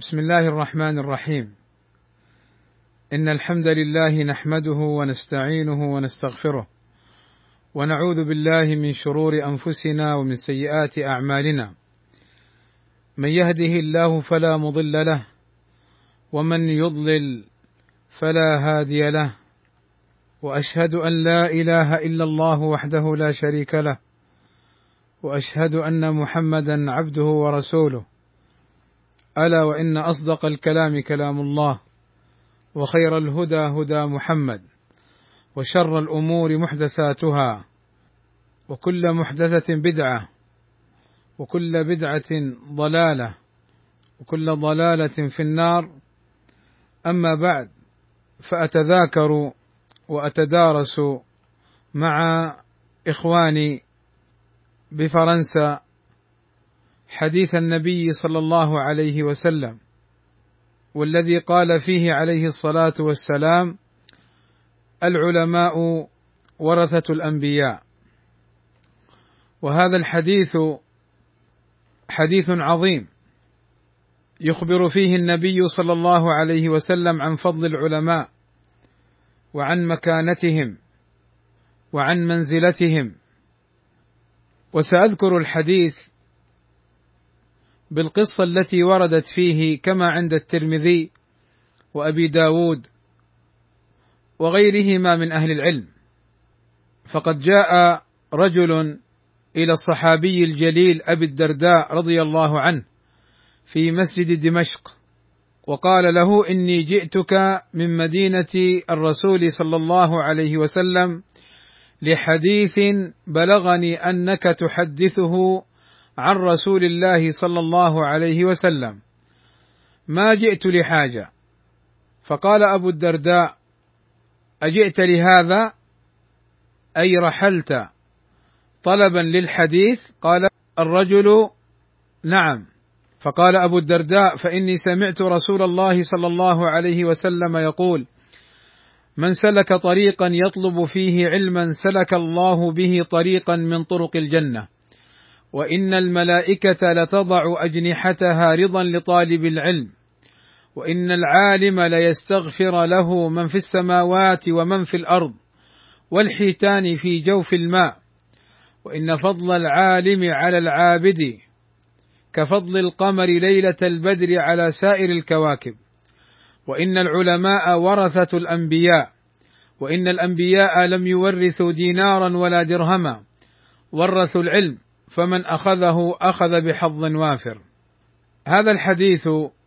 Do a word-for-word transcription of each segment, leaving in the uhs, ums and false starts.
بسم الله الرحمن الرحيم. إن الحمد لله نحمده ونستعينه ونستغفره، ونعوذ بالله من شرور أنفسنا ومن سيئات أعمالنا. من يهده الله فلا مضل له، ومن يضلل فلا هادي له، وأشهد أن لا إله إلا الله وحده لا شريك له، وأشهد أن محمدا عبده ورسوله. ألا وإن أصدق الكلام كلام الله، وخير الهدى هدى محمد، وشر الأمور محدثاتها، وكل محدثة بدعة، وكل بدعة ضلالة، وكل ضلالة في النار. أما بعد، فأتذاكر وأتدارس مع إخواني بفرنسا حديث النبي صلى الله عليه وسلم، والذي قال فيه عليه الصلاة والسلام: العلماء ورثة الأنبياء. وهذا الحديث حديث عظيم يخبر فيه النبي صلى الله عليه وسلم عن فضل العلماء، وعن مكانتهم، وعن منزلتهم. وسأذكر الحديث بالقصة التي وردت فيه كما عند الترمذي وأبي داود وغيرهما من أهل العلم. فقد جاء رجل إلى الصحابي الجليل أبي الدرداء رضي الله عنه في مسجد دمشق، وقال له: إني جئتك من مدينة الرسول صلى الله عليه وسلم لحديث بلغني أنك تحدثه عن رسول الله صلى الله عليه وسلم، ما جئت لحاجة. فقال أبو الدرداء: أجئت لهذا؟ أي رحلت طلبا للحديث؟ قال الرجل: نعم. فقال أبو الدرداء: فإني سمعت رسول الله صلى الله عليه وسلم يقول: من سلك طريقا يطلب فيه علما سلك الله به طريقا من طرق الجنة، وإن الملائكة لتضع أجنحتها رضا لطالب العلم، وإن العالم ليستغفر له من في السماوات ومن في الأرض والحيتان في جوف الماء، وإن فضل العالم على العابد كفضل القمر ليلة البدر على سائر الكواكب، وإن العلماء ورثة الأنبياء، وإن الأنبياء لم يورثوا دينارا ولا درهما، ورثوا العلم، فمن أخذه أخذ بحظ وافر. هذا الحديث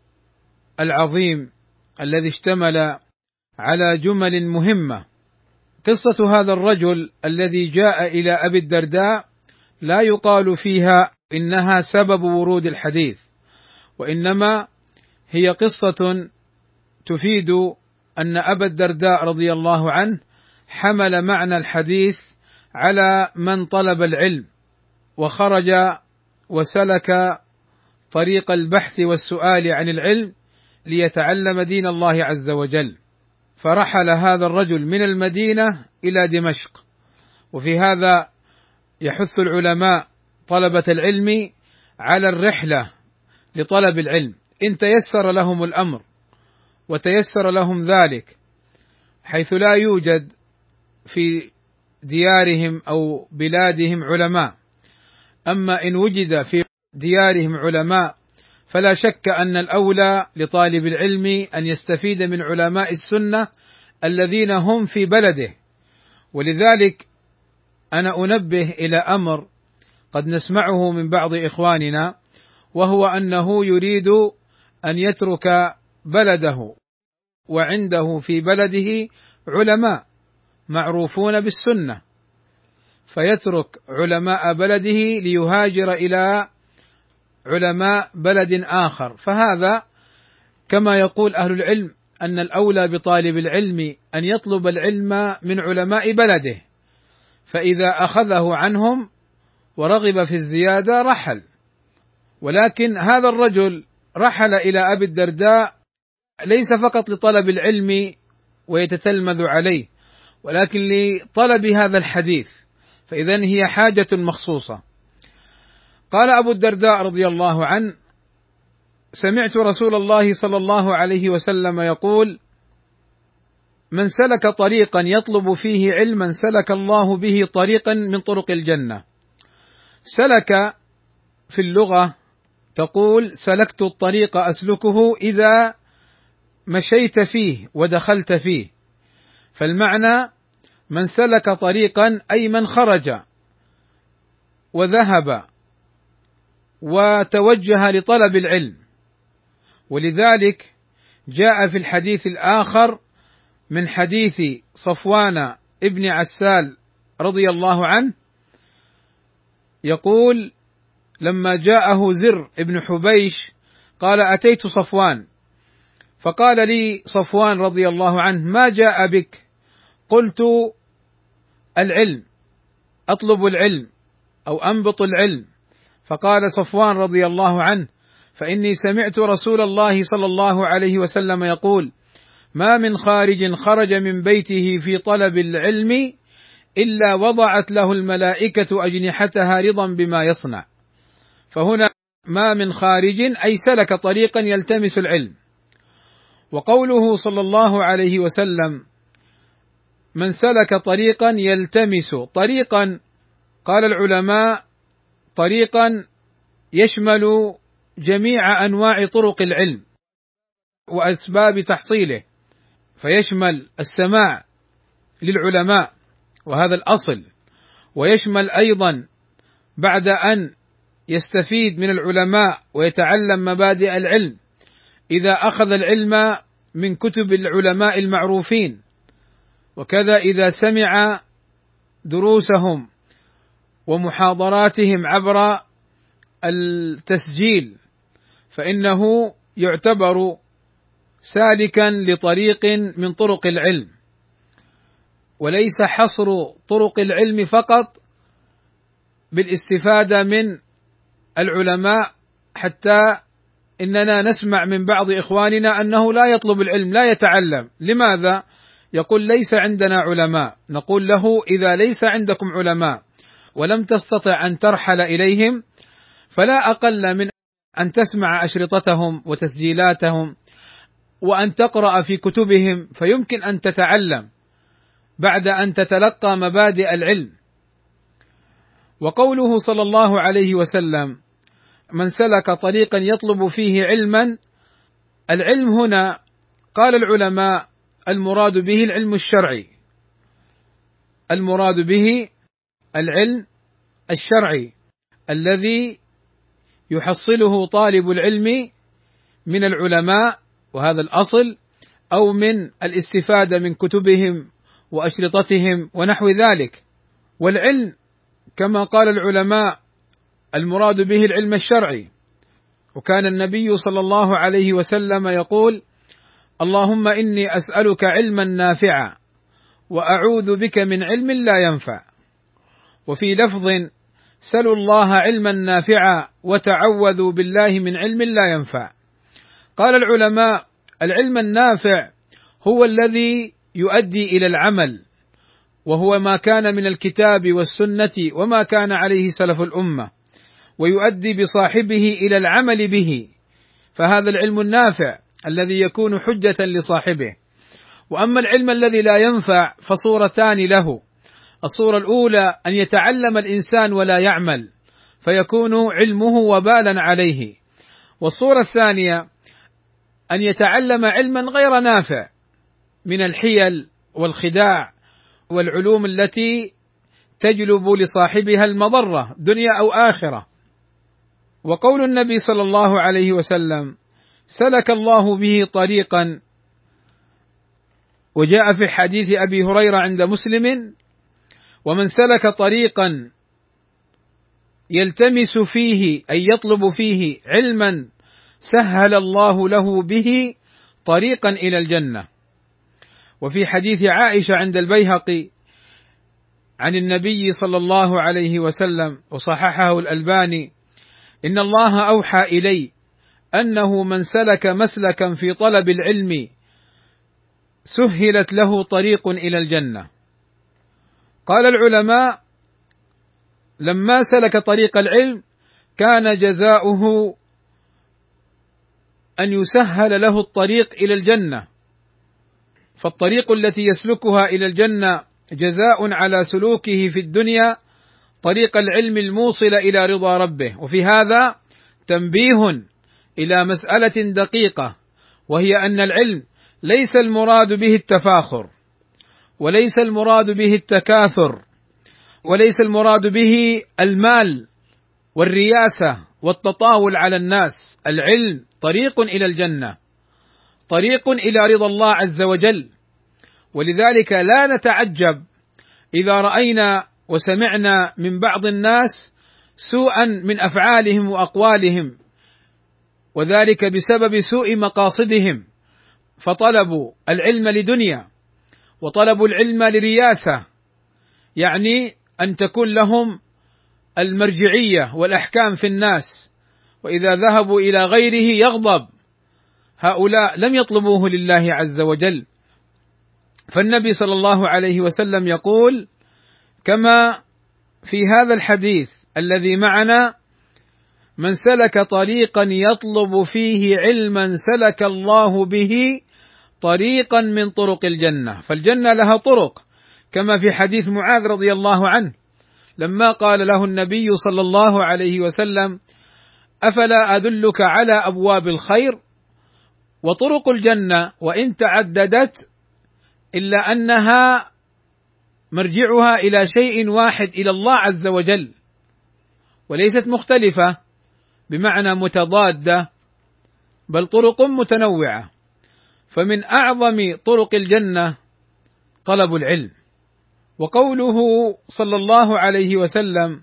العظيم الذي اشتمل على جمل مهمة، قصة هذا الرجل الذي جاء إلى أبي الدرداء لا يقال فيها إنها سبب ورود الحديث، وإنما هي قصة تفيد أن أبا الدرداء رضي الله عنه حمل معنى الحديث على من طلب العلم، وخرج وسلك طريق البحث والسؤال عن العلم ليتعلم دين الله عز وجل. فرحل هذا الرجل من المدينة إلى دمشق. وفي هذا يحث العلماء طلبة العلم على الرحلة لطلب العلم إن تيسر لهم الأمر وتيسر لهم ذلك، حيث لا يوجد في ديارهم أو بلادهم علماء. أما إن وجد في ديارهم علماء فلا شك أن الأولى لطالب العلم أن يستفيد من علماء السنة الذين هم في بلده. ولذلك أنا أنبه إلى أمر قد نسمعه من بعض إخواننا، وهو أنه يريد أن يترك بلده وعنده في بلده علماء معروفون بالسنة، فيترك علماء بلده ليهاجر إلى علماء بلد آخر. فهذا كما يقول أهل العلم أن الأولى بطالب العلم أن يطلب العلم من علماء بلده، فإذا أخذه عنهم ورغب في الزيادة رحل. ولكن هذا الرجل رحل إلى أبي الدرداء ليس فقط لطلب العلم ويتتلمذ عليه، ولكن لطلب هذا الحديث، فإذن هي حاجة مخصوصة. قال أبو الدرداء رضي الله عنه: سمعت رسول الله صلى الله عليه وسلم يقول: من سلك طريقا يطلب فيه علما سلك الله به طريقا من طرق الجنة. سلك في اللغة تقول: سلكت الطريق أسلكه إذا مشيت فيه ودخلت فيه، فالمعنى من سلك طريقا أي من خرج وذهب وتوجه لطلب العلم. ولذلك جاء في الحديث الآخر من حديث صفوان ابن عسال رضي الله عنه يقول: لما جاءه زر ابن حبيش قال: أتيت صفوان، فقال لي صفوان رضي الله عنه: ما جاء بك؟ قلت: العلم، أطلب العلم أو أنبط العلم. فقال صفوان رضي الله عنه: فإني سمعت رسول الله صلى الله عليه وسلم يقول: ما من خارج خرج من بيته في طلب العلم إلا وضعت له الملائكة أجنحتها رضا بما يصنع. فهنا ما من خارج أي سلك طريقا يلتمس العلم. وقوله صلى الله عليه وسلم: من سلك طريقا يلتمس طريقا، قال العلماء: طريقا يشمل جميع أنواع طرق العلم وأسباب تحصيله، فيشمل السماع للعلماء وهذا الأصل، ويشمل أيضا بعد أن يستفيد من العلماء ويتعلم مبادئ العلم إذا أخذ العلم من كتب العلماء المعروفين، وكذا إذا سمع دروسهم ومحاضراتهم عبر التسجيل فإنه يعتبر سالكا لطريق من طرق العلم. وليس حصر طرق العلم فقط بالاستفادة من العلماء، حتى إننا نسمع من بعض إخواننا أنه لا يطلب العلم، لا يتعلم. لماذا؟ يقول: ليس عندنا علماء. نقول له: إذا ليس عندكم علماء ولم تستطع أن ترحل إليهم فلا أقل من أن تسمع أشرطتهم وتسجيلاتهم وأن تقرأ في كتبهم، فيمكن أن تتعلم بعد أن تتلقى مبادئ العلم. وقوله صلى الله عليه وسلم: من سلك طريقا يطلب فيه علما، العلم هنا قال العلماء المراد به العلم الشرعي، المراد به العلم الشرعي الذي يحصله طالب العلم من العلماء، وهذا الأصل، أو من الاستفادة من كتبهم وأشرطتهم ونحو ذلك. والعلم كما قال العلماء المراد به العلم الشرعي. وكان النبي صلى الله عليه وسلم يقول: اللهم إني أسألك علما نافعا وأعوذ بك من علم لا ينفع. وفي لفظ: سلوا الله علما نافعا وتعوذوا بالله من علم لا ينفع. قال العلماء: العلم النافع هو الذي يؤدي إلى العمل، وهو ما كان من الكتاب والسنة وما كان عليه سلف الأمة، ويؤدي بصاحبه إلى العمل به، فهذا العلم النافع الذي يكون حجة لصاحبه. وأما العلم الذي لا ينفع فصورتان له: الصورة الأولى أن يتعلم الإنسان ولا يعمل فيكون علمه وبالا عليه، والصورة الثانية أن يتعلم علما غير نافع من الحيل والخداع والعلوم التي تجلب لصاحبها المضرة دنيا أو آخرة. وقول النبي صلى الله عليه وسلم: سلك الله به طريقا، وجاء في حديث أبي هريرة عند مسلم: ومن سلك طريقا يلتمس فيه أي يطلب فيه علما سهل الله له به طريقا إلى الجنة. وفي حديث عائشة عند البيهقي عن النبي صلى الله عليه وسلم وصححه الألباني: إن الله أوحى إلي أنه من سلك مسلكا في طلب العلم سهلت له طريق إلى الجنة. قال العلماء: لما سلك طريق العلم كان جزاؤه أن يسهل له الطريق إلى الجنة، فالطريق التي يسلكها إلى الجنة جزاء على سلوكه في الدنيا طريق العلم الموصل إلى رضا ربه. وفي هذا تنبيه إلى مسألة دقيقة، وهي أن العلم ليس المراد به التفاخر، وليس المراد به التكاثر، وليس المراد به المال والرياسة والتطاول على الناس. العلم طريق إلى الجنة، طريق إلى رضا الله عز وجل. ولذلك لا نتعجب إذا رأينا وسمعنا من بعض الناس سوءا من أفعالهم وأقوالهم، وذلك بسبب سوء مقاصدهم، فطلبوا العلم لدنيا وطلبوا العلم لرياسة، يعني أن تكون لهم المرجعية والأحكام في الناس، وإذا ذهبوا إلى غيره يغضب. هؤلاء لم يطلبوه لله عز وجل. فالنبي صلى الله عليه وسلم يقول كما في هذا الحديث الذي معنا: من سلك طريقا يطلب فيه علما سلك الله به طريقا من طرق الجنة. فالجنة لها طرق، كما في حديث معاذ رضي الله عنه لما قال له النبي صلى الله عليه وسلم: أفلا أدلك على أبواب الخير؟ وطرق الجنة وإن تعددت إلا أنها مرجعها إلى شيء واحد، إلى الله عز وجل، وليست مختلفة بمعنى متضادة، بل طرق متنوعة. فمن أعظم طرق الجنة طلب العلم. وقوله صلى الله عليه وسلم: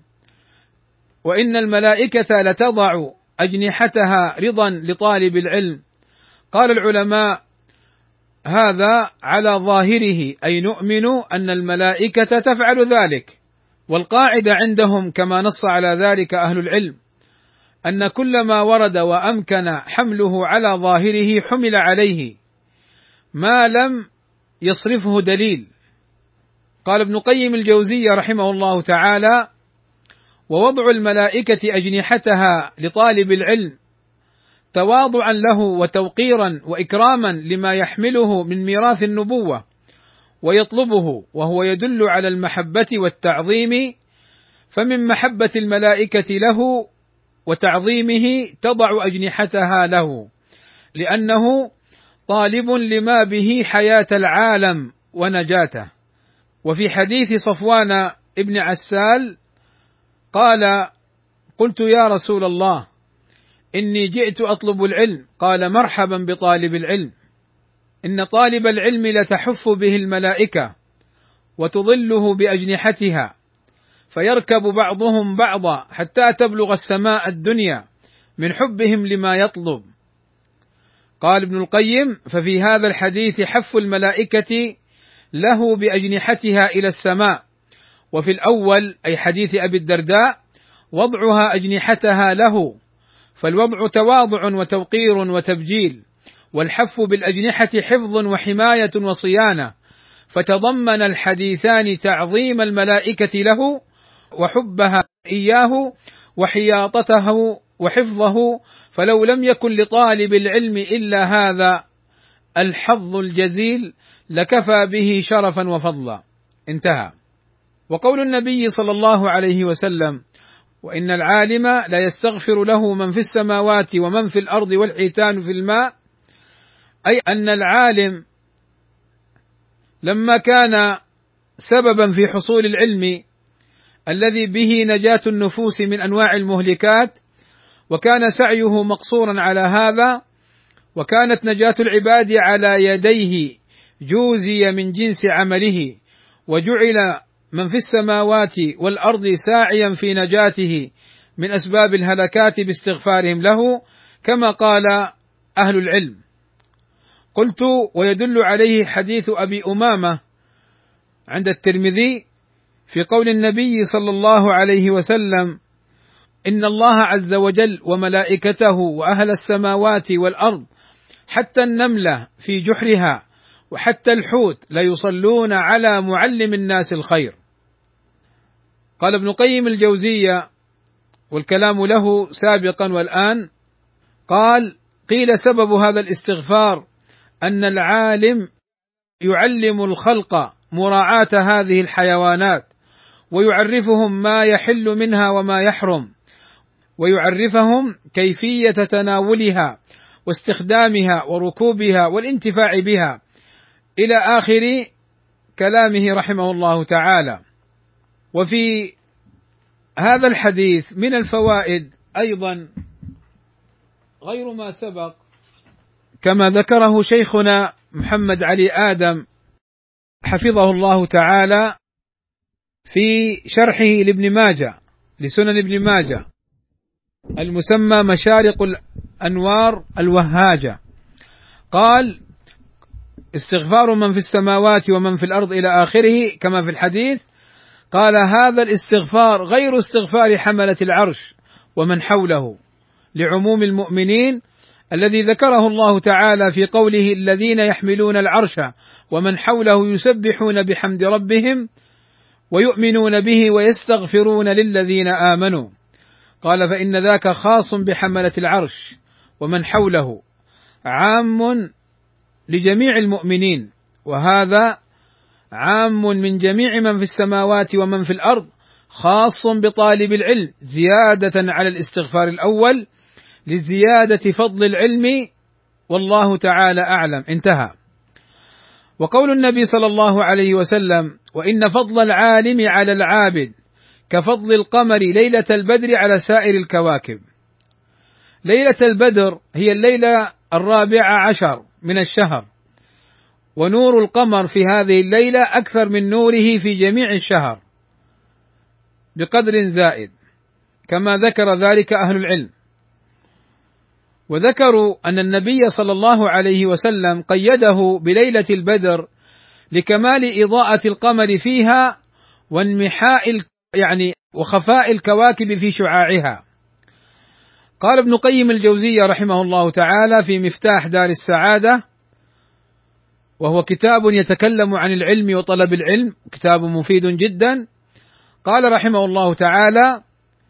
وإن الملائكة لتضع أجنحتها رضا لطالب العلم، قال العلماء: هذا على ظاهره، أي نؤمن أن الملائكة تفعل ذلك. والقاعدة عندهم كما نص على ذلك أهل العلم أن كل ما ورد وأمكن حمله على ظاهره حمل عليه ما لم يصرفه دليل. قال ابن قيم الجوزية رحمه الله تعالى: ووضع الملائكة أجنحتها لطالب العلم تواضعا له وتوقيرا وإكراما لما يحمله من ميراث النبوة ويطلبه، وهو يدل على المحبة والتعظيم. فمن محبة الملائكة له وتعظيمه تضع أجنحتها له، لأنه طالب لما به حياة العالم ونجاته. وفي حديث صفوان ابن عسال قال: قلت يا رسول الله إني جئت أطلب العلم، قال: مرحبا بطالب العلم، إن طالب العلم لتحف به الملائكة وتظله بأجنحتها، فيركب بعضهم بعضا حتى تبلغ السماء الدنيا من حبهم لما يطلب. قال ابن القيم: ففي هذا الحديث حف الملائكة له بأجنحتها إلى السماء، وفي الأول أي حديث أبي الدرداء وضعها أجنحتها له، فالوضع تواضع وتوقير وتبجيل، والحف بالأجنحة حفظ وحماية وصيانة، فتضمن الحديثان تعظيم الملائكة له وحبها إياه وحياطته وحفظه، فلو لم يكن لطالب العلم إلا هذا الحظ الجزيل لكفى به شرفا وفضلا. انتهى. وقول النبي صلى الله عليه وسلم: وإن العالم لا يستغفر له من في السماوات ومن في الأرض والحيتان في الماء، أي أن العالم لما كان سببا في حصول العلم الذي به نجاة النفوس من أنواع المهلكات، وكان سعيه مقصورا على هذا، وكانت نجاة العباد على يديه، جوزي من جنس عمله، وجعل من في السماوات والأرض ساعيا في نجاته من أسباب الهلكات باستغفارهم له، كما قال أهل العلم. قلت: ويدل عليه حديث أبي أمامة عند الترمذي في قول النبي صلى الله عليه وسلم: إن الله عز وجل وملائكته وأهل السماوات والأرض حتى النملة في جحرها وحتى الحوت ليصلون على معلم الناس الخير. قال ابن قيم الجوزية والكلام له سابقا والآن، قال: قيل سبب هذا الاستغفار أن العالم يعلم الخلق مراعاة هذه الحيوانات، ويعرفهم ما يحل منها وما يحرم، ويعرفهم كيفية تناولها واستخدامها وركوبها والانتفاع بها، إلى آخر كلامه رحمه الله تعالى. وفي هذا الحديث من الفوائد أيضا غير ما سبق، كما ذكره شيخنا محمد علي آدم حفظه الله تعالى في شرحه لابن ماجه لسنن ابن ماجه المسمى مشارق الأنوار الوهاجة، قال: استغفار من في السماوات ومن في الأرض إلى آخره كما في الحديث. قال: هذا الاستغفار غير استغفار حملة العرش ومن حوله، لعموم المؤمنين الذي ذكره الله تعالى في قوله: الذين يحملون العرش ومن حوله يسبحون بحمد ربهم ويؤمنون به ويستغفرون للذين آمنوا. قال: فإن ذاك خاص بحملة العرش ومن حوله، عام لجميع المؤمنين، وهذا عام من جميع من في السماوات ومن في الأرض، خاص بطالب العلم زيادة على الاستغفار الأول لزيادة فضل العلم، والله تعالى أعلم. انتهى. وقول النبي صلى الله عليه وسلم: وإن فضل العالم على العابد كفضل القمر ليلة البدر على سائر الكواكب. ليلة البدر هي الليلة الرابعة عشر من الشهر، ونور القمر في هذه الليلة أكثر من نوره في جميع الشهر بقدر زائد، كما ذكر ذلك أهل العلم. وذكروا أن النبي صلى الله عليه وسلم قيده بليلة البدر لكمال إضاءة القمر فيها وانمحاء يعني وخفاء الكواكب في شعاعها. قال ابن قيم الجوزية رحمه الله تعالى في مفتاح دار السعادة، وهو كتاب يتكلم عن العلم وطلب العلم، كتاب مفيد جدا. قال رحمه الله تعالى: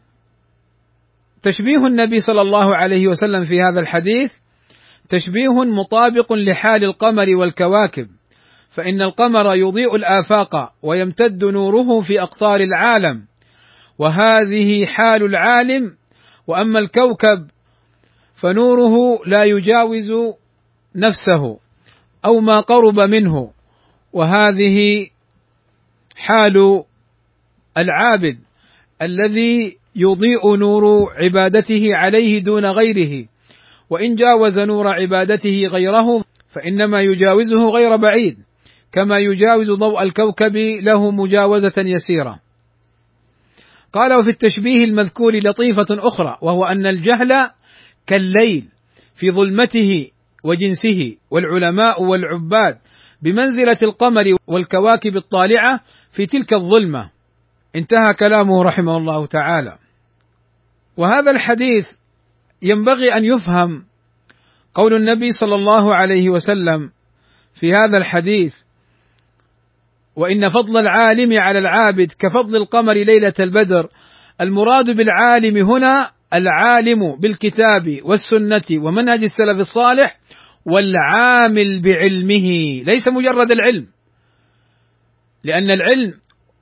تشبيه النبي صلى الله عليه وسلم في هذا الحديث تشبيه مطابق لحال القمر والكواكب، فإن القمر يضيء الآفاق ويمتد نوره في أقطار العالم، وهذه حال العالم. وأما الكوكب فنوره لا يجاوز نفسه أو ما قرب منه، وهذه حال العابد الذي يضيء نور عبادته عليه دون غيره، وإن جاوز نور عبادته غيره فإنما يجاوزه غير بعيد، كما يجاوز ضوء الكوكب له مجاوزة يسيرة. قال: وفي التشبيه المذكور لطيفة أخرى، وهو أن الجهل كالليل في ظلمته وجنسه، والعلماء والعباد بمنزلة القمر والكواكب الطالعة في تلك الظلمة. انتهى كلامه رحمه الله تعالى. وهذا الحديث ينبغي أن يفهم قول النبي صلى الله عليه وسلم في هذا الحديث: وإن فضل العالم على العابد كفضل القمر ليلة البدر. المراد بالعالم هنا العالم بالكتاب والسنة ومنهج السلف الصالح، والعامل بعلمه، ليس مجرد العلم، لأن العلم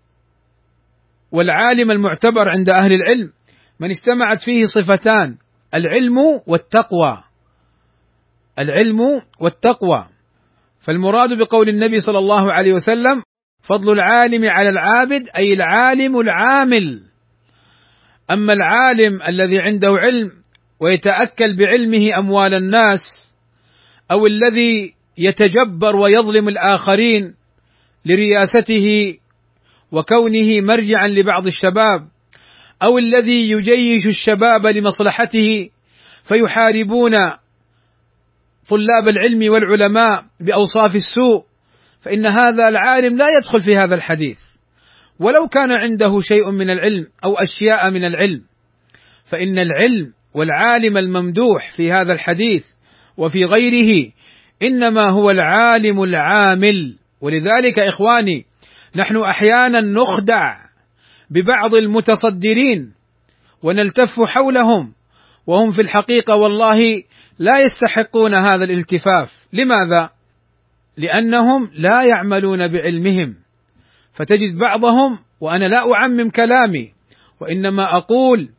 والعالم المعتبر عند أهل العلم من اجتمعت فيه صفتان: العلم والتقوى، العلم والتقوى. فالمراد بقول النبي صلى الله عليه وسلم فضل العالم على العابد أي العالم العامل. أما العالم الذي عنده علم ويتأكل بعلمه أموال الناس، أو الذي يتجبر ويظلم الآخرين لرياسته وكونه مرجعا لبعض الشباب، أو الذي يجيش الشباب لمصلحته فيحاربون طلاب العلم والعلماء بأوصاف السوء، فإن هذا العالم لا يدخل في هذا الحديث ولو كان عنده شيء من العلم أو أشياء من العلم. فإن العلم والعالم الممدوح في هذا الحديث وفي غيره إنما هو العالم العامل. ولذلك إخواني، نحن أحيانا نخدع ببعض المتصدرين ونلتف حولهم، وهم في الحقيقة والله لا يستحقون هذا الالتفاف. لماذا؟ لأنهم لا يعملون بعلمهم. فتجد بعضهم، وأنا لا أعمم كلامي وإنما أقول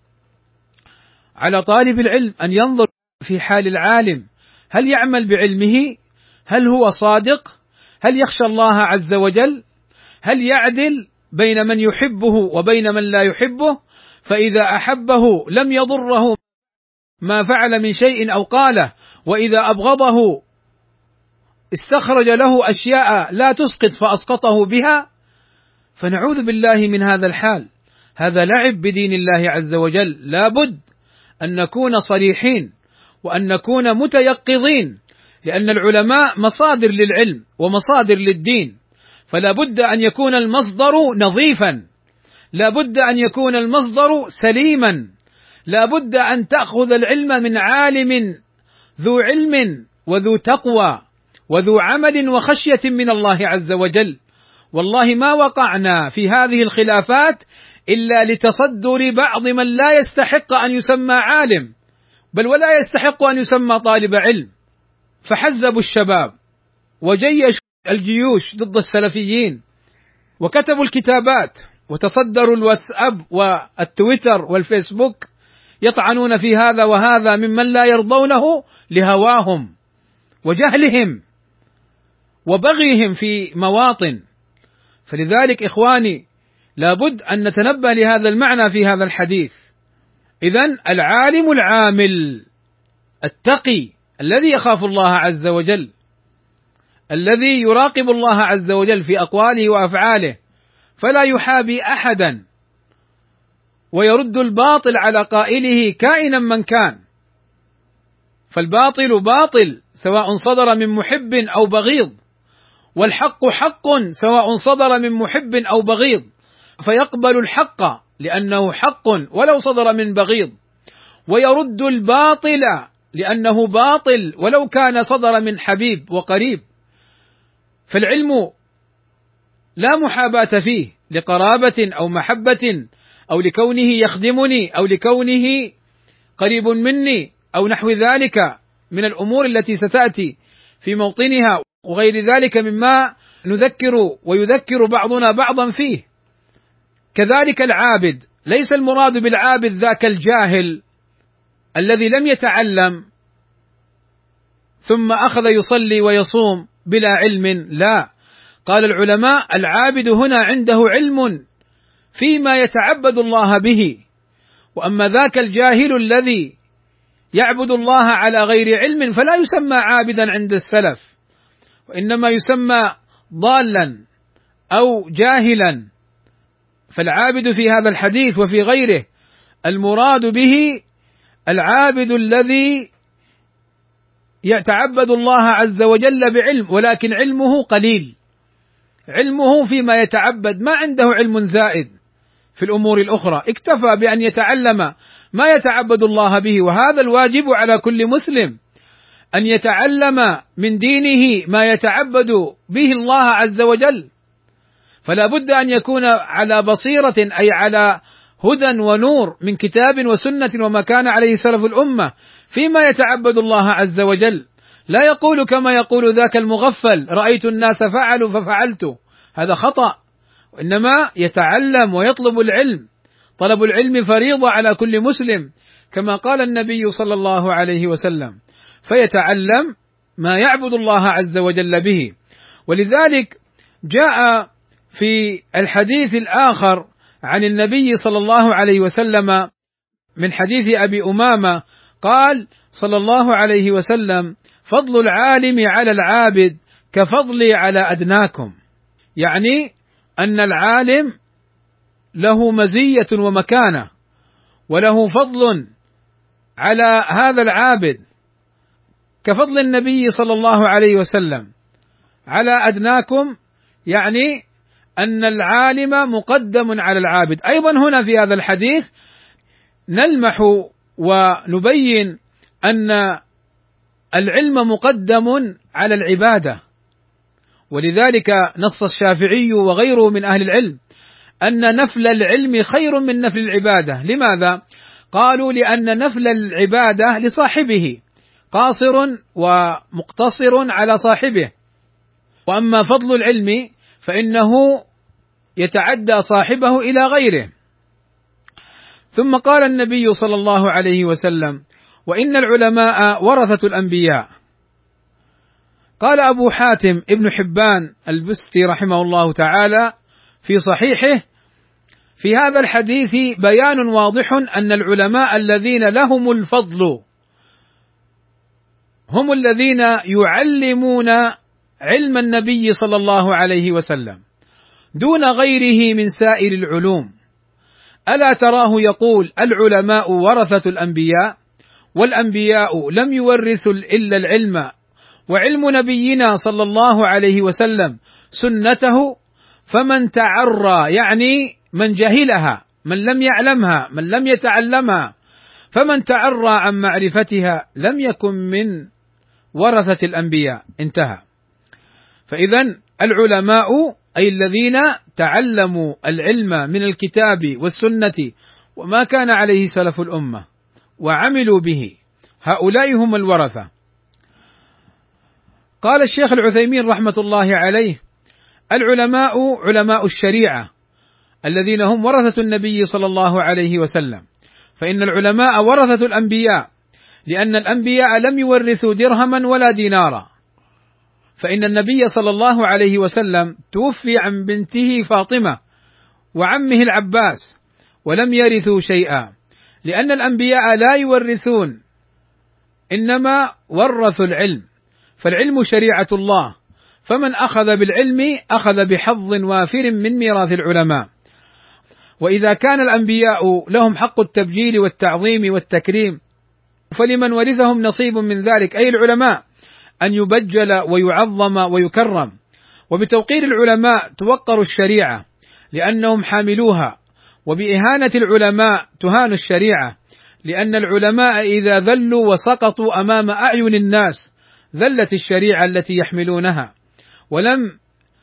على طالب العلم أن ينظر في حال العالم، هل يعمل بعلمه؟ هل هو صادق؟ هل يخشى الله عز وجل؟ هل يعدل بين من يحبه وبين من لا يحبه؟ فإذا أحبه لم يضره ما فعل من شيء أو قاله، وإذا أبغضه استخرج له أشياء لا تسقط فأسقطه بها. فنعوذ بالله من هذا الحال. هذا لعب بدين الله عز وجل. لا بد أن نكون صريحين وأن نكون متيقظين، لأن العلماء مصادر للعلم ومصادر للدين، فلا بد أن يكون المصدر نظيفا، لا بد أن يكون المصدر سليما، لا بد أن تأخذ العلم من عالم ذو علم وذو تقوى وذو عمل وخشية من الله عز وجل. والله ما وقعنا في هذه الخلافات إلا لتصدر بعض من لا يستحق أن يسمى عالم، بل ولا يستحق أن يسمى طالب علم، فحزبوا الشباب وجيشوا الجيوش ضد السلفيين وكتبوا الكتابات وتصدروا الواتساب والتويتر والفيسبوك يطعنون في هذا وهذا ممن لا يرضونه لهواهم وجهلهم وبغيهم في مواطن. فلذلك إخواني لابد أن نتنبه لهذا المعنى في هذا الحديث. إذن العالم العامل التقي الذي يخاف الله عز وجل، الذي يراقب الله عز وجل في أقواله وأفعاله، فلا يحابي أحدا ويرد الباطل على قائله كائنا من كان، فالباطل باطل سواء صدر من محب أو بغيض، والحق حق سواء صدر من محب أو بغيض، فيقبل الحق لأنه حق ولو صدر من بغيض، ويرد الباطل لأنه باطل ولو كان صدر من حبيب وقريب. فالعلم لا محاباة فيه لقرابة أو محبة أو لكونه يخدمني أو لكونه قريب مني أو نحو ذلك من الأمور التي ستأتي في موطنها وغير ذلك مما نذكر ويذكر بعضنا بعضا فيه. كذلك العابد، ليس المراد بالعابد ذاك الجاهل الذي لم يتعلم ثم أخذ يصلي ويصوم بلا علم، لا، قال العلماء العابد هنا عنده علم فيما يتعبد الله به، وأما ذاك الجاهل الذي يعبد الله على غير علم فلا يسمى عابدا عند السلف، وإنما يسمى ضالا أو جاهلا. فالعابد في هذا الحديث وفي غيره المراد به العابد الذي يتعبد الله عز وجل بعلم، ولكن علمه قليل، علمه فيما يتعبد، ما عنده علم زائد في الأمور الأخرى، اكتفى بأن يتعلم ما يتعبد الله به. وهذا الواجب على كل مسلم أن يتعلم من دينه ما يتعبد به الله عز وجل، فلا بد أن يكون على بصيرة أي على هدى ونور من كتاب وسنة وما كان عليه سلف الأمة فيما يتعبد الله عز وجل. لا يقول كما يقول ذاك المغفل رأيت الناس فعلوا ففعلت، هذا خطأ، وإنما يتعلم ويطلب العلم. طلب العلم فريضة على كل مسلم كما قال النبي صلى الله عليه وسلم، فيتعلم ما يعبد الله عز وجل به. ولذلك جاء في الحديث الآخر عن النبي صلى الله عليه وسلم من حديث أبي أمامة قال صلى الله عليه وسلم فضل العالم على العابد كفضلي على أدناكم، يعني أن العالم له مزية ومكانة وله فضل على هذا العابد كفضل النبي صلى الله عليه وسلم على أدناكم، يعني أن العالم مقدم على العابد. أيضا هنا في هذا الحديث نلمح ونبين أن العلم مقدم على العبادة، ولذلك نص الشافعي وغيره من أهل العلم أن نفل العلم خير من نفل العبادة. لماذا؟ قالوا لأن نفل العبادة لصاحبه، قاصر ومقتصر على صاحبه، وأما فضل العلم فإنه يتعدى صاحبه إلى غيره. ثم قال النبي صلى الله عليه وسلم: وإن العلماء ورثة الأنبياء. قال أبو حاتم ابن حبان البستي رحمه الله تعالى في صحيحه: في هذا الحديث بيان واضح أن العلماء الذين لهم الفضل هم الذين يعلمون علم النبي صلى الله عليه وسلم دون غيره من سائر العلوم. ألا تراه يقول: العلماء ورثة الأنبياء، والأنبياء لم يورثوا إلا العلم، وعلم نبينا صلى الله عليه وسلم سنته، فمن تعرى يعني من جهلها، من لم يعلمها، من لم يتعلمها، فمن تعرى عن معرفتها لم يكن من ورثة الأنبياء. انتهى. فإذن العلماء أي الذين تعلموا العلم من الكتاب والسنة وما كان عليه سلف الأمة وعملوا به، هؤلاء هم الورثة. قال الشيخ العثيمين رحمة الله عليه: العلماء علماء الشريعة الذين هم ورثة النبي صلى الله عليه وسلم، فإن العلماء ورثة الأنبياء، لأن الأنبياء لم يورثوا درهما ولا دينارا، فإن النبي صلى الله عليه وسلم توفي عن بنته فاطمة وعمه العباس ولم يرثوا شيئا، لأن الأنبياء لا يورثون، إنما ورثوا العلم، فالعلم شريعة الله، فمن أخذ بالعلم أخذ بحظ وافر من ميراث العلماء. وإذا كان الأنبياء لهم حق التبجيل والتعظيم والتكريم، فلمن ورثهم نصيب من ذلك أي العلماء أن يبجل ويعظم ويكرم. وبتوقير العلماء توقر الشريعة لأنهم حاملوها، وبإهانة العلماء تهان الشريعة، لأن العلماء إذا ذلوا وسقطوا أمام أعين الناس ذلت الشريعة التي يحملونها، ولم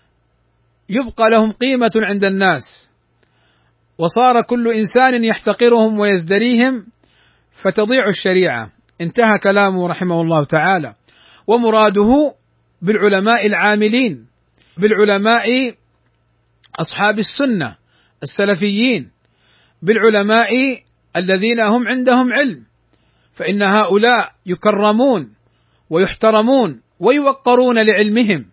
يبقى لهم قيمة عند الناس، وصار كل إنسان يحتقرهم ويزدريهم، فتضيع الشريعة. انتهى كلامه رحمه الله تعالى. ومراده بالعلماء العاملين، بالعلماء أصحاب السنة السلفيين، بالعلماء الذين هم عندهم علم، فإن هؤلاء يكرمون ويحترمون ويوقرون لعلمهم،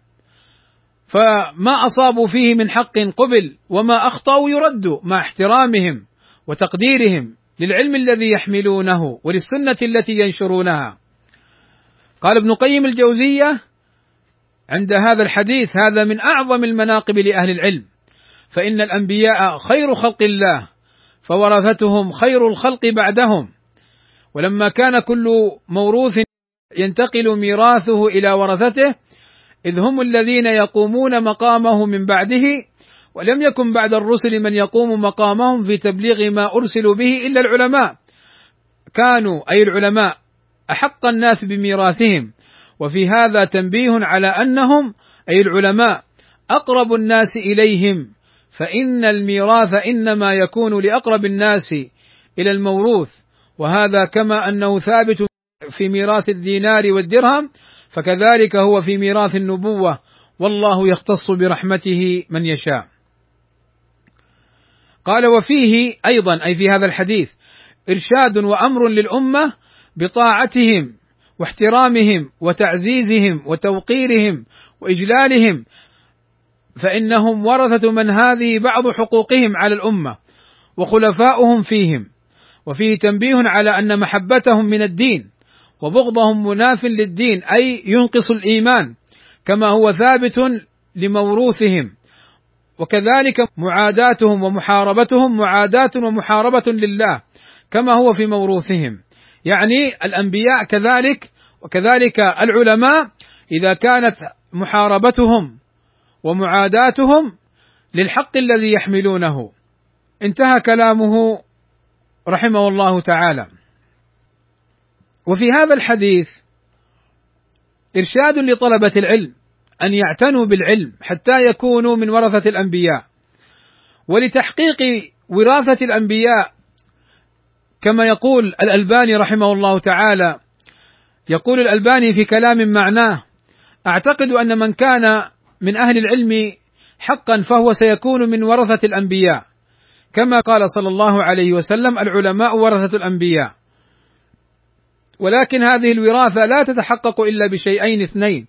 فما أصابوا فيه من حق قبل، وما أخطأوا يرد مع احترامهم وتقديرهم للعلم الذي يحملونه وللسنة التي ينشرونها. قال ابن قيم الجوزية عند هذا الحديث: هذا من أعظم المناقب لأهل العلم، فإن الأنبياء خير خلق الله، فورثتهم خير الخلق بعدهم. ولما كان كل موروث ينتقل ميراثه إلى ورثته، إذ هم الذين يقومون مقامه من بعده، ولم يكن بعد الرسل من يقوم مقامهم في تبليغ ما أرسلوا به إلا العلماء، كانوا أي العلماء أحق الناس بميراثهم. وفي هذا تنبيه على أنهم أي العلماء أقرب الناس إليهم، فإن الميراث إنما يكون لأقرب الناس إلى الموروث، وهذا كما أنه ثابت في ميراث الدينار والدرهم، فكذلك هو في ميراث النبوة، والله يختص برحمته من يشاء. قال: وفيه أيضا أي في هذا الحديث إرشاد وأمر للأمة بطاعتهم واحترامهم وتعزيزهم وتوقيرهم وإجلالهم، فإنهم ورثة من هذه بعض حقوقهم على الأمة وخلفاؤهم فيهم. وفيه تنبيه على أن محبتهم من الدين، وبغضهم مناف للدين أي ينقص الإيمان، كما هو ثابت لموروثهم. وكذلك معاداتهم ومحاربتهم معاداة ومحاربة لله، كما هو في موروثهم، يعني الأنبياء كذلك، وكذلك العلماء إذا كانت محاربتهم ومعاداتهم للحق الذي يحملونه. انتهى كلامه رحمه الله تعالى. وفي هذا الحديث إرشاد لطلبة العلم أن يعتنوا بالعلم حتى يكونوا من ورثة الأنبياء، ولتحقيق وراثة الأنبياء كما يقول الألباني رحمه الله تعالى: يقول الألباني في كلام معناه: أعتقد أن من كان من أهل العلم حقا فهو سيكون من ورثة الأنبياء، كما قال صلى الله عليه وسلم: العلماء ورثة الأنبياء. ولكن هذه الوراثة لا تتحقق إلا بشيئين اثنين: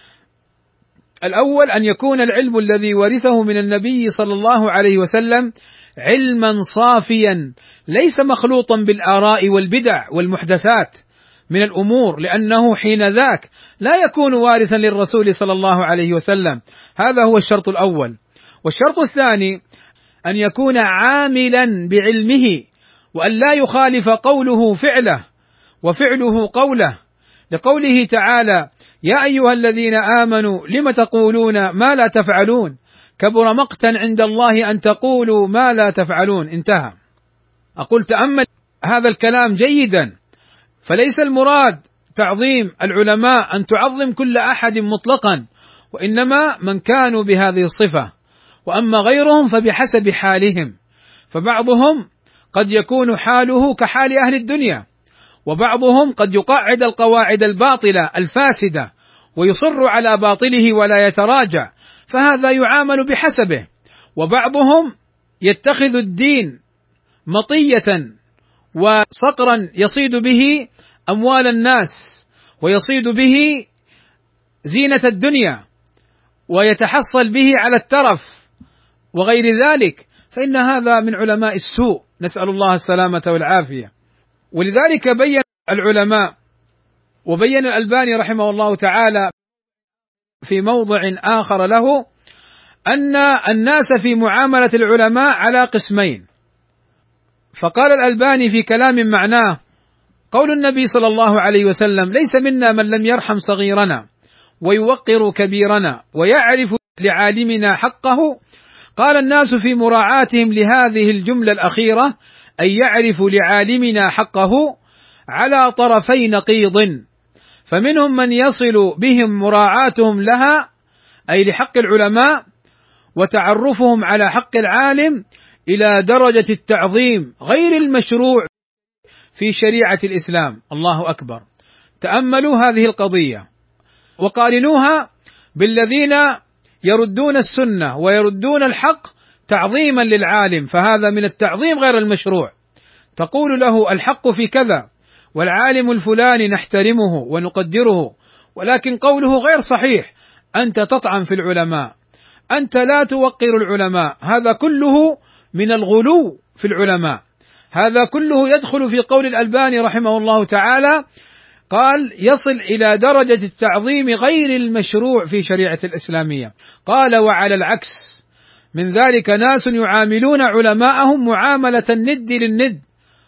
الأول أن يكون العلم الذي ورثه من النبي صلى الله عليه وسلم علما صافيا ليس مخلوطا بالآراء والبدع والمحدثات من الأمور، لأنه حين ذاك لا يكون وارثا للرسول صلى الله عليه وسلم. هذا هو الشرط الأول. والشرط الثاني أن يكون عاملا بعلمه، وأن لا يخالف قوله فعله وفعله قوله، لقوله تعالى: يا أيها الذين آمنوا لم تقولون ما لا تفعلون كبر مقتا عند الله أن تقولوا ما لا تفعلون. انتهى. أقول تأمل هذا الكلام جيدا، فليس المراد تعظيم العلماء أن تعظم كل أحد مطلقا، وإنما من كانوا بهذه الصفة، وأما غيرهم فبحسب حالهم، فبعضهم قد يكون حاله كحال أهل الدنيا، وبعضهم قد يقعد القواعد الباطلة الفاسدة ويصر على باطله ولا يتراجع، فهذا يعامل بحسبه. وبعضهم يتخذ الدين مطية وصقرا يصيد به أموال الناس ويصيد به زينة الدنيا ويتحصل به على الترف وغير ذلك، فإن هذا من علماء السوء، نسأل الله السلامة والعافية. ولذلك بين العلماء وبين الألباني رحمه الله تعالى في موضع آخر له أن الناس في معاملة العلماء على قسمين. فقال الألباني في كلام معناه: قول النبي صلى الله عليه وسلم: ليس منا من لم يرحم صغيرنا ويوقر كبيرنا ويعرف لعالمنا حقه. قال الناس في مراعاتهم لهذه الجملة الأخيرة أن يعرف لعالمنا حقه على طرفي نقيض، فمنهم من يصل بهم مراعاتهم لها أي لحق العلماء وتعرفهم على حق العالم إلى درجة التعظيم غير المشروع في شريعة الإسلام. الله أكبر. تأملوا هذه القضية وقارنوها بالذين يردون السنة ويردون الحق تعظيما للعالم، فهذا من التعظيم غير المشروع. تقول له: الحق في كذا، والعالم الفلاني نحترمه ونقدره، ولكن قوله غير صحيح، أنت تطعن في العلماء، أنت لا توقر العلماء. هذا كله من الغلو في العلماء، هذا كله يدخل في قول الألباني رحمه الله تعالى، قال: يصل إلى درجة التعظيم غير المشروع في شريعة الإسلامية. قال: وعلى العكس من ذلك ناس يعاملون علماءهم معاملة الند للند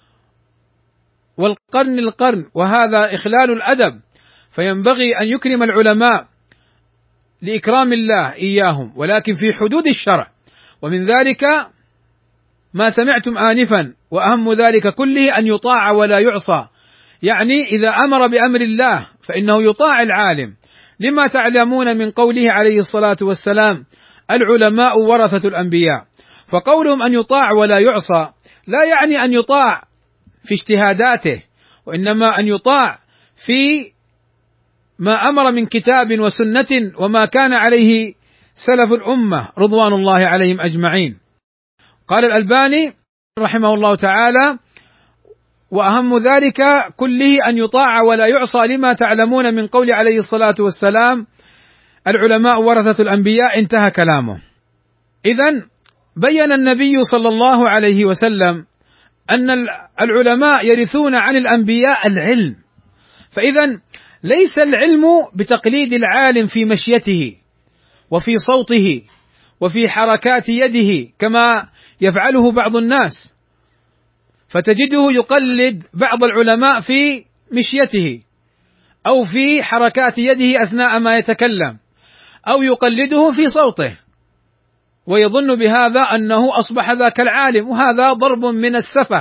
والقرن القرن، وهذا إخلال الأدب، فينبغي أن يكرم العلماء لإكرام الله إياهم، ولكن في حدود الشرع. ومن ذلك ما سمعتم آنفا، وأهم ذلك كله أن يطاع ولا يعصى، يعني إذا أمر بأمر الله فإنه يطاع العالم، لما تعلمون من قوله عليه الصلاة والسلام: العلماء ورثة الأنبياء. فقولهم أن يطاع ولا يعصى لا يعني أن يطاع في اجتهاداته، وإنما أن يطاع في ما أمر من كتاب وسنة وما كان عليه سلف الأمة رضوان الله عليهم أجمعين. قال الألباني رحمه الله تعالى: وأهم ذلك كله أن يطاع ولا يعصى، لما تعلمون من قول عليه الصلاة والسلام: العلماء ورثة الأنبياء. انتهى كلامه. إذن بين النبي صلى الله عليه وسلم أن العلماء يرثون عن الأنبياء العلم، فإذن ليس العلم بتقليد العالم في مشيته وفي صوته وفي حركات يده كما يفعله بعض الناس، فتجده يقلد بعض العلماء في مشيته أو في حركات يده أثناء ما يتكلم، أو يقلده في صوته، ويظن بهذا أنه أصبح ذاك العالم، وهذا ضرب من السفة.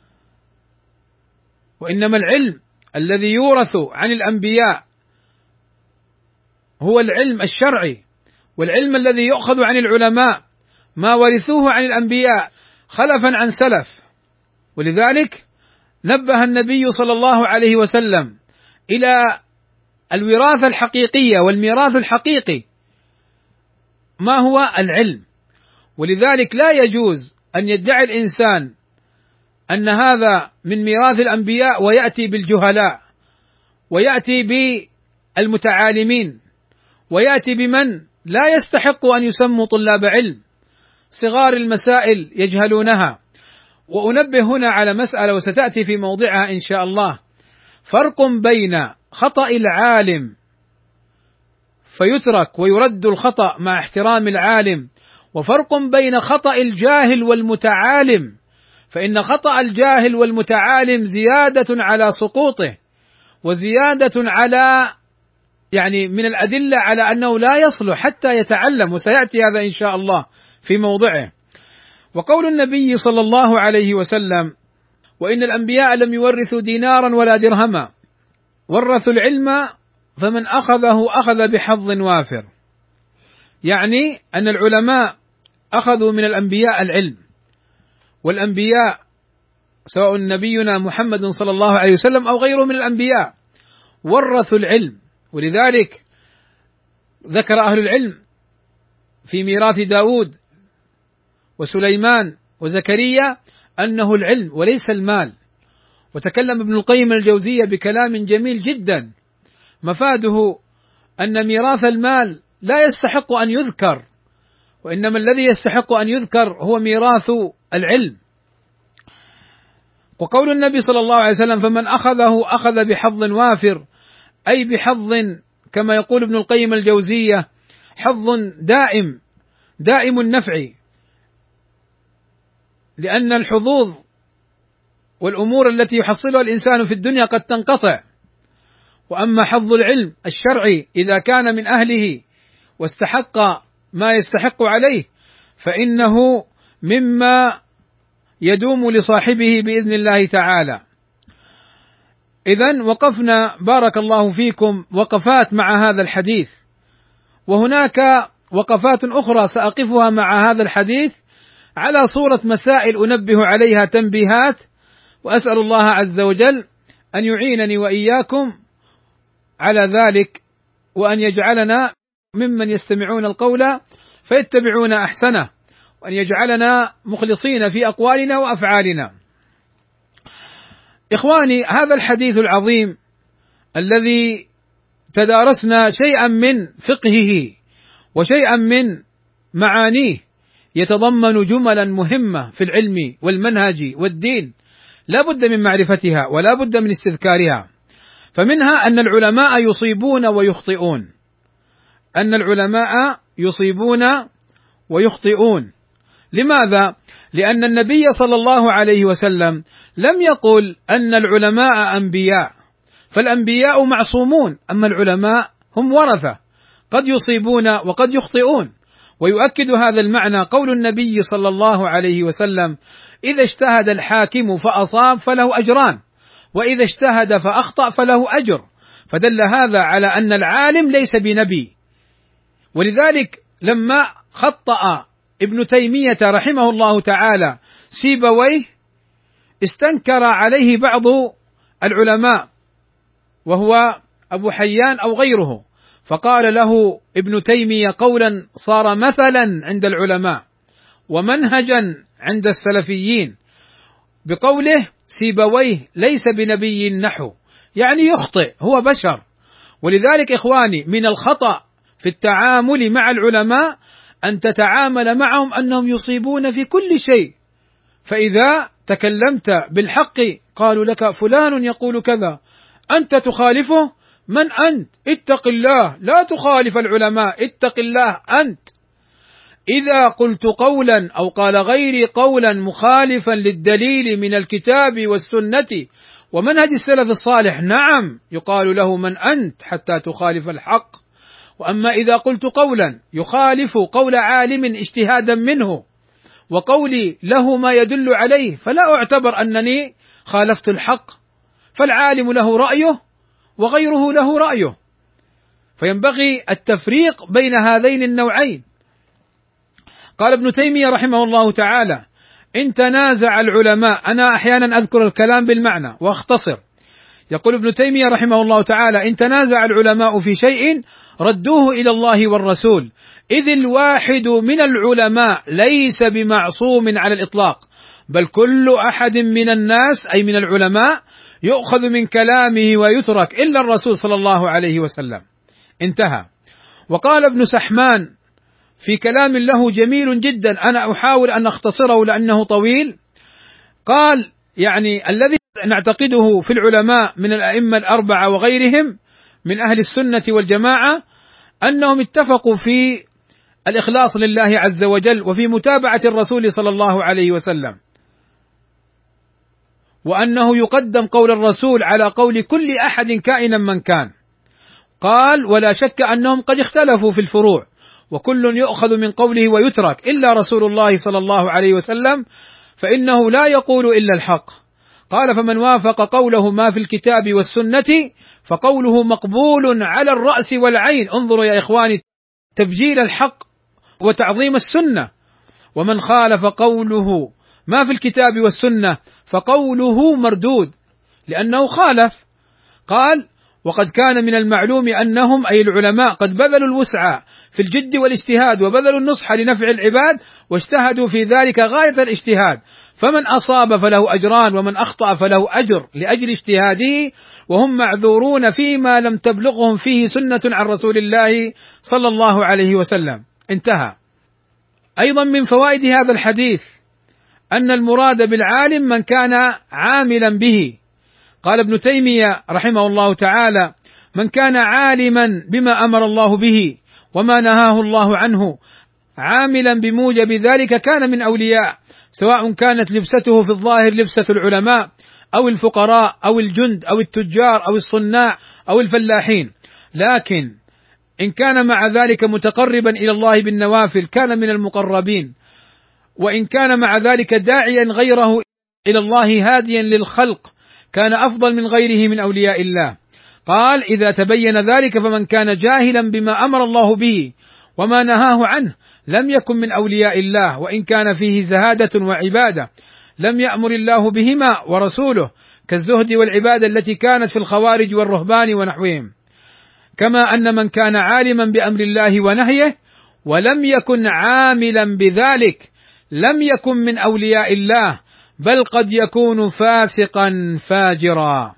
وإنما العلم الذي يورث عن الأنبياء هو العلم الشرعي، والعلم الذي يؤخذ عن العلماء ما ورثوه عن الأنبياء خلفا عن سلف. ولذلك نبه النبي صلى الله عليه وسلم إلى الوراثة الحقيقية والميراث الحقيقي ما هو العلم. ولذلك لا يجوز أن يدعي الإنسان أن هذا من ميراث الأنبياء ويأتي بالجهلاء، ويأتي بالمتعالمين، ويأتي بمن لا يستحق أن يسموا طلاب علم، صغار المسائل يجهلونها. وأنبه هنا على مسألة وستأتي في موضعها إن شاء الله، فرق بين خطأ العالم فيترك ويرد الخطأ مع احترام العالم، وفرق بين خطأ الجاهل والمتعالم، فإن خطأ الجاهل والمتعالم زيادة على سقوطه، وزيادة على يعني من الأدلة على أنه لا يصلح حتى يتعلم، وسيأتي هذا إن شاء الله في موضعه. وقول النبي صلى الله عليه وسلم: وإن الأنبياء لم يورثوا دينارا ولا درهما، ورثوا العلم فمن أخذه أخذ بحظ وافر، يعني أن العلماء أخذوا من الأنبياء العلم، والأنبياء سواء نبينا محمد صلى الله عليه وسلم أو غيره من الأنبياء ورثوا العلم. ولذلك ذكر أهل العلم في ميراث داود وسليمان وزكريا أنه العلم وليس المال. وتكلم ابن القيم الجوزية بكلام جميل جدا مفاده أن ميراث المال لا يستحق أن يذكر، وإنما الذي يستحق أن يذكر هو ميراث العلم. وقول النبي صلى الله عليه وسلم: فمن أخذه أخذ بحظ وافر، أي بحظ كما يقول ابن القيم الجوزية حظ دائم دائم النفع، لأن الحظوظ والأمور التي يحصلها الإنسان في الدنيا قد تنقطع، وأما حظ العلم الشرعي إذا كان من أهله واستحق ما يستحق عليه فإنه مما يدوم لصاحبه بإذن الله تعالى. إذن وقفنا بارك الله فيكم وقفات مع هذا الحديث، وهناك وقفات أخرى سأقفها مع هذا الحديث على صورة مسائل أنبه عليها تنبيهات، وأسأل الله عز وجل أن يعينني وإياكم على ذلك، وأن يجعلنا ممن يستمعون القول فيتبعون أحسنه، وأن يجعلنا مخلصين في أقوالنا وأفعالنا. إخواني، هذا الحديث العظيم الذي تدارسنا شيئا من فقهه وشيئا من معانيه يتضمن جملا مهمة في العلم والمنهج والدين لا بد من معرفتها ولا بد من استذكارها. فمنها أن العلماء يصيبون ويخطئون، أن العلماء يصيبون ويخطئون. لماذا؟ لأن النبي صلى الله عليه وسلم لم يقل أن العلماء أنبياء، فالأنبياء معصومون، أما العلماء هم ورثة قد يصيبون وقد يخطئون. ويؤكد هذا المعنى قول النبي صلى الله عليه وسلم: إذا اجتهد الحاكم فأصاب فله أجران، وإذا اجتهد فأخطأ فله أجر. فدل هذا على أن العالم ليس بنبي. ولذلك لما خطأ ابن تيمية رحمه الله تعالى سيبويه استنكر عليه بعض العلماء وهو أبو حيان أو غيره، فقال له ابن تيمية قولا صار مثلا عند العلماء ومنهجا عند السلفيين بقوله: سيبويه ليس بنبي نحو، يعني يخطئ، هو بشر. ولذلك إخواني من الخطأ في التعامل مع العلماء أن تتعامل معهم أنهم يصيبون في كل شيء، فإذا تكلمت بالحق قالوا لك فلان يقول كذا، أنت تخالفه، من أنت؟ اتق الله، لا تخالف العلماء، اتق الله أنت. إذا قلت قولا أو قال غيري قولا مخالفا للدليل من الكتاب والسنة ومنهج السلف الصالح، نعم يقال له من أنت حتى تخالف الحق. وأما إذا قلت قولا يخالف قول عالم اجتهادا منه وقولي له ما يدل عليه فلا أعتبر أنني خالفت الحق، فالعالم له رأيه وغيره له رأيه، فينبغي التفريق بين هذين النوعين. قال ابن تيمية رحمه الله تعالى: إن تنازع العلماء، أنا أحيانا أذكر الكلام بالمعنى واختصر، يقول ابن تيمية رحمه الله تعالى: إن تنازع العلماء في شيء ردوه إلى الله والرسول، إذ الواحد من العلماء ليس بمعصوم على الإطلاق، بل كل أحد من الناس أي من العلماء يؤخذ من كلامه ويترك إلا الرسول صلى الله عليه وسلم. انتهى. وقال ابن سحمان في كلام له جميل جدا، أنا أحاول أن أختصره لأنه طويل، قال: يعني الذي نعتقده في العلماء من الأئمة الأربعة وغيرهم من أهل السنة والجماعة أنهم اتفقوا في الإخلاص لله عز وجل وفي متابعة الرسول صلى الله عليه وسلم، وأنه يقدم قول الرسول على قول كل أحد كائنا من كان. قال: ولا شك أنهم قد اختلفوا في الفروع، وكل يؤخذ من قوله ويترك إلا رسول الله صلى الله عليه وسلم، فإنه لا يقول إلا الحق. قال: فمن وافق قوله ما في الكتاب والسنة فقوله مقبول على الرأس والعين. انظروا يا إخواني تبجيل الحق وتعظيم السنة. ومن خالف قوله ما في الكتاب والسنة فقوله مردود لأنه خالف. قال: وقد كان من المعلوم أنهم أي العلماء قد بذلوا الوسع في الجد والاجتهاد وبذلوا النصح لنفع العباد واجتهدوا في ذلك غاية الاجتهاد، فمن أصاب فله أجران ومن أخطأ فله أجر لأجل اجتهاده، وهم معذورون فيما لم تبلغهم فيه سنة عن رسول الله صلى الله عليه وسلم. انتهى. أيضا من فوائد هذا الحديث أن المراد بالعالم من كان عاملا به. قال ابن تيمية رحمه الله تعالى: من كان عالما بما أمر الله به وما نهاه الله عنه عاملا بموجب ذلك كان من أولياء، سواء كانت لبسته في الظاهر لبسة العلماء أو الفقراء أو الجند أو التجار أو الصناع أو الفلاحين، لكن إن كان مع ذلك متقربا إلى الله بالنوافل كان من المقربين، وإن كان مع ذلك داعيا غيره إلى الله هاديا للخلق كان أفضل من غيره من أولياء الله. قال: إذا تبين ذلك فمن كان جاهلا بما أمر الله به وما نهاه عنه لم يكن من أولياء الله، وإن كان فيه زهادة وعبادة لم يأمر الله بهما ورسوله، كالزهد والعبادة التي كانت في الخوارج والرهبان ونحوهم. كما أن من كان عالما بأمر الله ونهيه ولم يكن عاملا بذلك لم يكن من أولياء الله، بل قد يكون فاسقا فاجرا.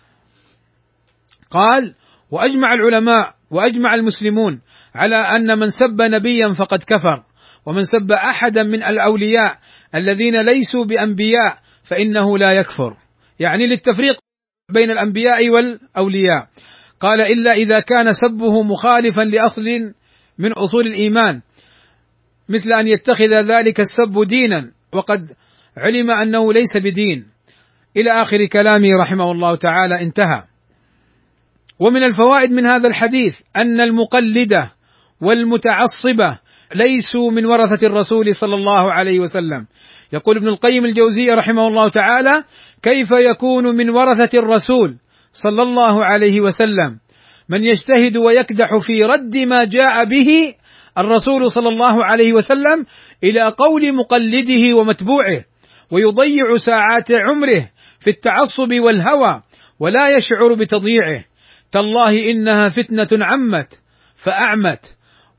قال: وأجمع العلماء وأجمع المسلمون على أن من سب نبيا فقد كفر، ومن سب أحدا من الأولياء الذين ليسوا بأنبياء فإنه لا يكفر، يعني للتفريق بين الأنبياء والأولياء. قال: إلا إذا كان سبه مخالفا لأصل من أصول الإيمان، مثل أن يتخذ ذلك السب دينا وقد علم أنه ليس بدين، إلى آخر كلامه رحمه الله تعالى. انتهى. ومن الفوائد من هذا الحديث أن المقلدة والمتعصبة ليسوا من ورثة الرسول صلى الله عليه وسلم. يقول ابن القيم الجوزية رحمه الله تعالى: كيف يكون من ورثة الرسول صلى الله عليه وسلم من يجتهد ويكدح في رد ما جاء به الرسول صلى الله عليه وسلم إلى قول مقلده ومتبوعه، ويضيع ساعات عمره في التعصب والهوى ولا يشعر بتضييعه. تالله إنها فتنة عمت فأعمت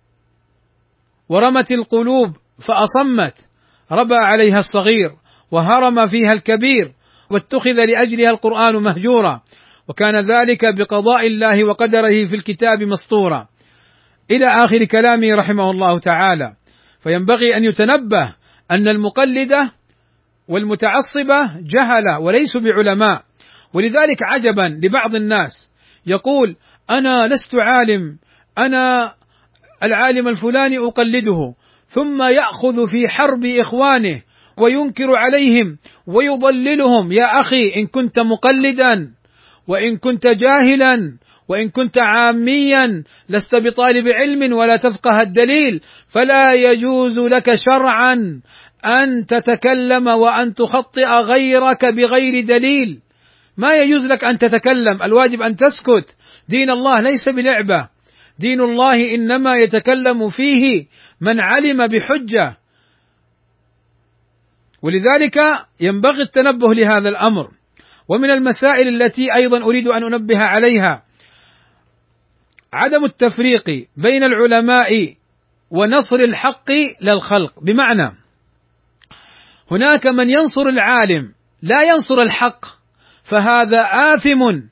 ورمت القلوب فأصمت، ربى عليها الصغير وهرم فيها الكبير، واتخذ لأجلها القرآن مهجورا، وكان ذلك بقضاء الله وقدره في الكتاب مسطورا، إلى آخر كلامه رحمه الله تعالى. فينبغي أن يتنبه أن المقلدة والمتعصبة جهلة وليسوا بعلماء. ولذلك عجبا لبعض الناس يقول: أنا لست عالم، أنا العالم الفلاني أقلده، ثم يأخذ في حرب إخوانه وينكر عليهم ويضللهم. يا أخي، إن كنت مقلدا وإن كنت جاهلا وإن كنت عاميا لست بطالب علم ولا تفقه الدليل، فلا يجوز لك شرعا أن تتكلم وأن تخطئ غيرك بغير دليل. ما يجوز لك أن تتكلم، الواجب أن تسكت. دين الله ليس بلعبة، دين الله إنما يتكلم فيه من علم بحجة. ولذلك ينبغي التنبه لهذا الأمر. ومن المسائل التي أيضا أريد أن أنبه عليها عدم التفريق بين العلماء ونصر الحق للخلق، بمعنى هناك من ينصر العالم لا ينصر الحق، فهذا آثم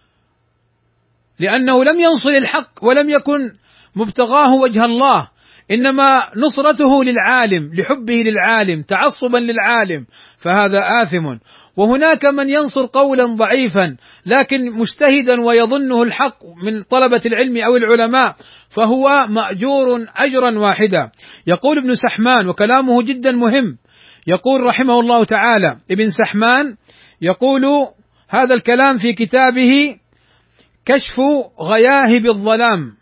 لأنه لم ينصر الحق ولم يكن مبتغاه وجه الله، إنما نصرته للعالم لحبه للعالم تعصبا للعالم، فهذا آثم. وهناك من ينصر قولا ضعيفا لكن مجتهدا ويظنه الحق من طلبة العلم أو العلماء، فهو مأجور أجرا واحدا. يقول ابن سحمان وكلامه جدا مهم، يقول رحمه الله تعالى ابن سحمان يقول هذا الكلام في كتابه كشف غياهب الظلام،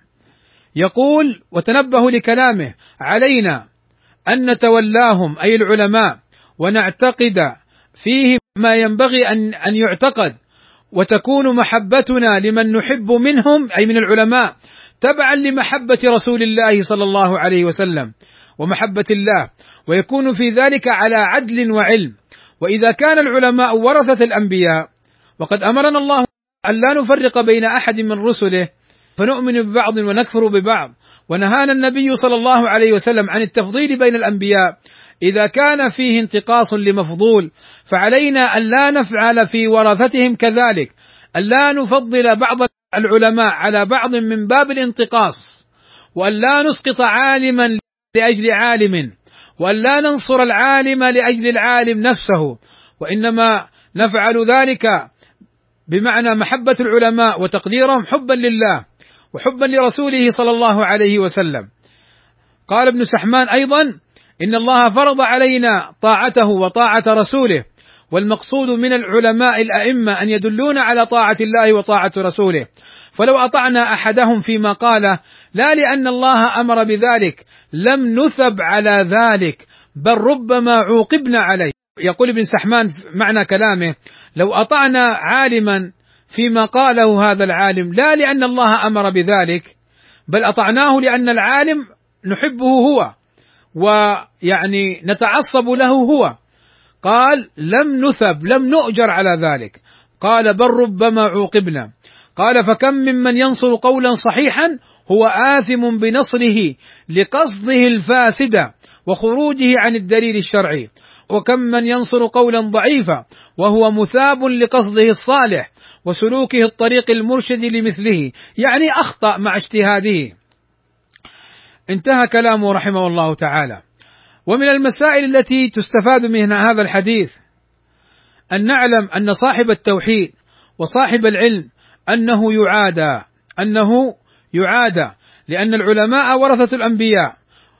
يقول وتنبهوا لكلامه: علينا أن نتولاهم أي العلماء ونعتقد فيه ما ينبغي أن أن يعتقد، وتكون محبتنا لمن نحب منهم أي من العلماء تبعا لمحبة رسول الله صلى الله عليه وسلم ومحبة الله، ويكون في ذلك على عدل وعلم. وإذا كان العلماء ورثة الأنبياء، وقد أمرنا الله أن لا نفرق بين أحد من رسله فنؤمن ببعض ونكفر ببعض، ونهانا النبي صلى الله عليه وسلم عن التفضيل بين الأنبياء، إذا كان فيه انتقاص لمفضول فعلينا أن لا نفعل في ورثتهم كذلك، أن لا نفضل بعض العلماء على بعض من باب الانتقاص، وأن لا نسقط عالما لأجل عالم، وأن لا ننصر العالم لأجل العالم نفسه، وإنما نفعل ذلك بمعنى محبة العلماء وتقديرهم حبا لله وحبا لرسوله صلى الله عليه وسلم. قال ابن سحمان أيضا: إن الله فرض علينا طاعته وطاعة رسوله، والمقصود من العلماء الأئمة أن يدلون على طاعة الله وطاعة رسوله، فلو أطعنا أحدهم فيما قاله لا لأن الله أمر بذلك لم نثب على ذلك، بل ربما عوقبنا عليه. يقول ابن سحمان معنى كلامه: لو أطعنا عالما فيما قاله هذا العالم لا لأن الله أمر بذلك، بل أطعناه لأن العالم نحبه هو ويعني نتعصب له هو، قال لم نثب لم نؤجر على ذلك، قال بل ربما عوقبنا. قال: فكم ممن ينصر قولا صحيحا هو آثم بنصره لقصده الفاسدة وخروجه عن الدليل الشرعي، وكم من ينصر قولا ضعيفا وهو مثاب لقصده الصالح وسلوكه الطريق المرشد لمثله، يعني أخطأ مع اجتهاده. انتهى كلامه رحمه الله تعالى. ومن المسائل التي تستفاد من هذا الحديث أن نعلم أن صاحب التوحيد وصاحب العلم أنه يعادى أنه يعادى لأن العلماء ورثة الأنبياء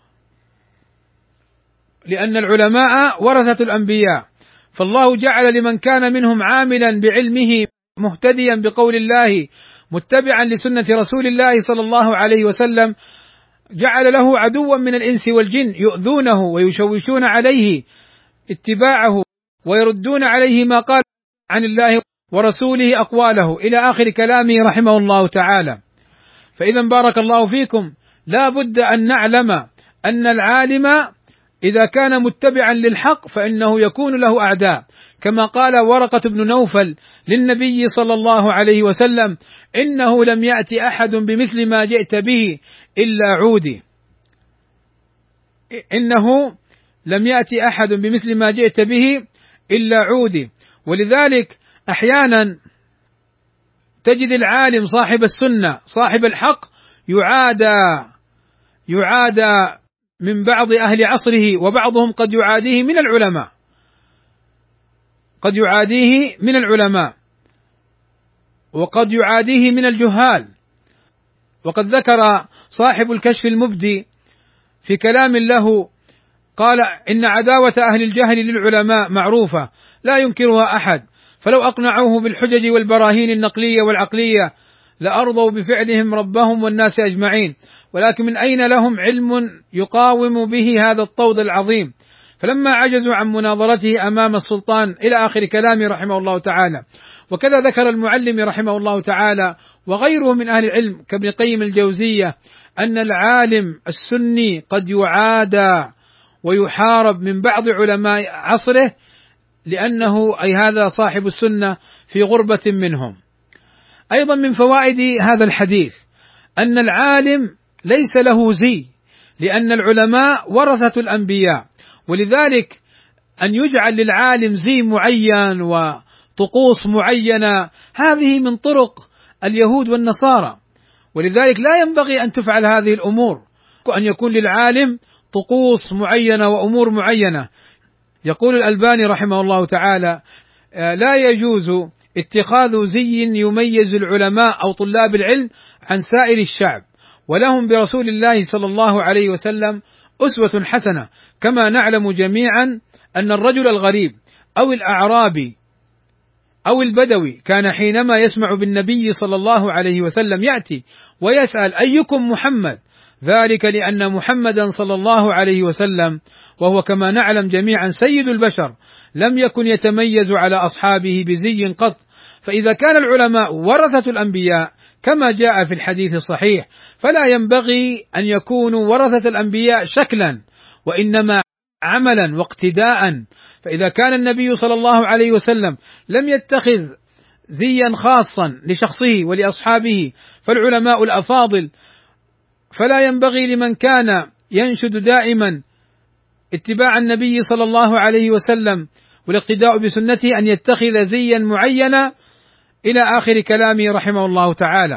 لأن العلماء ورثة الأنبياء فالله جعل لمن كان منهم عاملا بعلمه مهتديا بقول الله متبعا لسنة رسول الله صلى الله عليه وسلم، جعل له عدوا من الإنس والجن يؤذونه ويشوشون عليه اتباعه ويردون عليه ما قال عن الله ورسوله أقواله إلى آخر كلامه رحمه الله تعالى. فإذا بارك الله فيكم لا بد أن نعلم أن العالم إذا كان متبعا للحق فإنه يكون له أعداء، كما قال ورقة بن نوفل للنبي صلى الله عليه وسلم: إنه لم يأتي أحد بمثل ما جئت به إلا عودي إنه لم يأتي أحد بمثل ما جئت به إلا عودي. ولذلك أحيانا تجد العالم صاحب السنة صاحب الحق يعادى يعادى من بعض أهل عصره، وبعضهم قد يعاديه من العلماء قد يعاديه من العلماء وقد يعاديه من الجهال. وقد ذكر صاحب الكشف المبدي في كلام له قال: إن عداوة أهل الجهل للعلماء معروفة لا ينكرها أحد، فلو أقنعوه بالحجج والبراهين النقلية والعقلية لأرضوا بفعلهم ربهم والناس أجمعين، ولكن من أين لهم علم يقاوم به هذا الطود العظيم؟ فلما عجزوا عن مناظرته أمام السلطان إلى آخر كلامه رحمه الله تعالى. وكذا ذكر المعلم رحمه الله تعالى وغيره من أهل العلم كابن قيم الجوزية أن العالم السني قد يعادى ويحارب من بعض علماء عصره لأنه أي هذا صاحب السنة في غربة منهم. أيضا من فوائد هذا الحديث أن العالم ليس له زي، لأن العلماء ورثة الأنبياء، ولذلك أن يجعل للعالم زي معين وطقوس معينة هذه من طرق اليهود والنصارى، ولذلك لا ينبغي أن تفعل هذه الأمور، أن يكون للعالم طقوس معينة وأمور معينة. يقول الألباني رحمه الله تعالى: لا يجوز اتخاذ زي يميز العلماء أو طلاب العلم عن سائر الشعب، ولهم برسول الله صلى الله عليه وسلم أسوة حسنة، كما نعلم جميعا أن الرجل الغريب أو الأعرابي أو البدوي كان حينما يسمع بالنبي صلى الله عليه وسلم يأتي ويسأل: أيكم محمد؟ ذلك لأن محمدا صلى الله عليه وسلم وهو كما نعلم جميعا سيد البشر لم يكن يتميز على أصحابه بزي قط. فإذا كان العلماء ورثة الأنبياء كما جاء في الحديث الصحيح، فلا ينبغي أن يكونوا ورثة الأنبياء شكلا، وإنما عملا واقتداء. فإذا كان النبي صلى الله عليه وسلم لم يتخذ زيا خاصا لشخصه ولأصحابه، فالعلماء الأفاضل فلا ينبغي لمن كان ينشد دائما اتباع النبي صلى الله عليه وسلم والاقتداء بسنته أن يتخذ زيا معينا، إلى آخر كلامه رحمه الله تعالى.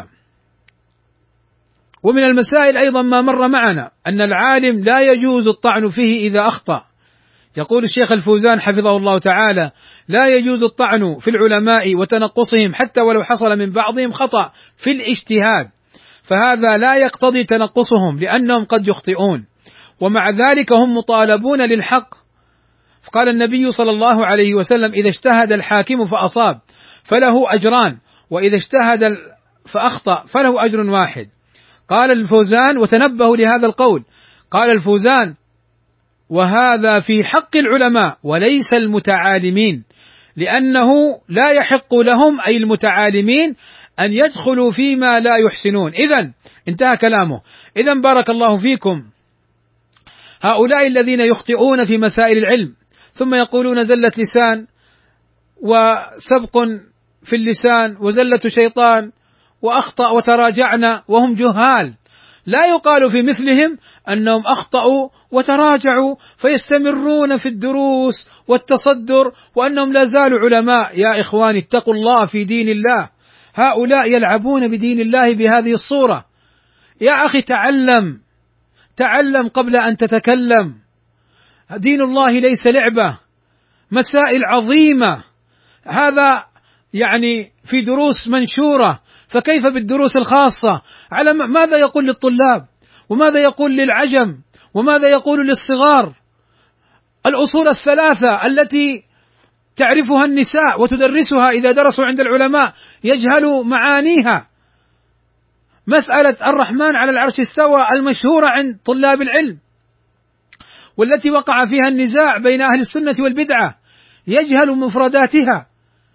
ومن المسائل أيضا ما مر معنا أن العالم لا يجوز الطعن فيه إذا أخطأ. يقول الشيخ الفوزان حفظه الله تعالى: لا يجوز الطعن في العلماء وتنقصهم حتى ولو حصل من بعضهم خطأ في الاجتهاد، فهذا لا يقتضي تنقصهم لأنهم قد يخطئون، ومع ذلك هم مطالبون للحق. فقال النبي صلى الله عليه وسلم: إذا اجتهد الحاكم فأصاب فله أجران، وإذا اجتهد فأخطأ فله أجر واحد. قال الفوزان: وتنبهوا لهذا القول، قال الفوزان: وهذا في حق العلماء وليس المتعالمين، لأنه لا يحق لهم أي المتعالمين أن يدخلوا فيما لا يحسنون. إذن انتهى كلامه. إذن بارك الله فيكم، هؤلاء الذين يخطئون في مسائل العلم ثم يقولون زلة لسان وسبق في اللسان وزلة شيطان وأخطأ وتراجعنا وهم جهال، لا يقال في مثلهم أنهم أخطأوا وتراجعوا فيستمرون في الدروس والتصدر وأنهم لا زالوا علماء. يا إخواني اتقوا الله في دين الله، هؤلاء يلعبون بدين الله بهذه الصورة. يا أخي تعلم تعلم قبل أن تتكلم، دين الله ليس لعبة، مسائل عظيمة، هذا يعني في دروس منشورة، فكيف بالدروس الخاصة؟ على ماذا يقول للطلاب، وماذا يقول للعجم، وماذا يقول للصغار؟ الأصول الثلاثة التي تعرفها النساء وتدرسها إذا درسوا عند العلماء يجهلوا معانيها. مسألة الرحمن على العرش استوى المشهورة عند طلاب العلم، والتي وقع فيها النزاع بين أهل السنة والبدعة، يجهل مفرداتها.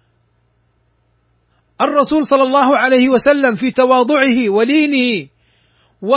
الرسول صلى الله عليه وسلم في تواضعه ولينه و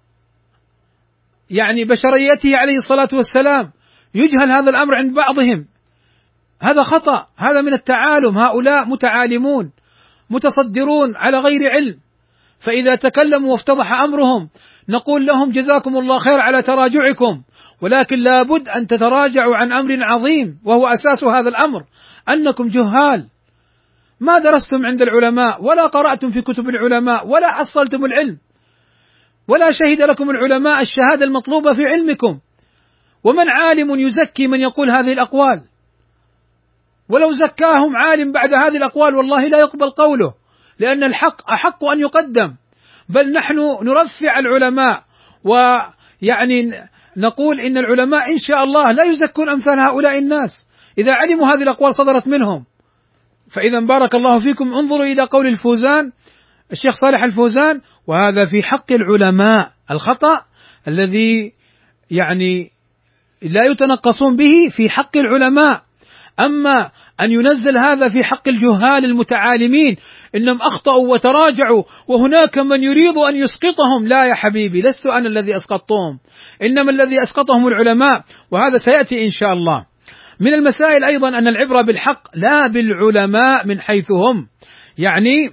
يعني بشريته عليه الصلاة والسلام يجهل هذا الأمر عند بعضهم، هذا خطأ، هذا من التعالم. هؤلاء متعالمون متصدرون على غير علم، فإذا تكلموا وافتضح أمرهم نقول لهم جزاكم الله خير على تراجعكم، ولكن لابد أن تتراجعوا عن أمر عظيم وهو أساس هذا الأمر، أنكم جهال، ما درستم عند العلماء ولا قرأتم في كتب العلماء ولا حصلتم العلم، ولا شهد لكم العلماء الشهادة المطلوبة في علمكم. ومن عالم يزكي من يقول هذه الأقوال؟ ولو زكاهم عالم بعد هذه الأقوال والله لا يقبل قوله، لأن الحق أحق أن يقدم. بل نحن نرفع العلماء ويعني نقول إن العلماء إن شاء الله لا يزكون أمثال هؤلاء الناس إذا علموا هذه الأقوال صدرت منهم. فإذا بارك الله فيكم انظروا إلى قول الفوزان الشيخ صالح الفوزان: وهذا في حق العلماء، الخطأ الذي يعني لا يتنقصون به في حق العلماء. أما أن ينزل هذا في حق الجهال المتعالمين إنهم أخطأوا وتراجعوا وهناك من يريد أن يسقطهم، لا يا حبيبي، لست أنا الذي أسقطتهم، إنما الذي أسقطهم العلماء، وهذا سيأتي إن شاء الله. من المسائل أيضا أن العبرة بالحق لا بالعلماء من حيث هم، يعني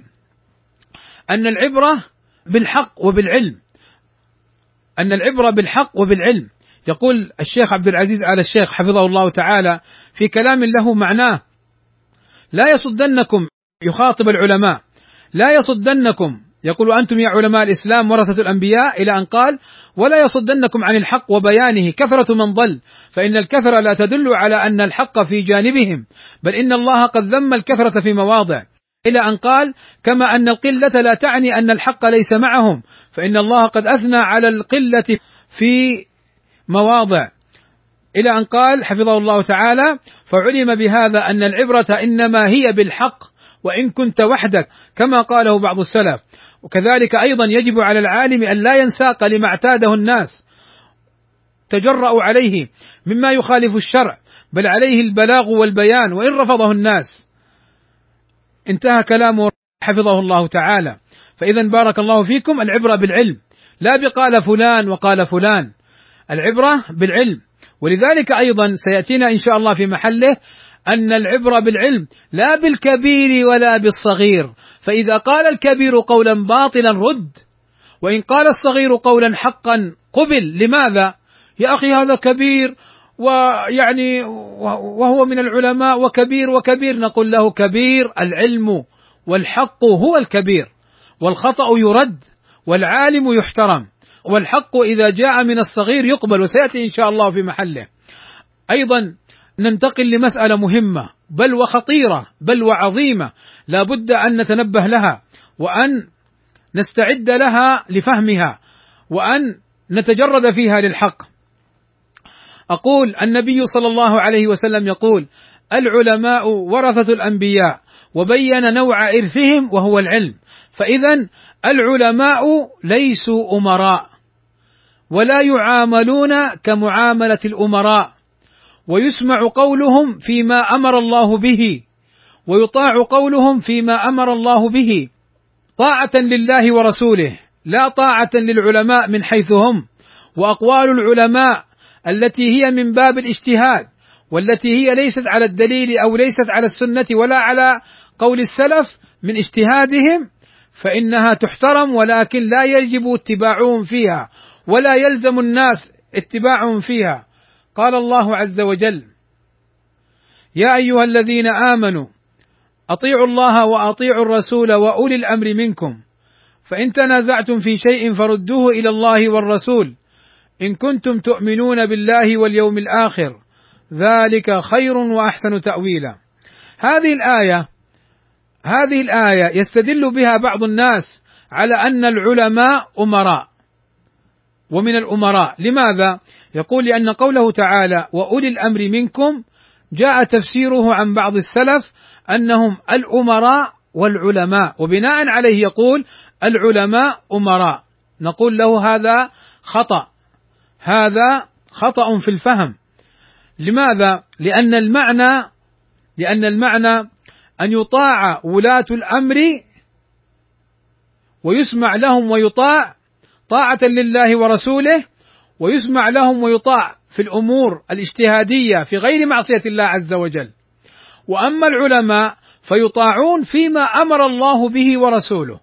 أن العبرة بالحق وبالعلم، أن العبرة بالحق وبالعلم. يقول الشيخ عبد العزيز آل الشيخ حفظه الله تعالى في كلام له معناه: لا يصدنكم، يخاطب العلماء، لا يصدنكم، يقول أنتم يا علماء الإسلام ورثة الأنبياء، إلى أن قال: ولا يصدنكم عن الحق وبيانه كثرة من ضل، فإن الكثرة لا تدل على أن الحق في جانبهم، بل إن الله قد ذم الكثرة في مواضع، إلى أن قال: كما أن القلة لا تعني أن الحق ليس معهم، فإن الله قد أثنى على القلة في مواضع، إلى أن قال حفظه الله تعالى: فعلم بهذا أن العبرة إنما هي بالحق وإن كنت وحدك، كما قاله بعض السلف. وكذلك أيضا يجب على العالم أن لا ينساق لما اعتاده الناس تجرأوا عليه مما يخالف الشرع، بل عليه البلاغ والبيان وإن رفضه الناس. انتهى كلامه حفظه الله تعالى. فإذا بارك الله فيكم، العبرة بالعلم لا بقال فلان وقال فلان، العبرة بالعلم. ولذلك أيضا سيأتينا إن شاء الله في محله أن العبرة بالعلم لا بالكبير ولا بالصغير، فإذا قال الكبير قولا باطلا رد، وإن قال الصغير قولا حقا قبل. لماذا؟ يا أخي هذا كبير ويعني وهو من العلماء وكبير وكبير، نقول له: كبير العلم والحق هو الكبير، والخطأ يرد، والعالم يحترم، والحق إذا جاء من الصغير يقبل، وسيأتي إن شاء الله في محله. أيضا ننتقل لمسألة مهمة بل وخطيرة بل وعظيمة، لا بد أن نتنبه لها وأن نستعد لها لفهمها وأن نتجرد فيها للحق. أقول: النبي صلى الله عليه وسلم يقول: العلماء ورثة الأنبياء، وبين نوع إرثهم وهو العلم. فإذا العلماء ليسوا أمراء، ولا يعاملون كمعاملة الأمراء، ويسمع قولهم فيما أمر الله به، ويطاع قولهم فيما أمر الله به، طاعة لله ورسوله، لا طاعة للعلماء من حيث هم. وأقوال العلماء التي هي من باب الاجتهاد، والتي هي ليست على الدليل أو ليست على السنة ولا على قول السلف من اجتهادهم، فإنها تحترم، ولكن لا يجب اتباعهم فيها، ولا يلزم الناس اتباعهم فيها. قال الله عز وجل: يا أيها الذين آمنوا أطيعوا الله وأطيعوا الرسول وأولي الأمر منكم، فإن تنازعتم في شيء فردوه إلى الله والرسول إن كنتم تؤمنون بالله واليوم الآخر، ذلك خير وأحسن تأويلا. هذه الآية هذه الآية يستدل بها بعض الناس على أن العلماء أمراء ومن الأمراء. لماذا؟ يقول: لأن قوله تعالى وأولي الأمر منكم جاء تفسيره عن بعض السلف أنهم الأمراء والعلماء، وبناء عليه يقول: العلماء أمراء. نقول له: هذا خطأ، هذا خطأ في الفهم. لماذا؟ لأن المعنى لأن المعنى أن يطاع ولاة الأمر ويسمع لهم ويطاع طاعة لله ورسوله، ويسمع لهم ويطاع في الأمور الاجتهادية في غير معصية الله عز وجل. وأما العلماء فيطاعون فيما أمر الله به ورسوله،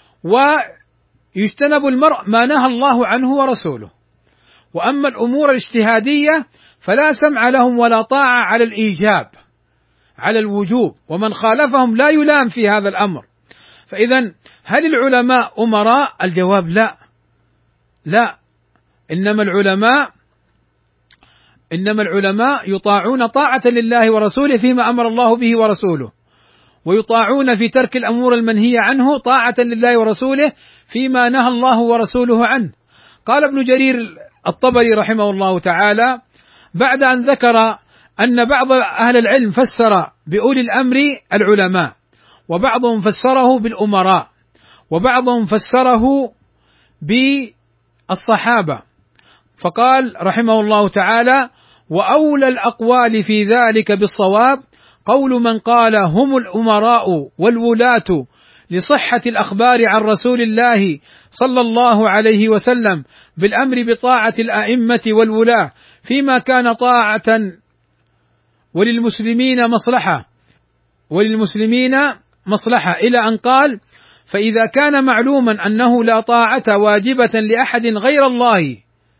ويجتنب المرء ما نهى الله عنه ورسوله. وأما الأمور الاجتهادية فلا سمع لهم ولا طاعة على الإيجاب، على الوجوب، ومن خالفهم لا يلام في هذا الأمر. فإذا هل العلماء أمراء؟ الجواب لا، لا، إنما العلماء إنما العلماء يطاعون طاعة لله ورسوله فيما أمر الله به ورسوله، ويطاعون في ترك الأمور المنهية عنه طاعة لله ورسوله فيما نهى الله ورسوله عنه. قال ابن جرير الطبري رحمه الله تعالى بعد أن ذكر أن بعض أهل العلم فسر بأولي الأمر العلماء، وبعضهم فسره بالأمراء، وبعضهم فسره بالصحابة، فقال رحمه الله تعالى: وأولى الأقوال في ذلك بالصواب قول من قال هم الأمراء والولاة لصحة الأخبار عن رسول الله صلى الله عليه وسلم بالأمر بطاعة الأئمة والولاة فيما كان طاعة وللمسلمين مصلحة وللمسلمين مصلحة إلى أن قال: فإذا كان معلوما أنه لا طاعة واجبة لأحد غير الله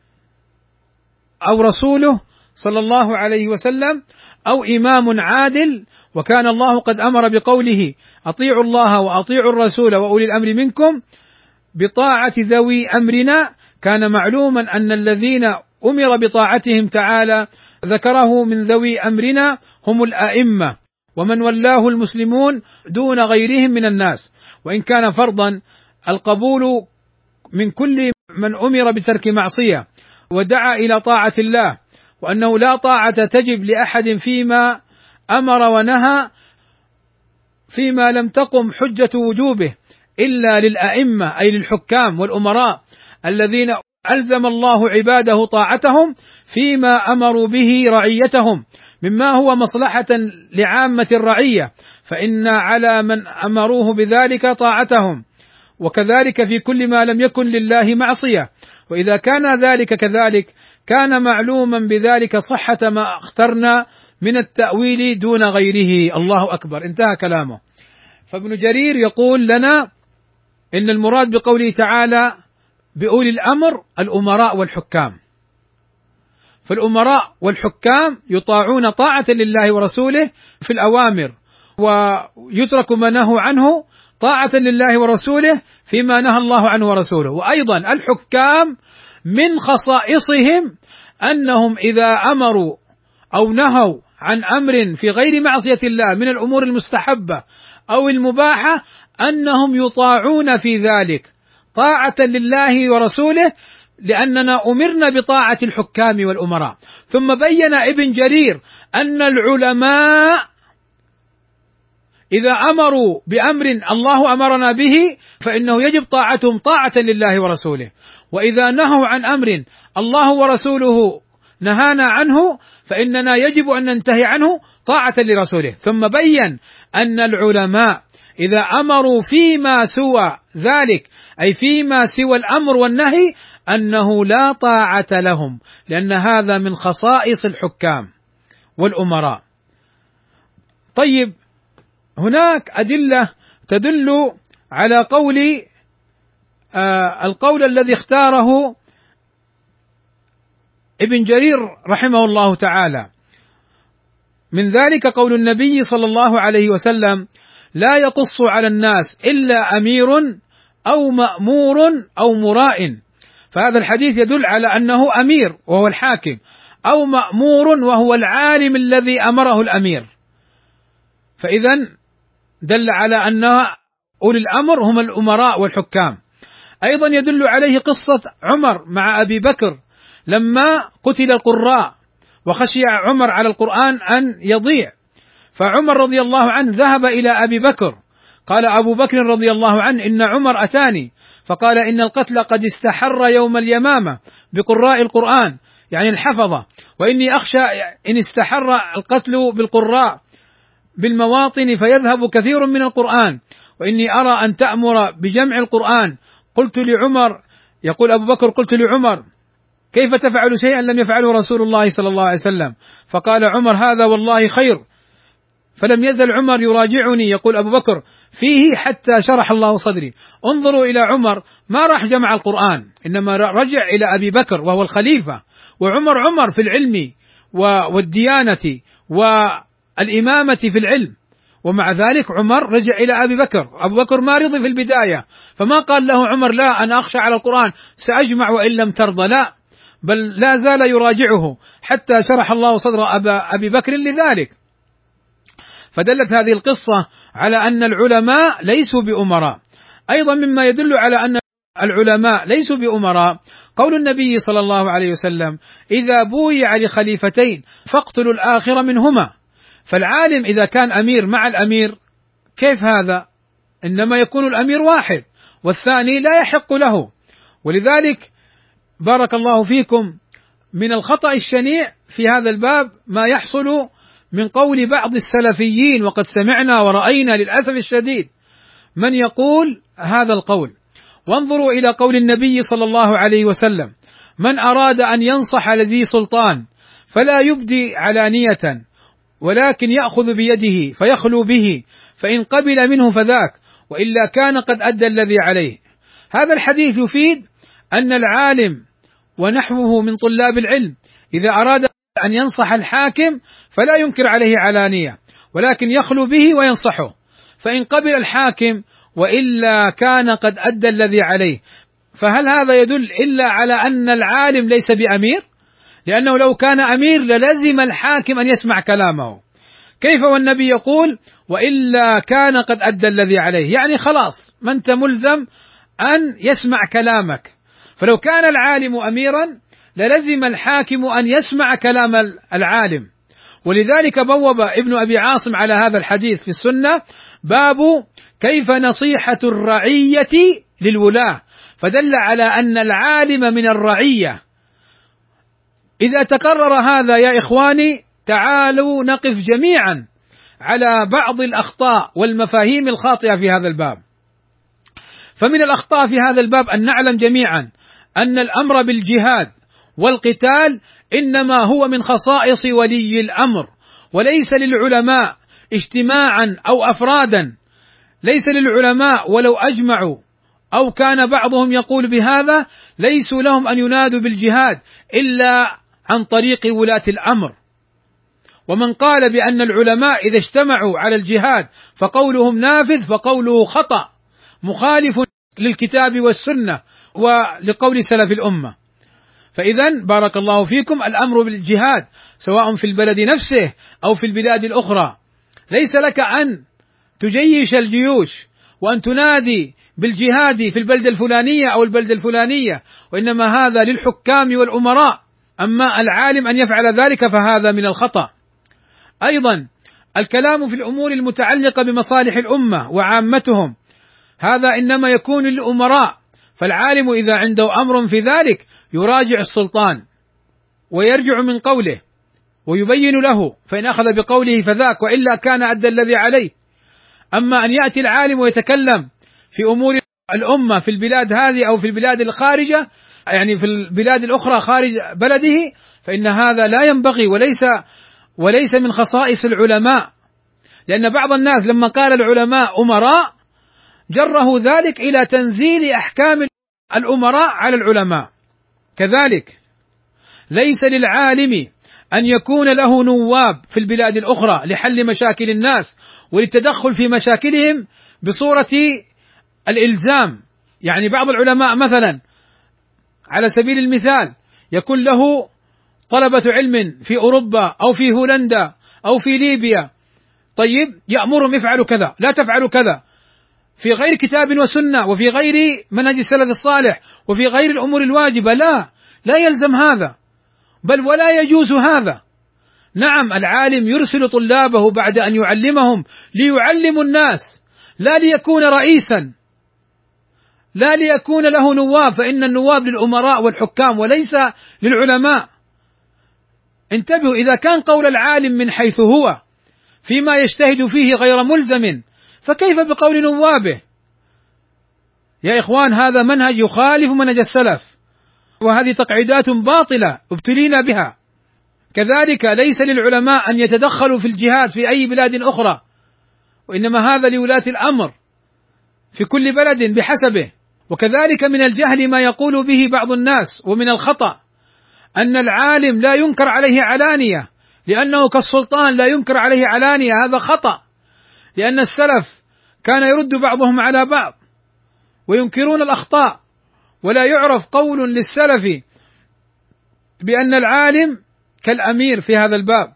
أو رسوله صلى الله عليه وسلم أو إمام عادل، وكان الله قد أمر بقوله: أطيعوا الله وأطيعوا الرسول وأولي الأمر منكم، بطاعة ذوي أمرنا، كان معلوما أن الذين أمر بطاعتهم تعالى ذكره من ذوي أمرنا هم الأئمة ومن ولاه المسلمون دون غيرهم من الناس، وإن كان فرضا القبول من كل من أمر بترك معصية ودعا إلى طاعة الله، وأنه لا طاعة تجب لأحد فيما أمر ونهى فيما لم تقم حجة وجوبه إلا للأئمة أي للحكام والأمراء الذين ألزم الله عباده طاعتهم فيما أمروا به رعيتهم مما هو مصلحة لعامة الرعية، فإن على من أمروه بذلك طاعتهم، وكذلك في كل ما لم يكن لله معصية. وإذا كان ذلك كذلك كان معلوما بذلك صحة ما اخترنا من التأويل دون غيره. الله أكبر. انتهى كلامه. فابن جرير يقول لنا إن المراد بقوله تعالى بأولي الأمر الأمراء والحكام، فالأمراء والحكام يطاعون طاعة لله ورسوله في الأوامر، ويترك ما نهوا عنه طاعة لله ورسوله فيما نهى الله عنه ورسوله. وأيضا الحكام من خصائصهم أنهم إذا أمروا أو نهوا عن أمر في غير معصية الله من الأمور المستحبة أو المباحة أنهم يطاعون في ذلك طاعة لله ورسوله، لأننا أمرنا بطاعة الحكام والأمراء. ثم بين ابن جرير أن العلماء إذا أمروا بأمر الله أمرنا به فإنه يجب طاعتهم طاعة لله ورسوله، وإذا نهوا عن أمر الله ورسوله نهانا عنه فإننا يجب أن ننتهي عنه طاعة لرسوله. ثم بين أن العلماء إذا أمروا فيما سوى ذلك أي فيما سوى الأمر والنهي أنه لا طاعة لهم، لأن هذا من خصائص الحكام والأمراء. طيب، هناك أدلة تدل على قول آه القول الذي اختاره ابن جرير رحمه الله تعالى، من ذلك قول النبي صلى الله عليه وسلم: لا يقص على الناس إلا أمير أو مأمور أو مراء. فهذا الحديث يدل على أنه أمير وهو الحاكم، أو مأمور وهو العالم الذي أمره الأمير، فإذن دل على أن أولي الأمر هم الأمراء والحكام. أيضا يدل عليه قصة عمر مع أبي بكر لما قتل القراء وخشي عمر على القرآن أن يضيع، فعمر رضي الله عنه ذهب إلى أبي بكر، قال أبو بكر رضي الله عنه: إن عمر أتاني فقال إن القتل قد استحر يوم اليمامة بقراء القرآن، يعني الحفظة، وإني أخشى إن استحر القتل بالقراء بالمواطن فيذهب كثير من القرآن، وإني أرى أن تأمر بجمع القرآن. قلت لعمر، يقول أبو بكر: قلت لعمر: كيف تفعل شيئا لم يفعله رسول الله صلى الله عليه وسلم؟ فقال عمر: هذا والله خير. فلم يزل عمر يراجعني، يقول أبو بكر، فيه حتى شرح الله صدري. انظروا إلى عمر، ما راح جمع القرآن، إنما رجع إلى أبي بكر وهو الخليفة، وعمر عمر في العلم والديانة والإمامة في العلم، ومع ذلك عمر رجع إلى أبي بكر. أبو بكر ما رضي في البداية، فما قال له عمر: لا أنا أخشى على القرآن سأجمع وإن لم ترضى، لا، بل لا زال يراجعه حتى شرح الله صدر أبي بكر لذلك. فدلت هذه القصة على أن العلماء ليسوا بأمراء. أيضا مما يدل على أن العلماء ليسوا بأمراء قول النبي صلى الله عليه وسلم: إذا بويع لخليفتين فاقتلوا الآخر منهما. فالعالم إذا كان أمير مع الأمير كيف هذا؟ إنما يكون الأمير واحد والثاني لا يحق له. ولذلك بارك الله فيكم من الخطأ الشنيع في هذا الباب ما يحصل من قول بعض السلفيين، وقد سمعنا ورأينا للأسف الشديد من يقول هذا القول. وانظروا إلى قول النبي صلى الله عليه وسلم: من أراد أن ينصح لذي سلطان فلا يبدي علانية ولكن يأخذ بيده فيخلو به، فإن قبل منه فذاك، وإلا كان قد أدى الذي عليه. هذا الحديث يفيد أن العالم ونحوه من طلاب العلم إذا أراد أن ينصح الحاكم فلا ينكر عليه علانية، ولكن يخلو به وينصحه، فإن قبل الحاكم وإلا كان قد أدى الذي عليه. فهل هذا يدل إلا على أن العالم ليس بأمير؟ لأنه لو كان أمير للزم الحاكم أن يسمع كلامه، كيف والنبي يقول وإلا كان قد أدى الذي عليه؟ يعني خلاص ما أنت ملزم أن يسمع كلامك. فلو كان العالم أميرا للزم الحاكم أن يسمع كلام العالم. ولذلك بوب ابن أبي عاصم على هذا الحديث في السنة باب كيف نصيحة الرعية للولاة، فدل على أن العالم من الرعية. إذا تكرر هذا يا إخواني تعالوا نقف جميعا على بعض الأخطاء والمفاهيم الخاطئة في هذا الباب. فمن الأخطاء في هذا الباب أن نعلم جميعا أن الأمر بالجهاد والقتال إنما هو من خصائص ولي الأمر، وليس للعلماء اجتماعا أو أفرادا. ليس للعلماء ولو أجمعوا أو كان بعضهم يقول بهذا ليسوا لهم أن ينادوا بالجهاد إلا عن طريق ولاة الأمر. ومن قال بأن العلماء إذا اجتمعوا على الجهاد فقولهم نافذ فقوله خطأ مخالف للكتاب والسنة ولقول سلف الأمة. فإذا بارك الله فيكم الأمر بالجهاد سواء في البلد نفسه أو في البلاد الأخرى. ليس لك أن تجيش الجيوش وأن تنادي بالجهاد في البلدة الفلانية أو البلدة الفلانية، وإنما هذا للحكام والأمراء. أما العالم أن يفعل ذلك فهذا من الخطأ. أيضا الكلام في الأمور المتعلقة بمصالح الأمة وعامتهم هذا إنما يكون للأمراء، فالعالم إذا عنده أمر في ذلك يراجع السلطان ويرجع من قوله ويبين له، فإن أخذ بقوله فذاك وإلا كان أدى الذي عليه. أما أن يأتي العالم ويتكلم في أمور الأمة في البلاد هذه أو في البلاد الخارجة، يعني في البلاد الأخرى خارج بلده، فإن هذا لا ينبغي وليس وليس من خصائص العلماء. لأن بعض الناس لما قال العلماء أمراء جره ذلك إلى تنزيل أحكام الأمراء على العلماء. كذلك ليس للعالم أن يكون له نواب في البلاد الأخرى لحل مشاكل الناس وللتدخل في مشاكلهم بصورة الإلزام. يعني بعض العلماء مثلا على سبيل المثال يكون له طلبة علم في أوروبا أو في هولندا أو في ليبيا، طيب يأمرهم يفعلوا كذا لا تفعلوا كذا في غير كتاب وسنة وفي غير منهج السلف الصالح وفي غير الأمور الواجبة. لا لا يلزم هذا، بل ولا يجوز هذا. نعم العالم يرسل طلابه بعد أن يعلمهم ليعلموا الناس، لا ليكون رئيسا، لا ليكون له نواب، فإن النواب للأمراء والحكام وليس للعلماء. انتبهوا، إذا كان قول العالم من حيث هو فيما يجتهد فيه غير ملزم فكيف بقول نوابه؟ يا إخوان هذا منهج يخالف منهج السلف، وهذه تقعيدات باطلة ابتلينا بها. كذلك ليس للعلماء أن يتدخلوا في الجهاد في أي بلاد أخرى، وإنما هذا لولاة الأمر في كل بلد بحسبه. وكذلك من الجهل ما يقول به بعض الناس ومن الخطأ أن العالم لا ينكر عليه علانية لأنه كالسلطان لا ينكر عليه علانية. هذا خطأ، لأن السلف كان يرد بعضهم على بعض وينكرون الأخطاء، ولا يعرف قول للسلف بأن العالم كالأمير في هذا الباب.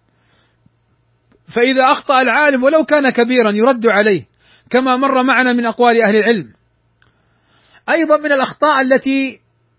فإذا أخطأ العالم ولو كان كبيرا يرد عليه كما مر معنا من أقوال أهل العلم. أيضا من الأخطاء التي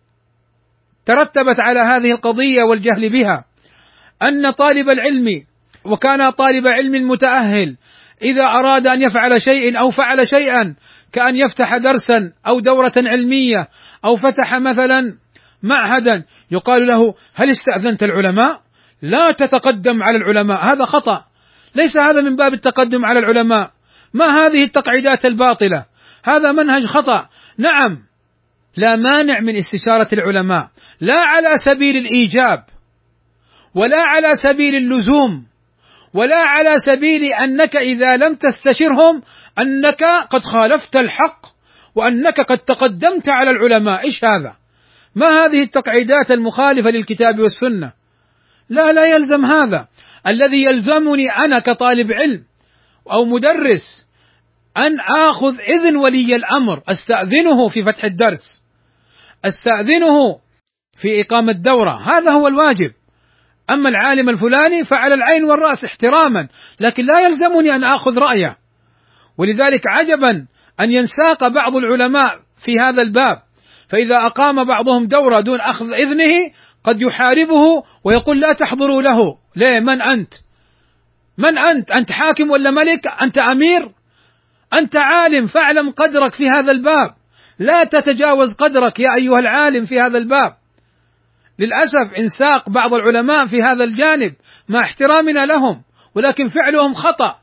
ترتبت على هذه القضية والجهل بها أن طالب العلم وكان طالب علم متأهل إذا أراد أن يفعل شيء أو فعل شيئا كأن يفتح درسا أو دورة علمية أو فتح مثلا معهدا يقال له هل استأذنت العلماء؟ لا تتقدم على العلماء. هذا خطأ، ليس هذا من باب التقدم على العلماء. ما هذه التقعيدات الباطلة؟ هذا منهج خطأ. نعم لا مانع من استشارة العلماء، لا على سبيل الإيجاب ولا على سبيل اللزوم ولا على سبيل أنك إذا لم تستشرهم أنك قد خالفت الحق وأنك قد تقدمت على العلماء. إيش هذا؟ ما هذه التقعيدات المخالفة للكتاب والسنة؟ لا لا يلزم هذا. الذي يلزمني أنا كطالب علم أو مدرس أن آخذ إذن ولي الأمر، أستأذنه في فتح الدرس، أستأذنه في إقامة دورة، هذا هو الواجب. أما العالم الفلاني فعلى العين والرأس احتراما، لكن لا يلزمني أن آخذ رأيه. ولذلك عجبا أن ينساق بعض العلماء في هذا الباب، فإذا أقام بعضهم دورة دون أخذ إذنه قد يحاربه ويقول لا تحضروا له. ليه؟ من أنت؟ من أنت؟ أنت حاكم ولا ملك؟ أنت أمير؟ أنت عالم فاعلم قدرك في هذا الباب، لا تتجاوز قدرك يا أيها العالم في هذا الباب. للأسف انساق بعض العلماء في هذا الجانب مع احترامنا لهم، ولكن فعلهم خطأ،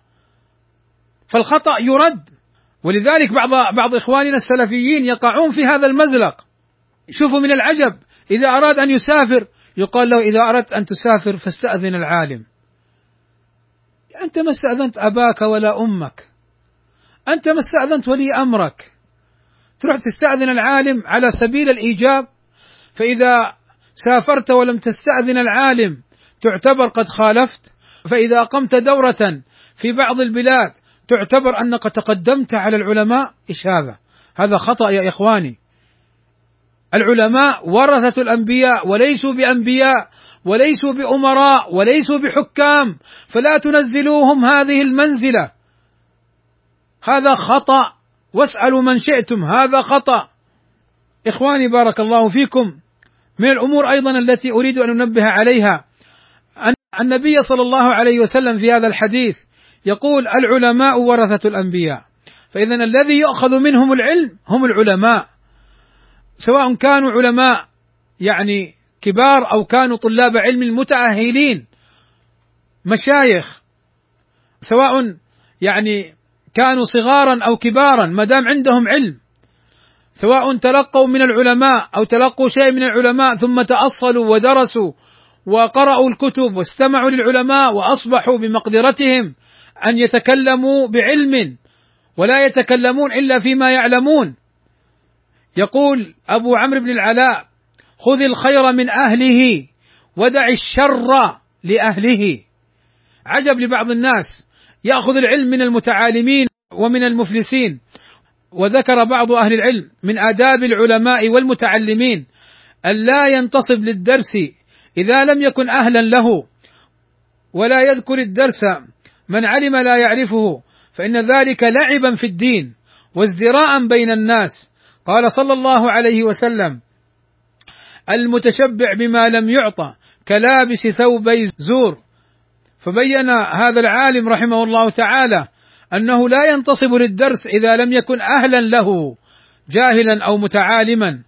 فالخطأ يرد. ولذلك بعض بعض إخواننا السلفيين يقعون في هذا المزلق. شوفوا من العجب، إذا أراد أن يسافر يقال له إذا أردت أن تسافر فاستأذن العالم. أنت ما استأذنت أباك ولا أمك، أنت ما استأذنت ولي أمرك، تروح تستأذن العالم على سبيل الإيجاب. فإذا سافرت ولم تستأذن العالم تعتبر قد خالفت، فإذا أقمت دورة في بعض البلاد تعتبر أنك تقدمت على العلماء. إيش هذا؟ هذا خطأ يا إخواني. العلماء ورثة الأنبياء، وليسوا بأنبياء وليسوا بأمراء وليسوا بحكام، فلا تنزلوهم هذه المنزلة. هذا خطأ، واسألوا من شئتم، هذا خطأ. إخواني بارك الله فيكم، من الأمور أيضا التي أريد أن أنبه عليها أن النبي صلى الله عليه وسلم في هذا الحديث يقول العلماء ورثة الأنبياء، فإذن الذي يؤخذ منهم العلم هم العلماء، سواء كانوا علماء يعني كبار أو كانوا طلاب علم متأهلين مشايخ، سواء يعني كانوا صغارا أو كبارا، ما دام عندهم علم، سواء تلقوا من العلماء أو تلقوا شيء من العلماء ثم تأصلوا ودرسوا وقرأوا الكتب واستمعوا للعلماء وأصبحوا بمقدرتهم أن يتكلموا بعلم ولا يتكلمون إلا فيما يعلمون. يقول أبو عمرو بن العلاء: خذ الخير من أهله ودع الشر لأهله. عجب لبعض الناس يأخذ العلم من المتعالمين ومن المفلسين. وذكر بعض أهل العلم من آداب العلماء والمتعلمين أن لا ينتصب للدرس إذا لم يكن أهلا له، ولا يذكر الدرس من علم لا يعرفه، فإن ذلك لعبا في الدين وازدراء بين الناس. قال صلى الله عليه وسلم: المتشبع بما لم يعطى كلابس ثوبي زور. فبين هذا العالم رحمه الله تعالى أنه لا ينتصب للدرس إذا لم يكن أهلا له، جاهلا أو متعالما،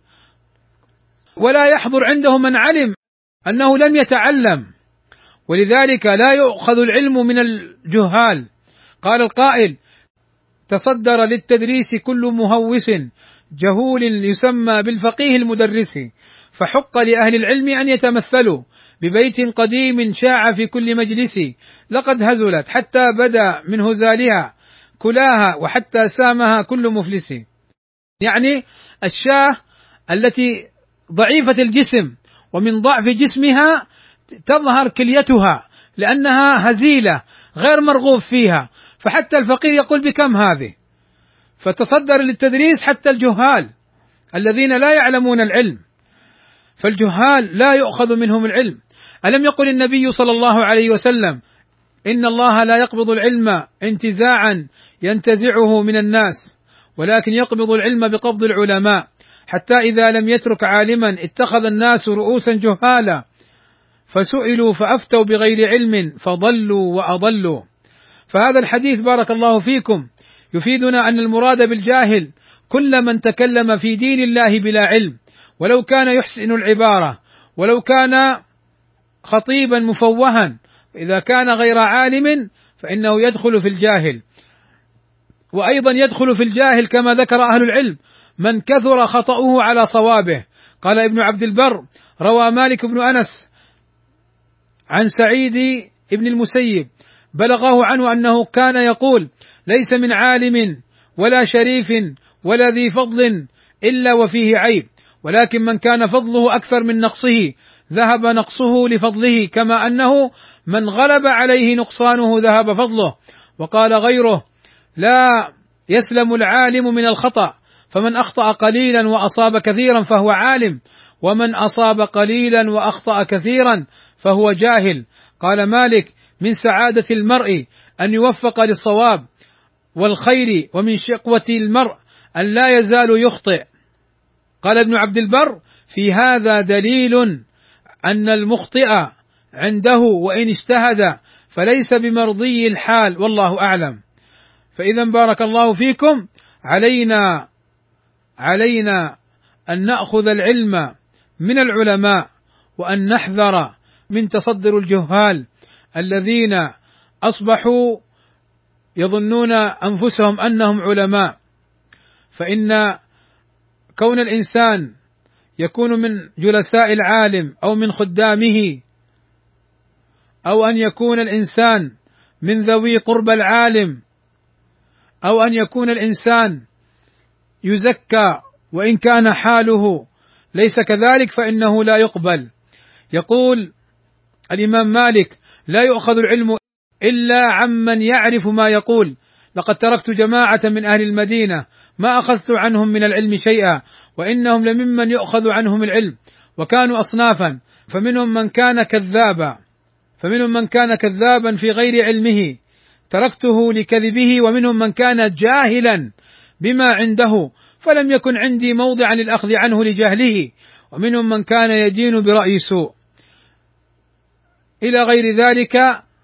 ولا يحضر عنده من علم أنه لم يتعلم، ولذلك لا يؤخذ العلم من الجهال. قال القائل: تصدر للتدريس كل مهوس جهول يسمى بالفقيه المدرس، فحق لأهل العلم أن يتمثلوا ببيت قديم شاع في كل مجلس، لقد هزلت حتى بدا من هزالها كلاها وحتى سامها كل مفلس. يعني الشاة التي ضعيفة الجسم ومن ضعف جسمها تظهر كليتها لأنها هزيلة غير مرغوب فيها، فحتى الفقير يقول بكم هذه. فتصدر للتدريس حتى الجهال الذين لا يعلمون العلم، فالجهال لا يؤخذ منهم العلم. ألم يقل النبي صلى الله عليه وسلم: إن الله لا يقبض العلم انتزاعا ينتزعه من الناس، ولكن يقبض العلم بقبض العلماء، حتى إذا لم يترك عالما اتخذ الناس رؤوسا جهالا فسئلوا فأفتوا بغير علم فضلوا وأضلوا. فهذا الحديث بارك الله فيكم يفيدنا أن المراد بالجاهل كل من تكلم في دين الله بلا علم، ولو كان يحسن العبارة، ولو كان خطيبا مفوها، إذا كان غير عالم فإنه يدخل في الجاهل. وأيضا يدخل في الجاهل كما ذكر أهل العلم من كثر خطأه على صوابه. قال ابن عبد البر: روى مالك بن أنس عن سعيد بن المسيب بلغه عنه أنه كان يقول: ليس من عالم ولا شريف ولا ذي فضل إلا وفيه عيب، ولكن من كان فضله أكثر من نقصه ذهب نقصه لفضله، كما أنه من غلب عليه نقصانه ذهب فضله. وقال غيره: لا يسلم العالم من الخطأ، فمن أخطأ قليلا وأصاب كثيرا فهو عالم، ومن أصاب قليلا وأخطأ كثيرا فهو جاهل. قال مالك: من سعادة المرء أن يوفق للصواب والخير، ومن شقوة المرء أن لا يزال يخطئ. قال ابن عبد البر: في هذا دليل أن المخطئ عنده وإن اجتهد فليس بمرضي الحال، والله أعلم. فإذا بارك الله فيكم، علينا علينا أن نأخذ العلم من العلماء، وأن نحذر من تصدر الجهال الذين أصبحوا يظنون أنفسهم أنهم علماء. فإن كون الإنسان يكون من جلساء العالم أو من خدامه، أو أن يكون الإنسان من ذوي قرب العالم، أو أن يكون الإنسان يزكى وإن كان حاله ليس كذلك، فإنه لا يقبل. يقول الإمام مالك: لا يؤخذ العلم إلا عمن يعرف ما يقول. لقد تركت جماعة من أهل المدينة ما أخذت عنهم من العلم شيئا، وإنهم لممن يؤخذ عنهم العلم، وكانوا أصنافا، فمنهم من كان كذابا فمنهم من كان كذابا في غير علمه تركته لكذبه، ومنهم من كان جاهلا بما عنده فلم يكن عندي موضعا للأخذ عنه لجهله، ومنهم من كان يدين برأي سوء، إلى غير ذلك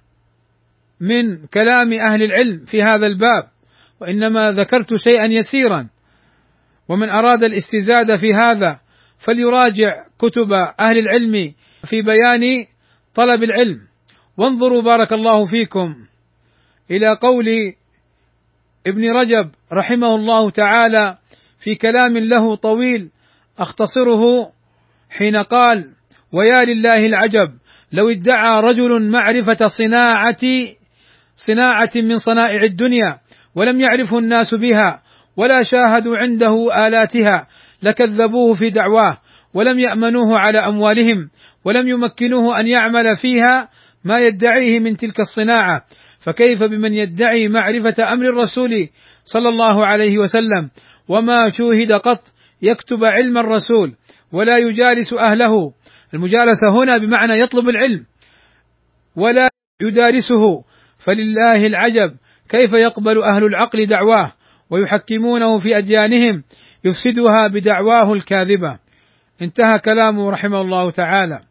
من كلام أهل العلم في هذا الباب، وإنما ذكرت شيئا يسيرا. ومن أراد الاستزادة في هذا فليراجع كتب أهل العلم في بيان طلب العلم. وانظروا بارك الله فيكم إلى قول ابن رجب رحمه الله تعالى في كلام له طويل أختصره، حين قال: ويا لله العجب لو ادعى رجل معرفة صناعة صناعة من صنائع الدنيا ولم يعرفه الناس بها ولا شاهدوا عنده آلاتها، لكذبوه في دعواه ولم يأمنوه على أموالهم ولم يمكنوه أن يعمل فيها ما يدعيه من تلك الصناعة. فكيف بمن يدعي معرفة أمر الرسول صلى الله عليه وسلم وما شوهد قط يكتب علم الرسول ولا يجالس أهله؟ المجالسة هنا بمعنى يطلب العلم ولا يدارسه. فلله العجب كيف يقبل أهل العقل دعواه ويحكمونه في أديانهم يفسدها بدعواه الكاذبة. انتهى كلامه رحمه الله تعالى.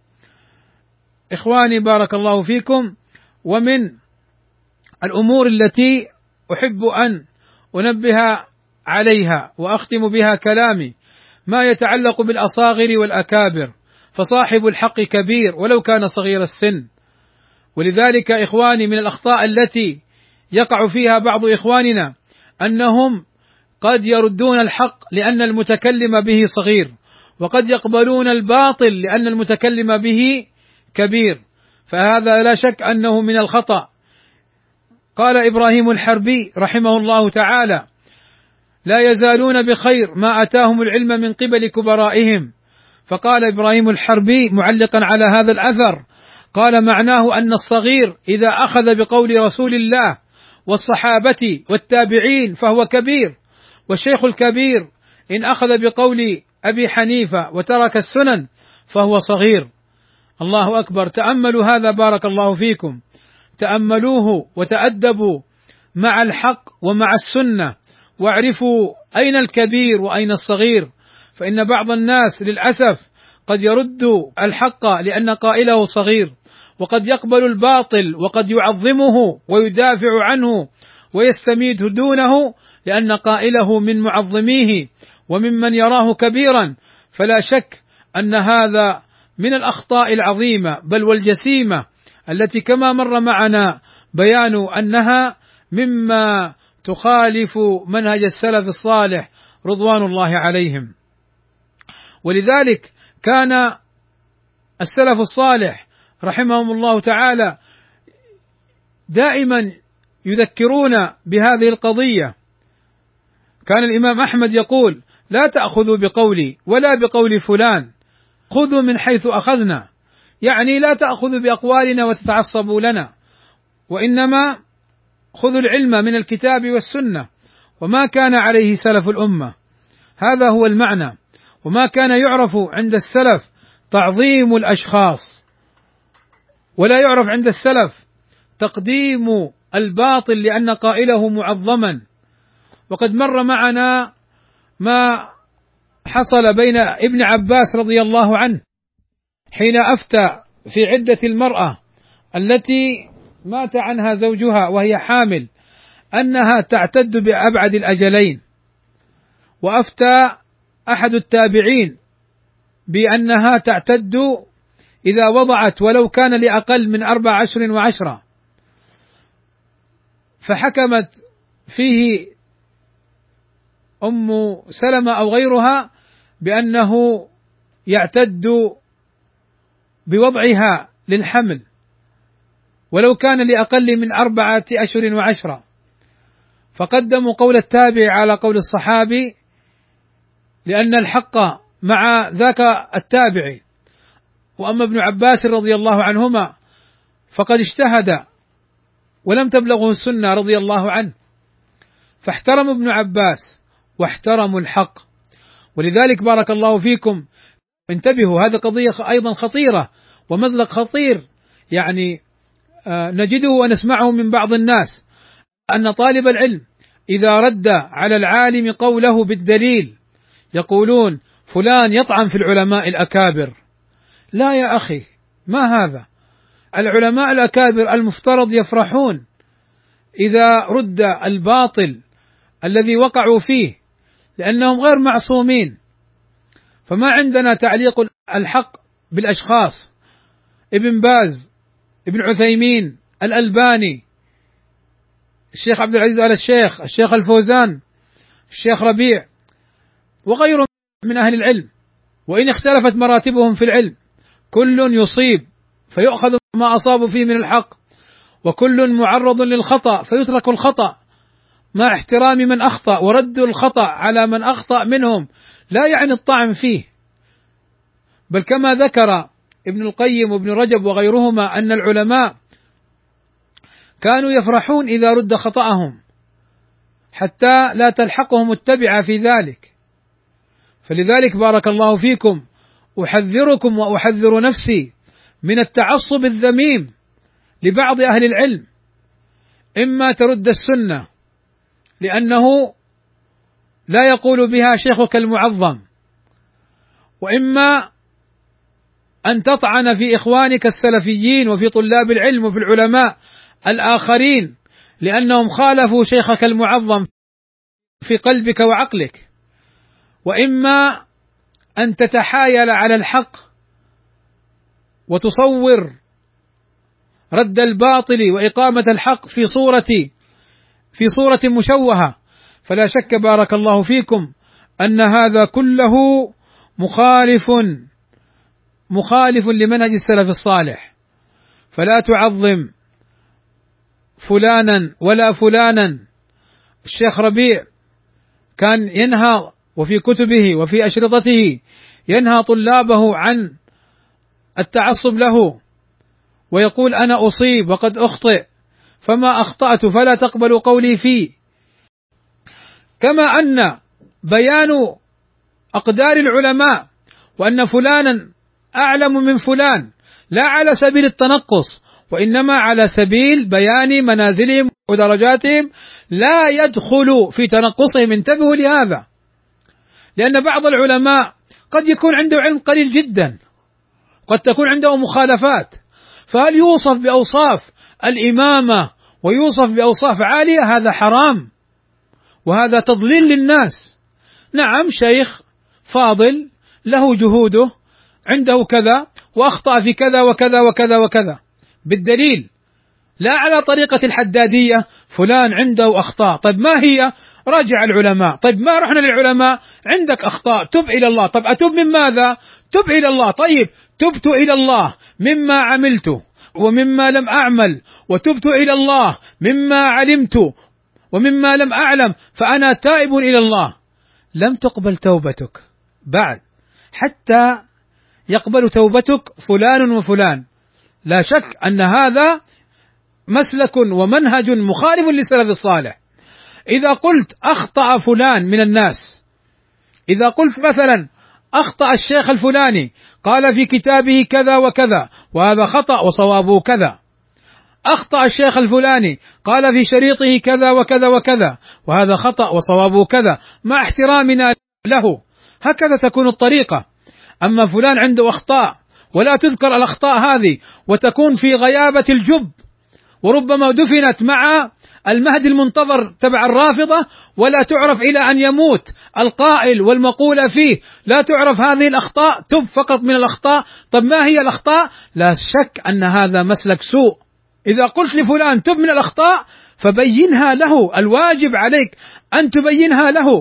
إخواني بارك الله فيكم، ومن الأمور التي أحب أن أنبه عليها وأختم بها كلامي ما يتعلق بالأصاغر والأكابر، فصاحب الحق كبير ولو كان صغير السن. ولذلك إخواني من الأخطاء التي يقع فيها بعض إخواننا أنهم قد يردون الحق لأن المتكلم به صغير، وقد يقبلون الباطل لأن المتكلم به كبير، فهذا لا شك أنه من الخطأ. قال إبراهيم الحربي رحمه الله تعالى: لا يزالون بخير ما أتاهم العلم من قبل كبرائهم. فقال إبراهيم الحربي معلقا على هذا الأثر، قال: معناه أن الصغير إذا أخذ بقول رسول الله والصحابة والتابعين فهو كبير، والشيخ الكبير إن أخذ بقول أبي حنيفة وترك السنن فهو صغير. الله أكبر. تأملوا هذا بارك الله فيكم، تأملوه وتأدبوا مع الحق ومع السنة، واعرفوا أين الكبير وأين الصغير. فإن بعض الناس للأسف قد يرد الحق لأن قائله صغير، وقد يقبل الباطل وقد يعظمه ويدافع عنه ويستميت دونه لأن قائله من معظميه وممن يراه كبيرا. فلا شك أن هذا من الأخطاء العظيمة بل والجسيمة التي كما مر معنا بيان أنها مما تخالف منهج السلف الصالح رضوان الله عليهم. ولذلك كان السلف الصالح رحمهم الله تعالى دائما يذكرون بهذه القضية. كان الإمام أحمد يقول: لا تأخذوا بقولي ولا بقول فلان، خذوا من حيث أخذنا، يعني لا تأخذوا بأقوالنا وتتعصبوا لنا، وإنما خذوا العلم من الكتاب والسنة وما كان عليه سلف الأمة. هذا هو المعنى. وما كان يعرف عند السلف تعظيم الأشخاص، ولا يعرف عند السلف تقديم الباطل لأن قائله معظما. وقد مر معنا ما حصل بين ابن عباس رضي الله عنه حين أفتى في عدة المرأة التي مات عنها زوجها وهي حامل أنها تعتد بأبعد الأجلين، وأفتى أحد التابعين بأنها تعتد إذا وضعت ولو كان لأقل من أربع أشهر وعشرة، فحكمت فيه أم سلمة أو غيرها بأنه يعتد بوضعها للحمل ولو كان لأقل من أربعة أشهر وعشرة، فقدموا قول التابع على قول الصحابي لأن الحق مع ذاك التابعي. وأما ابن عباس رضي الله عنهما فقد اجتهد ولم تبلغه السنة رضي الله عنه، فاحترم ابن عباس واحترموا الحق. ولذلك بارك الله فيكم انتبهوا، هذه قضية أيضا خطيرة ومزلق خطير، يعني آه نجده ونسمعه من بعض الناس أن طالب العلم إذا رد على العالم قوله بالدليل يقولون فلان يطعن في العلماء الأكابر. لا يا أخي، ما هذا؟ العلماء الأكابر المفترض يفرحون إذا رد الباطل الذي وقعوا فيه لأنهم غير معصومين. فما عندنا تعليق الحق بالأشخاص، ابن باز، ابن عثيمين، الألباني، الشيخ عبد العزيز آل الشيخ، الشيخ الفوزان، الشيخ ربيع، وغيرهم من أهل العلم، وإن اختلفت مراتبهم في العلم كل يصيب فيؤخذ ما أصابوا فيه من الحق، وكل معرض للخطأ فيترك الخطأ مع احترام من أخطأ ورد الخطأ على من أخطأ منهم، لا يعني الطعن فيه. بل كما ذكر ابن القيم وابن رجب وغيرهما أن العلماء كانوا يفرحون إذا رد خطأهم حتى لا تلحقهم التبعة في ذلك. فلذلك بارك الله فيكم أحذركم وأحذر نفسي من التعصب الذميم لبعض أهل العلم، إما ترد السنة لأنه لا يقول بها شيخك المعظم، وإما أن تطعن في إخوانك السلفيين وفي طلاب العلم وفي العلماء الآخرين لأنهم خالفوا شيخك المعظم في قلبك وعقلك، وإما أن تتحايل على الحق وتصور رد الباطل وإقامة الحق في صورة في صورة مشوهة. فلا شك بارك الله فيكم أن هذا كله مخالف مخالف لمنهج السلف الصالح. فلا تعظم فلانا ولا فلانا. الشيخ ربيع كان ينهى وفي كتبه وفي أشرطته ينهى طلابه عن التعصب له، ويقول أنا أصيب وقد أخطئ، فما أخطأت فلا تقبلوا قولي فيه. كما أن بيان أقدار العلماء وأن فلانا أعلم من فلان لا على سبيل التنقص، وإنما على سبيل بيان منازلهم ودرجاتهم، لا يدخل في تنقصهم. انتبهوا لهذا، لأن بعض العلماء قد يكون عنده علم قليل جدا، قد تكون عنده مخالفات، فهل يوصف بأوصاف الإمامة ويوصف بأوصاف عالية؟ هذا حرام وهذا تضليل للناس. نعم شيخ فاضل له جهوده، عنده كذا وأخطأ في كذا وكذا وكذا وكذا بالدليل، لا على طريقة الحدادية فلان عنده أخطاء. طيب ما هي؟ راجع العلماء. طيب ما رحنا للعلماء، عندك أخطاء تب إلى الله. طيب أتوب من ماذا؟ تب إلى الله. طيب تبت إلى الله مما عملته ومما لم أعمل، وتبت إلى الله مما علمت ومما لم أعلم، فأنا تائب إلى الله، لم تقبل توبتك بعد حتى يقبل توبتك فلان وفلان. لا شك أن هذا مسلك ومنهج مخالف للسلف الصالح. إذا قلت أخطأ فلان من الناس، إذا قلت مثلا أخطأ الشيخ الفلاني قال في كتابه كذا وكذا وهذا خطأ وصوابه كذا، أخطأ الشيخ الفلاني قال في شريطه كذا وكذا وكذا وهذا خطأ وصوابه كذا، مع احترامنا له، هكذا تكون الطريقة. أما فلان عنده أخطاء ولا تذكر الأخطاء هذه وتكون في غيابة الجب، وربما دفنت مع المهد المنتظر تبع الرافضة ولا تعرف إلى أن يموت القائل والمقول فيه، لا تعرف هذه الأخطاء، تب فقط من الأخطاء. طب ما هي الأخطاء؟ لا شك أن هذا مسلك سوء. إذا قلت لفلان تب من الأخطاء فبينها له، الواجب عليك أن تبينها له.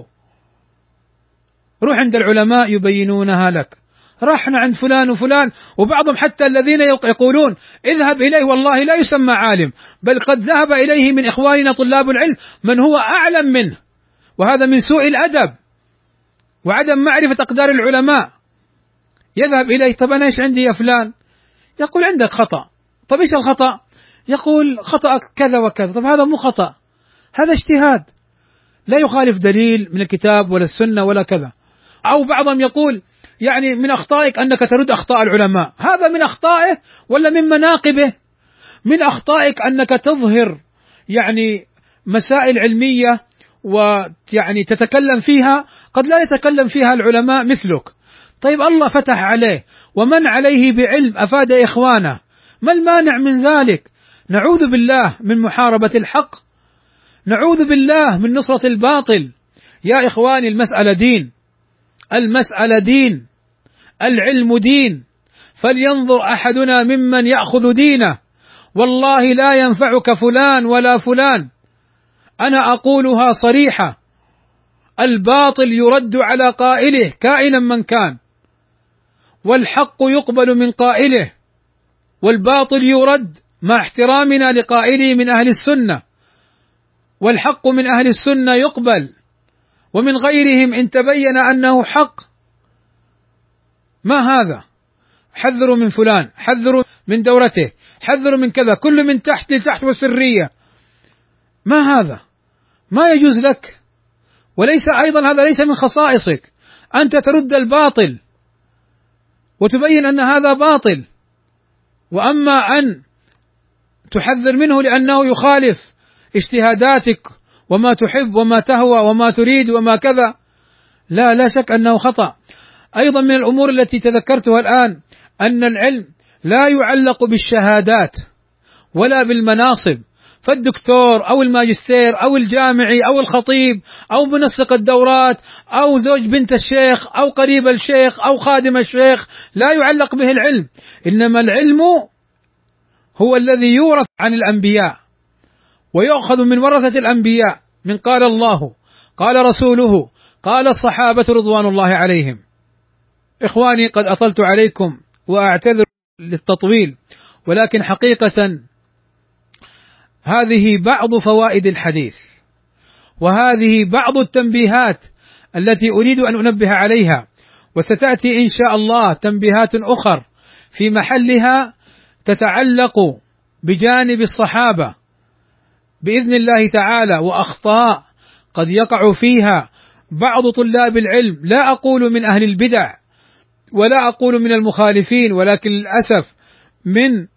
روح عند العلماء يبينونها لك، رحنا عند فلان وفلان، وبعضهم حتى الذين يقولون اذهب إليه والله لا يسمى عالم، بل قد ذهب إليه من إخواننا طلاب العلم من هو أعلم منه، وهذا من سوء الأدب وعدم معرفة أقدار العلماء. يذهب إليه، طب أنا إيش عندي يا فلان؟ يقول عندك خطأ. طب إيش الخطأ؟ يقول خطأك كذا وكذا. طب هذا مو خطأ، هذا اجتهاد لا يخالف دليل من الكتاب ولا السنة ولا كذا. أو بعضهم يقول يعني من أخطائك أنك ترد أخطاء العلماء، هذا من أخطائه ولا من مناقبه؟ من أخطائك أنك تظهر يعني مسائل علمية ويعني تتكلم فيها قد لا يتكلم فيها العلماء مثلك. طيب الله فتح عليه ومن عليه بعلم أفاد إخوانه، ما المانع من ذلك؟ نعوذ بالله من محاربة الحق، نعوذ بالله من نصرة الباطل. يا إخواني المسألة دين، المسألة دين، العلم دين، فلينظر أحدنا ممن يأخذ دينه، والله لا ينفعك فلان ولا فلان. أنا أقولها صريحة، الباطل يرد على قائله كائنا من كان، والحق يقبل من قائله، والباطل يرد مع احترامنا لقائله من أهل السنة، والحق من أهل السنة يقبل ومن غيرهم إن تبين أنه حق. ما هذا؟ حذروا من فلان، حذروا من دورته، حذروا من كذا، كل من تحت لتحت وسرية. ما هذا؟ ما يجوز لك، وليس أيضا هذا ليس من خصائصك. أنت ترد الباطل وتبين أن هذا باطل، وأما أن تحذر منه لأنه يخالف اجتهاداتك وما تحب وما تهوى وما تريد وما كذا، لا لا شك أنه خطأ. أيضا من الأمور التي تذكرتها الآن أن العلم لا يعلق بالشهادات ولا بالمناصب، فالدكتور أو الماجستير أو الجامعي أو الخطيب أو منسق الدورات أو زوج بنت الشيخ أو قريب الشيخ أو خادم الشيخ لا يعلق به العلم، إنما العلم هو الذي يورث عن الأنبياء ويؤخذ من ورثة الأنبياء، من قال الله قال رسوله قال الصحابة رضوان الله عليهم. إخواني قد أطلت عليكم وأعتذر للتطويل، ولكن حقيقة هذه بعض فوائد الحديث، وهذه بعض التنبيهات التي أريد أن أنبه عليها، وستأتي إن شاء الله تنبيهات أخر في محلها تتعلق بجانب الصحابة بإذن الله تعالى، وأخطاء قد يقع فيها بعض طلاب العلم، لا أقول من أهل البدع ولا أقول من المخالفين، ولكن للأسف من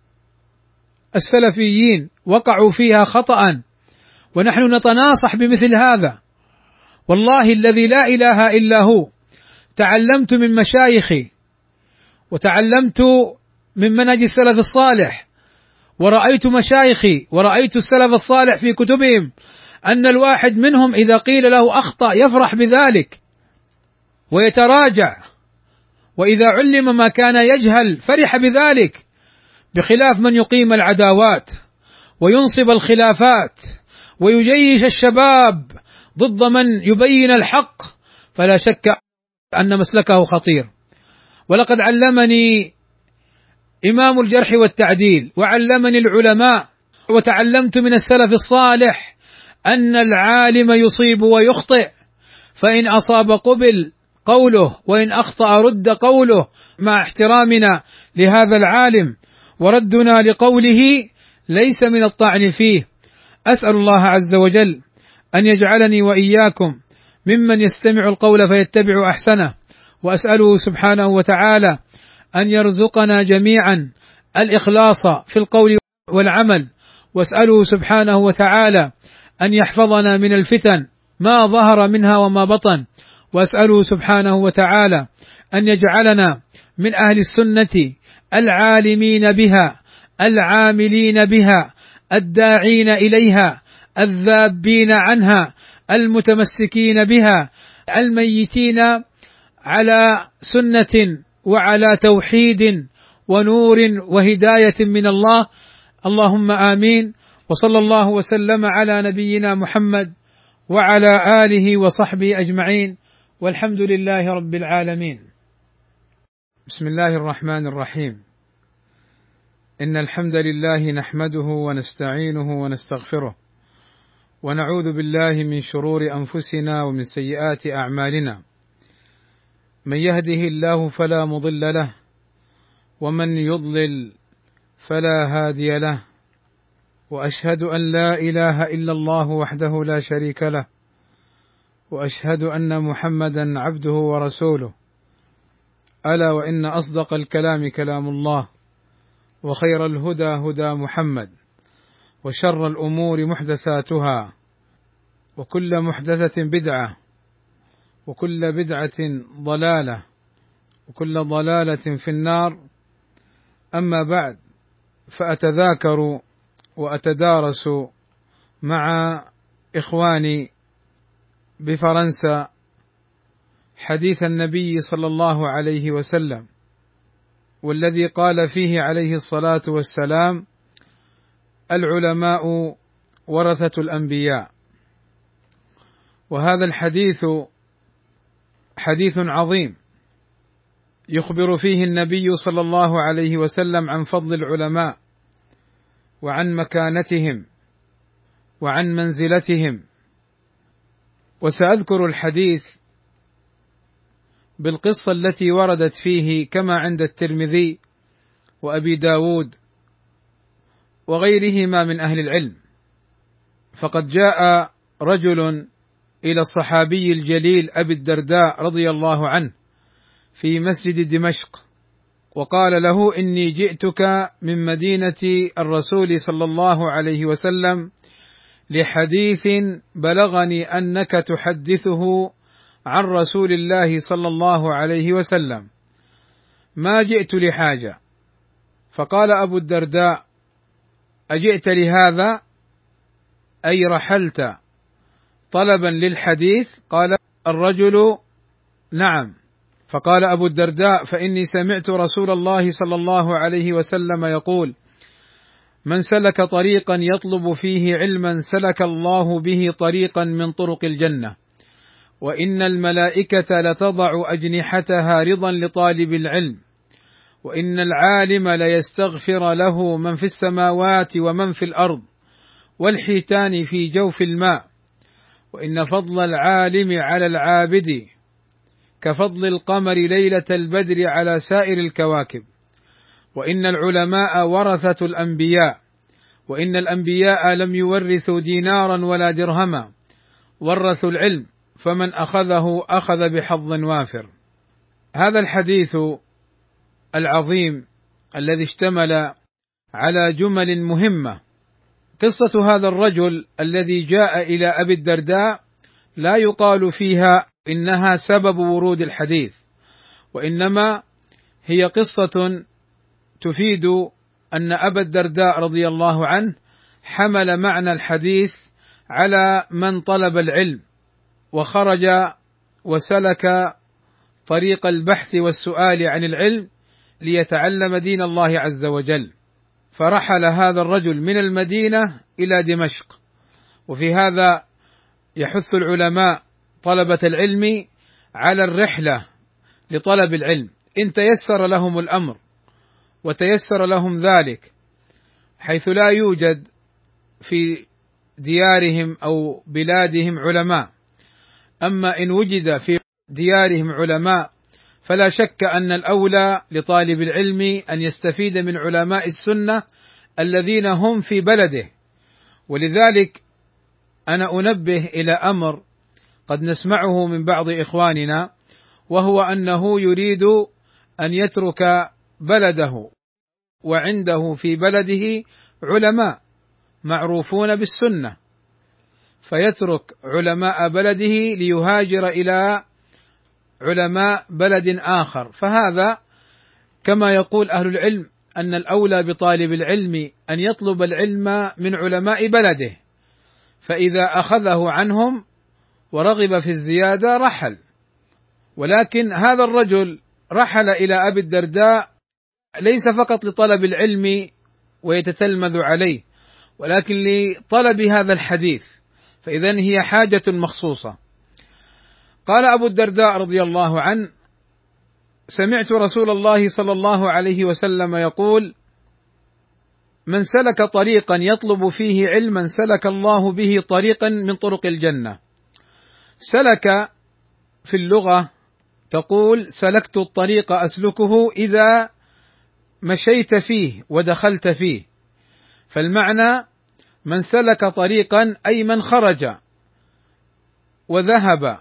السلفيين وقعوا فيها خطأ، ونحن نتناصح بمثل هذا. والله الذي لا إله إلا هو تعلمت من مشايخي وتعلمت من منهج السلف الصالح، ورأيت مشايخي ورأيت السلف الصالح في كتبهم أن الواحد منهم إذا قيل له أخطأ يفرح بذلك ويتراجع، وإذا علم ما كان يجهل فرح بذلك، بخلاف من يقيم العداوات وينصب الخلافات ويجيش الشباب ضد من يبين الحق، فلا شك أن مسلكه خطير. ولقد علمني إمام الجرح والتعديل، وعلمني العلماء وتعلمت من السلف الصالح أن العالم يصيب ويخطئ، فإن أصاب قبل قوله وإن أخطأ رد قوله، مع احترامنا لهذا العالم وردنا لقوله ليس من الطعن فيه. أسأل الله عز وجل أن يجعلني وإياكم ممن يستمع القول فيتبع أحسنه، وأسأله سبحانه وتعالى أن يرزقنا جميعا الإخلاص في القول والعمل، وأسأله سبحانه وتعالى أن يحفظنا من الفتن ما ظهر منها وما بطن، وأسأله سبحانه وتعالى أن يجعلنا من أهل السنة العالمين بها العاملين بها الداعين إليها الذابين عنها المتمسكين بها الميتين على سنة وعلى توحيد ونور وهداية من الله. اللهم آمين. وصلى الله وسلم على نبينا محمد وعلى آله وصحبه أجمعين، والحمد لله رب العالمين. بسم الله الرحمن الرحيم. إن الحمد لله نحمده ونستعينه ونستغفره، ونعوذ بالله من شرور أنفسنا ومن سيئات أعمالنا، من يهده الله فلا مضل له، ومن يضلل فلا هادي له، وأشهد أن لا إله إلا الله وحده لا شريك له، وأشهد أن محمدا عبده ورسوله. ألا وإن أصدق الكلام كلام الله، وخير الهدى هدى محمد، وشر الأمور محدثاتها، وكل محدثة بدعة، وكل بدعة ضلالة، وكل ضلالة في النار. أما بعد، فأتذاكر وأتدارس مع إخواني بفرنسا حديث النبي صلى الله عليه وسلم، والذي قال فيه عليه الصلاة والسلام: العلماء ورثة الأنبياء. وهذا الحديث حديث عظيم يخبر فيه النبي صلى الله عليه وسلم عن فضل العلماء وعن مكانتهم وعن منزلتهم. وسأذكر الحديث بالقصة التي وردت فيه كما عند الترمذي وأبي داود وغيرهما من أهل العلم. فقد جاء رجل إلى الصحابي الجليل أبي الدرداء رضي الله عنه في مسجد دمشق، وقال له: إني جئتك من مدينة الرسول صلى الله عليه وسلم لحديث بلغني أنك تحدثه عن رسول الله صلى الله عليه وسلم، ما جئت لحاجة. فقال أبو الدرداء: أجئت لهذا؟ أي رحلت طلبا للحديث؟ قال الرجل: نعم. فقال أبو الدرداء: فإني سمعت رسول الله صلى الله عليه وسلم يقول: من سلك طريقا يطلب فيه علما سلك الله به طريقا من طرق الجنة، وإن الملائكة لتضع أجنحتها رضا لطالب العلم، وإن العالم ليستغفر له من في السماوات ومن في الأرض والحيتان في جوف الماء، وإن فضل العالم على العابد كفضل القمر ليلة البدر على سائر الكواكب، وإن العلماء ورثة الأنبياء، وإن الأنبياء لم يورثوا دينارا ولا درهما، ورثوا العلم، فمن أخذه أخذ بحظ وافر. هذا الحديث العظيم الذي اشتمل على جمل مهمة، قصة هذا الرجل الذي جاء إلى أبي الدرداء لا يقال فيها إنها سبب ورود الحديث، وإنما هي قصة تفيد أن أبا الدرداء رضي الله عنه حمل معنى الحديث على من طلب العلم وخرج وسلك طريق البحث والسؤال عن العلم ليتعلم دين الله عز وجل. فرحل هذا الرجل من المدينة إلى دمشق، وفي هذا يحث العلماء طلبة العلم على الرحلة لطلب العلم إن تيسر لهم الأمر، وتيسر لهم ذلك، حيث لا يوجد في ديارهم أو بلادهم علماء. أما إن وجد في ديارهم علماء فلا شك أن الأولى لطالب العلم أن يستفيد من علماء السنة الذين هم في بلده. ولذلك أنا أنبه إلى أمر قد نسمعه من بعض إخواننا، وهو أنه يريد أن يترك بلده وعنده في بلده علماء معروفون بالسنة، فيترك علماء بلده ليهاجر إلى علماء بلد آخر. فهذا كما يقول أهل العلم أن الأولى بطالب العلم أن يطلب العلم من علماء بلده، فإذا أخذه عنهم ورغب في الزيادة رحل. ولكن هذا الرجل رحل إلى أبي الدرداء ليس فقط لطلب العلم ويتتلمذ عليه، ولكن لطلب هذا الحديث، فإذن هي حاجة مخصوصة. قال أبو الدرداء رضي الله عنه: سمعت رسول الله صلى الله عليه وسلم يقول: من سلك طريقا يطلب فيه علما سلك الله به طريقا من طرق الجنة. سلك في اللغة تقول سلكت الطريق أسلكه إذا مشيت فيه ودخلت فيه، فالمعنى من سلك طريقا أي من خرج وذهب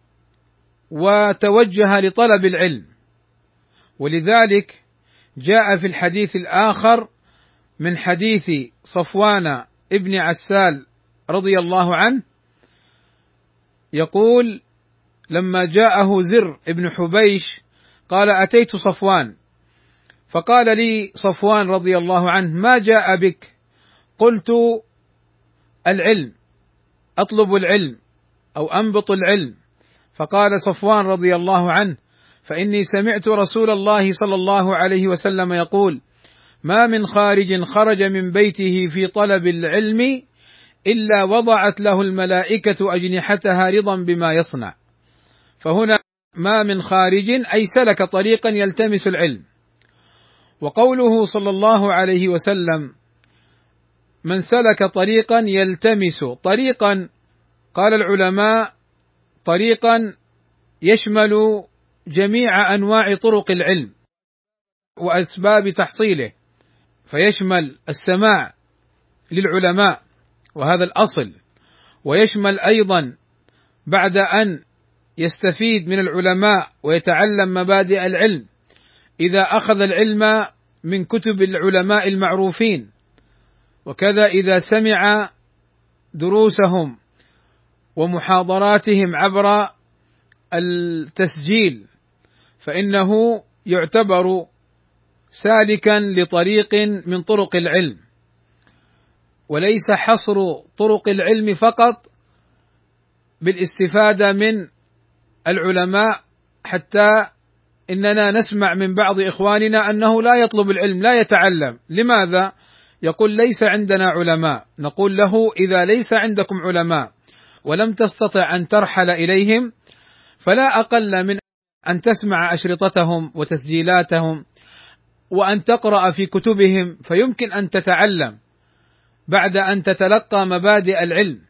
وتوجه لطلب العلم. ولذلك جاء في الحديث الآخر من حديث صفوان ابن عسال رضي الله عنه يقول: لما جاءه زر ابن حبيش قال: أتيت صفوان، فقال لي صفوان رضي الله عنه: ما جاء بك؟ قلت: العلم، أطلب العلم أو أنبط العلم. فقال صفوان رضي الله عنه: فإني سمعت رسول الله صلى الله عليه وسلم يقول: ما من خارج خرج من بيته في طلب العلم إلا وضعت له الملائكة أجنحتها رضا بما يصنع. فهنا ما من خارج أي سلك طريقا يلتمس العلم. وقوله صلى الله عليه وسلم: من سلك طريقا يلتمس طريقا، قال العلماء: طريقا يشمل جميع أنواع طرق العلم وأسباب تحصيله، فيشمل السماع للعلماء وهذا الأصل، ويشمل أيضا بعد أن يستفيد من العلماء ويتعلم مبادئ العلم إذا أخذ العلم من كتب العلماء المعروفين، وكذا إذا سمع دروسهم ومحاضراتهم عبر التسجيل فإنه يعتبر سالكا لطريق من طرق العلم. وليس حصر طرق العلم فقط بالاستفادة من العلماء، حتى إننا نسمع من بعض إخواننا أنه لا يطلب العلم، لا يتعلم. لماذا؟ يقول: ليس عندنا علماء. نقول له: إذا ليس عندكم علماء ولم تستطع أن ترحل إليهم فلا أقل من أن تسمع أشرطتهم وتسجيلاتهم وأن تقرأ في كتبهم، فيمكن أن تتعلم بعد أن تتلقى مبادئ العلم.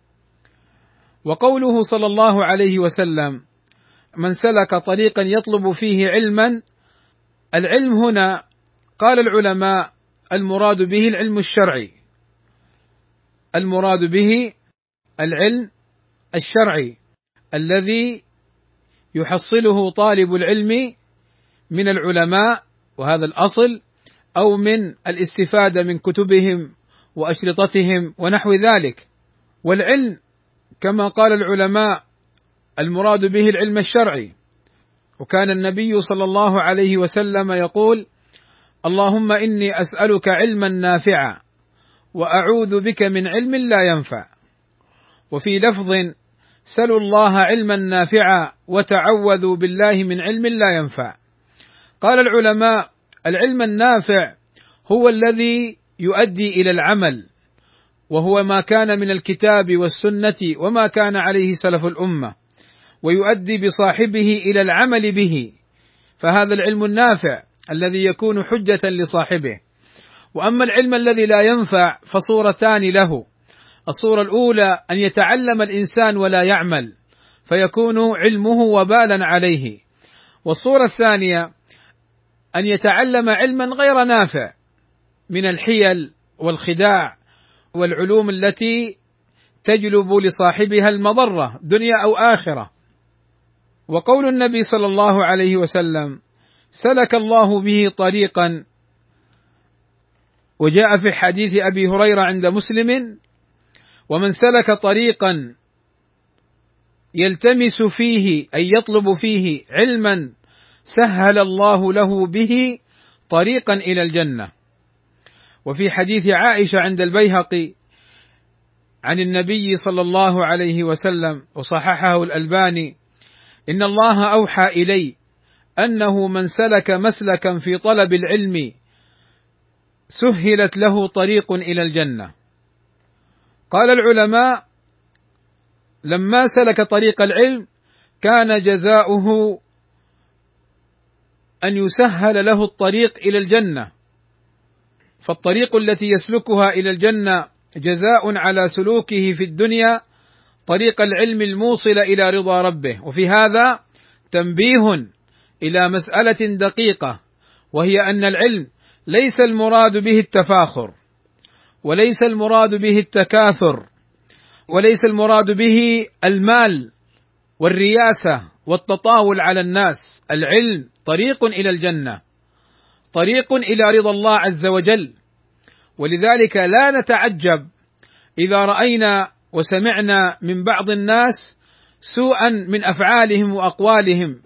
وقوله صلى الله عليه وسلم: من سلك طريقا يطلب فيه علما، العلم هنا قال العلماء المراد به العلم الشرعي، المراد به العلم الشرعي الذي يحصله طالب العلم من العلماء، وهذا الأصل، أو من الاستفادة من كتبهم وأشرطتهم ونحو ذلك. والعلم كما قال العلماء المراد به العلم الشرعي. وكان النبي صلى الله عليه وسلم يقول: اللهم إني أسألك علما نافعا وأعوذ بك من علم لا ينفع. وفي لفظ: سلوا الله علما نافعا وتعوذوا بالله من علم لا ينفع. قال العلماء: العلم النافع هو الذي يؤدي إلى العمل، وهو ما كان من الكتاب والسنة وما كان عليه سلف الأمة، ويؤدي بصاحبه إلى العمل به، فهذا العلم النافع. الذي يكون حجة لصاحبه. وأما العلم الذي لا ينفع فصورتان له: الصورة الأولى أن يتعلم الإنسان ولا يعمل فيكون علمه وبالا عليه، والصورة الثانية أن يتعلم علما غير نافع من الحيل والخداع والعلوم التي تجلب لصاحبها المضرة دنيا أو آخرة. وقول النبي صلى الله عليه وسلم: سلك الله به طريقا، وجاء في حديث أبي هريرة عند مسلم: ومن سلك طريقا يلتمس فيه أي يطلب فيه علما سهل الله له به طريقا إلى الجنة. وفي حديث عائشة عند البيهقي عن النبي صلى الله عليه وسلم وصححه الألباني: إن الله أوحى إلي أنه من سلك مسلكا في طلب العلم سهلت له طريق إلى الجنة. قال العلماء: لما سلك طريق العلم كان جزاؤه أن يسهل له الطريق إلى الجنة، فالطريق التي يسلكها إلى الجنة جزاء على سلوكه في الدنيا طريق العلم الموصل إلى رضا ربه. وفي هذا تنبيه إلى مسألة دقيقة، وهي أن العلم ليس المراد به التفاخر، وليس المراد به التكاثر، وليس المراد به المال والرياسة والتطاول على الناس. العلم طريق إلى الجنة، طريق إلى رضا الله عز وجل. ولذلك لا نتعجب إذا رأينا وسمعنا من بعض الناس سوءا من أفعالهم وأقوالهم،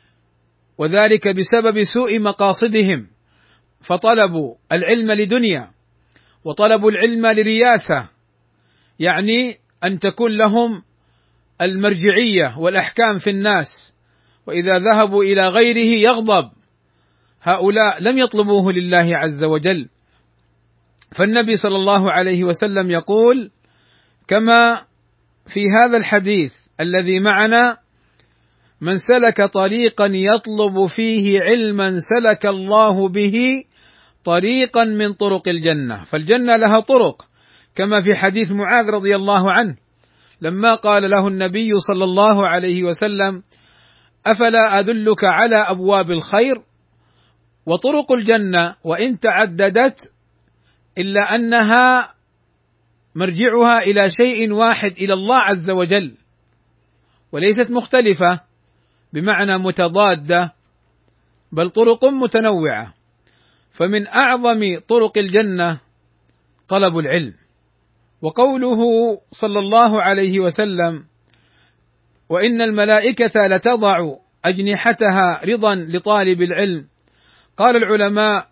وذلك بسبب سوء مقاصدهم، فطلبوا العلم لدنيا وطلبوا العلم لرياسة، يعني أن تكون لهم المرجعية والأحكام في الناس، وإذا ذهبوا إلى غيره يغضب. هؤلاء لم يطلبوه لله عز وجل. فالنبي صلى الله عليه وسلم يقول كما في هذا الحديث الذي معنا: من سلك طريقا يطلب فيه علما سلك الله به طريقا من طرق الجنة. فالجنة لها طرق، كما في حديث معاذ رضي الله عنه لما قال له النبي صلى الله عليه وسلم: أفلا أدلك على أبواب الخير؟ وطرق الجنة وإن تعددت إلا أنها مرجعها إلى شيء واحد، إلى الله عز وجل، وليست مختلفة بمعنى متضادة، بل طرق متنوعة. فمن أعظم طرق الجنة طلب العلم. وقوله صلى الله عليه وسلم: وإن الملائكة لتضع أجنحتها رضا لطالب العلم، قال العلماء: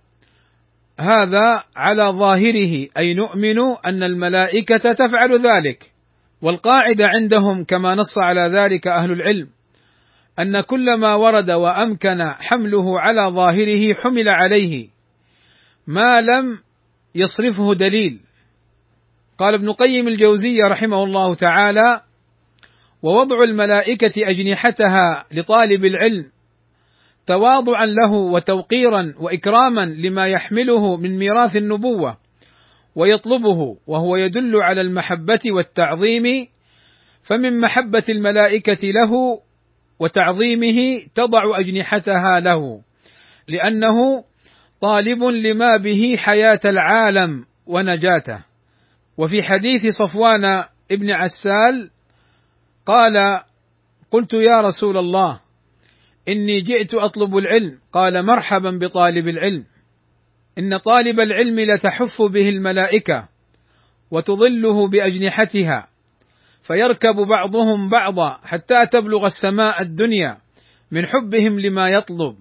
هذا على ظاهره، أي نؤمن أن الملائكة تفعل ذلك. والقاعدة عندهم كما نص على ذلك أهل العلم أن كل ما ورد وأمكن حمله على ظاهره حمل عليه ما لم يصرفه دليل. قال ابن قيم الجوزية رحمه الله تعالى: ووضع الملائكة أجنحتها لطالب العلم تواضعا له وتوقيرا وإكراما لما يحمله من ميراث النبوة ويطلبه، وهو يدل على المحبة والتعظيم. فمن محبة الملائكة له وتعظيمه تضع أجنحتها له، لأنه طالب لما به حياة العالم ونجاته. وفي حديث صفوان ابن عسال قال: قلت يا رسول الله إني جئت أطلب العلم، قال: مرحبا بطالب العلم، إن طالب العلم لتحف به الملائكة وتظله بأجنحتها، فيركب بعضهم بعضا حتى تبلغ السماء الدنيا من حبهم لما يطلب.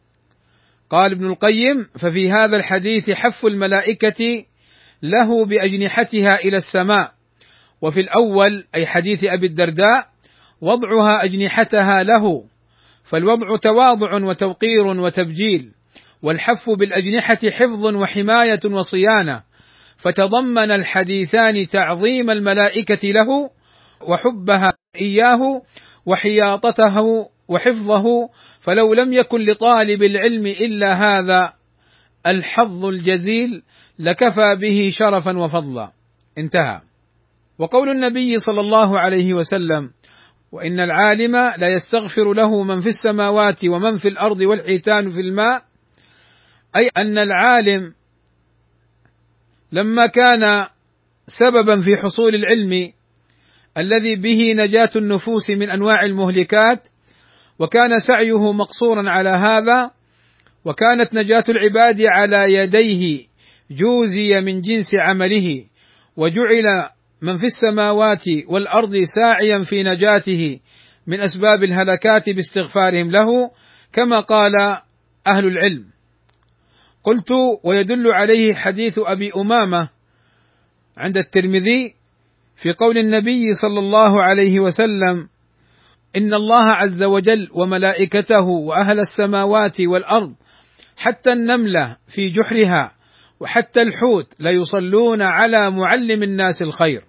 قال ابن القيم: ففي هذا الحديث حف الملائكة له بأجنحتها إلى السماء، وفي الأول أي حديث أبي الدرداء وضعها أجنحتها له، فالوضع تواضع وتوقير وتبجيل، والحف بالأجنحة حفظ وحماية وصيانة، فتضمن الحديثان تعظيم الملائكة له وحبها إياه وحياطته وحفظه، فلو لم يكن لطالب العلم إلا هذا الحظ الجزيل لكفى به شرفا وفضلا. انتهى. وقول النبي صلى الله عليه وسلم: وإن العالم لا يستغفر له من في السماوات ومن في الأرض والحيتان في الماء، أي أن العالم لما كان سببا في حصول العلم الذي به نجاة النفوس من أنواع المهلكات، وكان سعيه مقصورا على هذا، وكانت نجاة العباد على يديه، جوزي من جنس عمله، وجعل من في السماوات والأرض ساعيا في نجاته من أسباب الهلكات باستغفارهم له، كما قال أهل العلم. قلت: ويدل عليه حديث أبي أمامة عند الترمذي في قول النبي صلى الله عليه وسلم: إن الله عز وجل وملائكته وأهل السماوات والأرض حتى النملة في جحرها وحتى الحوت ليصلون على معلم الناس الخير.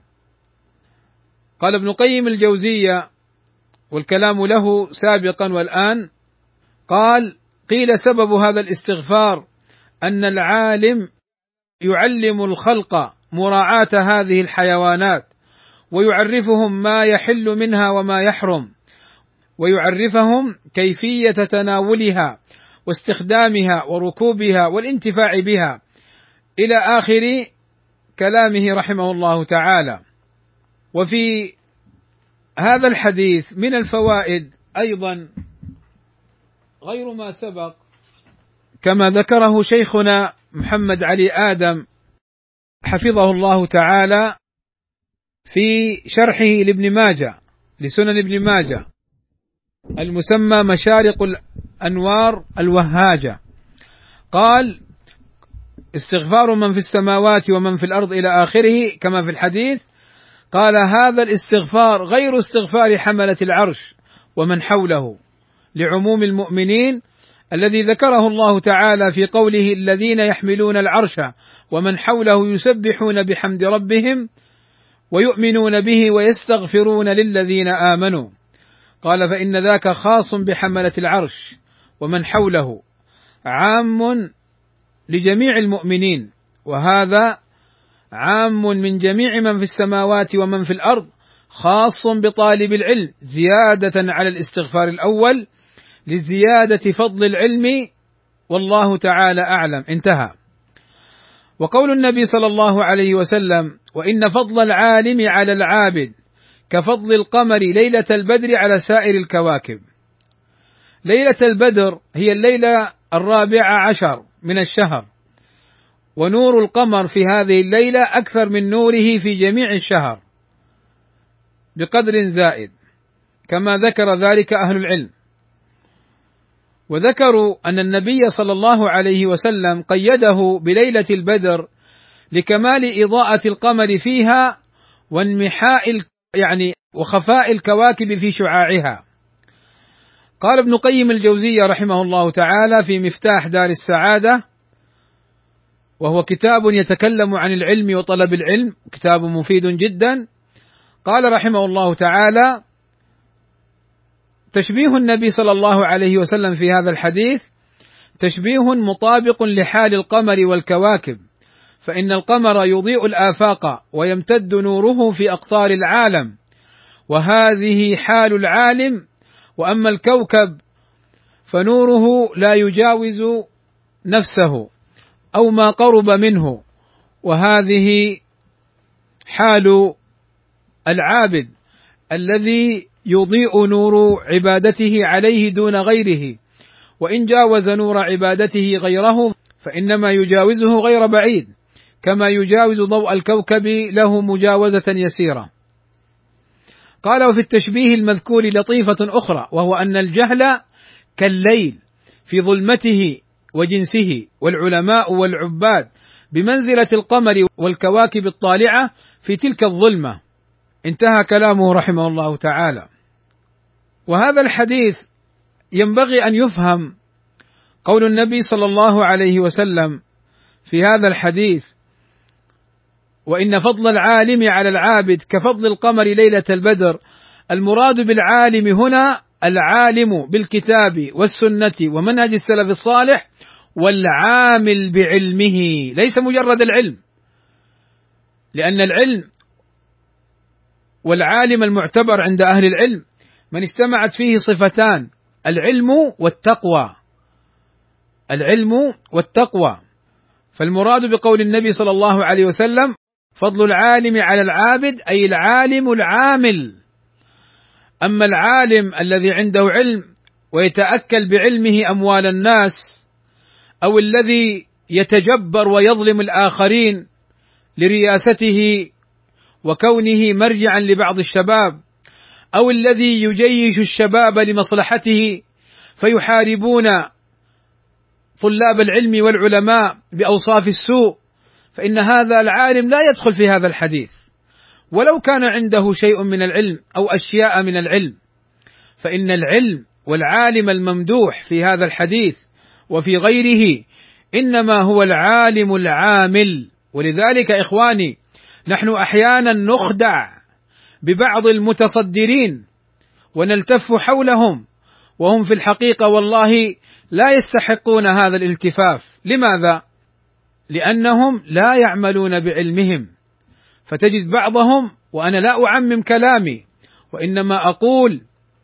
قال ابن قيم الجوزية، والكلام له سابقا والآن، قال: قيل سبب هذا الاستغفار أن العالم يعلم الخلق مراعاة هذه الحيوانات، ويعرفهم ما يحل منها وما يحرم، ويعرفهم كيفية تناولها واستخدامها وركوبها والانتفاع بها، إلى آخر كلامه رحمه الله تعالى. وفي هذا الحديث من الفوائد أيضا غير ما سبق، كما ذكره شيخنا محمد علي آدم حفظه الله تعالى في شرحه لابن ماجه لسنن ابن ماجه المسمى مشارق الأنوار الوهاجة، قال: استغفار من في السماوات ومن في الأرض إلى آخره كما في الحديث. قال: هذا الاستغفار غير استغفار حملة العرش ومن حوله، لعموم المؤمنين الذي ذكره الله تعالى في قوله: الذين يحملون العرش ومن حوله يسبحون بحمد ربهم ويؤمنون به ويستغفرون للذين آمنوا. قال: فإن ذاك خاص بحملة العرش ومن حوله، عام لجميع المؤمنين، وهذا عام من جميع من في السماوات ومن في الأرض، خاص بطالب العلم زيادة على الاستغفار الأول لزيادة فضل العلم، والله تعالى أعلم. انتهى. وقول النبي صلى الله عليه وسلم: وإن فضل العالم على العابد كفضل القمر ليلة البدر على سائر الكواكب. ليلة البدر هي الليلة الرابعة عشر من الشهر، ونور القمر في هذه الليلة أكثر من نوره في جميع الشهر بقدر زائد، كما ذكر ذلك أهل العلم. وذكروا أن النبي صلى الله عليه وسلم قيده بليلة البدر لكمال إضاءة القمر فيها وانمحاء يعني وخفاء الكواكب في شعاعها. قال ابن قيم الجوزية رحمه الله تعالى في مفتاح دار السعادة، وهو كتاب يتكلم عن العلم وطلب العلم، كتاب مفيد جدا. قال رحمه الله تعالى: تشبيه النبي صلى الله عليه وسلم في هذا الحديث تشبيه مطابق لحال القمر والكواكب، فإن القمر يضيء الآفاق ويمتد نوره في أقطار العالم، وهذه حال العالم، وأما الكوكب فنوره لا يجاوز نفسه أو ما قرب منه، وهذه حال العابد الذي يضيء نور عبادته عليه دون غيره، وإن جاوز نور عبادته غيره فإنما يجاوزه غير بعيد، كما يجاوز ضوء الكوكب له مجاوزة يسيرة. قال: وفي التشبيه المذكور لطيفة أخرى، وهو أن الجهل كالليل في ظلمته وجنسه، والعلماء والعباد بمنزلة القمر والكواكب الطالعة في تلك الظلمة. انتهى كلامه رحمه الله تعالى. وهذا الحديث ينبغي أن يفهم قول النبي صلى الله عليه وسلم في هذا الحديث: وإن فضل العالم على العابد كفضل القمر ليلة البدر. المراد بالعالم هنا العالم بالكتاب والسنة ومنهج السلف الصالح والعامل بعلمه، ليس مجرد العلم، لأن العلم والعالم المعتبر عند أهل العلم من اجتمعت فيه صفتان: العلم والتقوى، العلم والتقوى. فالمراد بقول النبي صلى الله عليه وسلم: فضل العالم على العابد، أي العالم العامل. أما العالم الذي عنده علم ويتأكل بعلمه أموال الناس، أو الذي يتجبر ويظلم الآخرين لرياسته وكونه مرجعا لبعض الشباب، أو الذي يجيش الشباب لمصلحته فيحاربون طلاب العلم والعلماء بأوصاف السوء، فإن هذا العالم لا يدخل في هذا الحديث ولو كان عنده شيء من العلم أو أشياء من العلم. فإن العلم والعالم الممدوح في هذا الحديث وفي غيره إنما هو العالم العامل. ولذلك إخواني، نحن أحيانا نخدع ببعض المتصدرين ونلتف حولهم وهم في الحقيقة والله لا يستحقون هذا الالتفاف. لماذا؟ لأنهم لا يعملون بعلمهم. فتجد بعضهم، وأنا لا أعمم كلامي وإنما أقول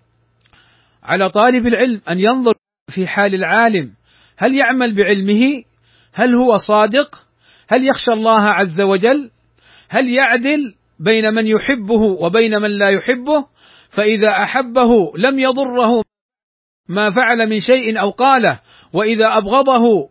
على طالب العلم أن ينظر في حال العالم، هل يعمل بعلمه؟ هل هو صادق؟ هل يخشى الله عز وجل؟ هل يعدل بين من يحبه وبين من لا يحبه؟ فإذا أحبه لم يضره ما فعل من شيء أو قاله، وإذا أبغضه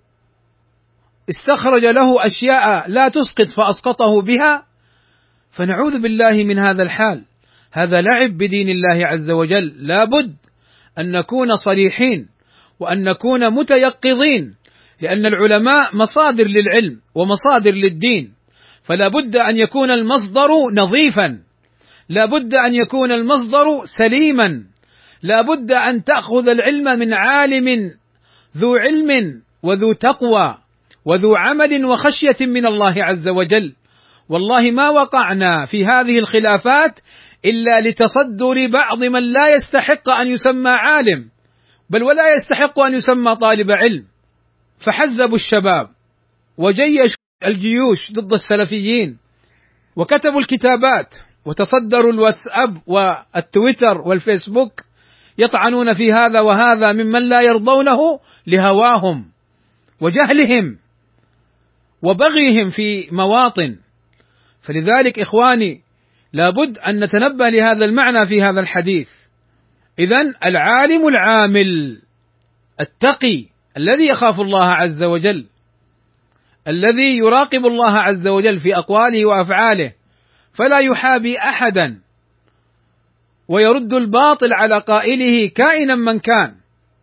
استخرج له أشياء لا تسقط فأسقطه بها. فنعوذ بالله من هذا الحال، هذا لعب بدين الله عز وجل. لا بد أن نكون صريحين وأن نكون متيقظين، لأن العلماء مصادر للعلم ومصادر للدين، فلا بد أن يكون المصدر نظيفا، لا بد أن يكون المصدر سليما، لا بد أن تأخذ العلم من عالم ذو علم وذو تقوى وذو عمل وخشية من الله عز وجل. والله ما وقعنا في هذه الخلافات إلا لتصدر بعض من لا يستحق أن يسمى عالم، بل ولا يستحق أن يسمى طالب علم، فحزبوا الشباب وجيشوا الجيوش ضد السلفيين وكتبوا الكتابات وتصدروا الواتساب والتويتر والفيسبوك يطعنون في هذا وهذا ممن لا يرضونه لهواهم وجهلهم وبغيهم في مواطن. فلذلك إخواني لابد أن نتنبه لهذا المعنى في هذا الحديث. إذن العالم العامل التقي الذي يخاف الله عز وجل، الذي يراقب الله عز وجل في أقواله وأفعاله، فلا يحابي أحدا ويرد الباطل على قائله كائنا من كان.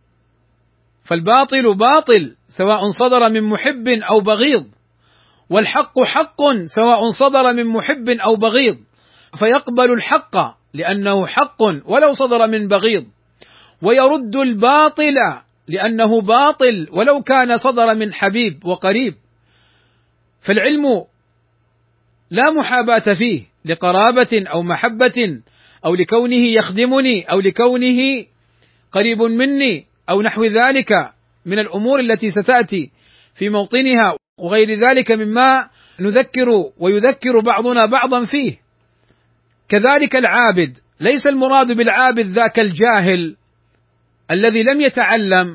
فالباطل باطل سواء صدر من محب أو بغيض، والحق حق سواء صدر من محب أو بغيض، فيقبل الحق لأنه حق ولو صدر من بغيض، ويرد الباطل لأنه باطل ولو كان صدر من حبيب وقريب. فالعلم لا محاباة فيه لقرابة أو محبة أو لكونه يخدمني أو لكونه قريب مني أو نحو ذلك من الأمور التي ستأتي في موطنها وغير ذلك مما نذكر ويذكر بعضنا بعضا فيه. كذلك العابد، ليس المراد بالعابد ذاك الجاهل الذي لم يتعلم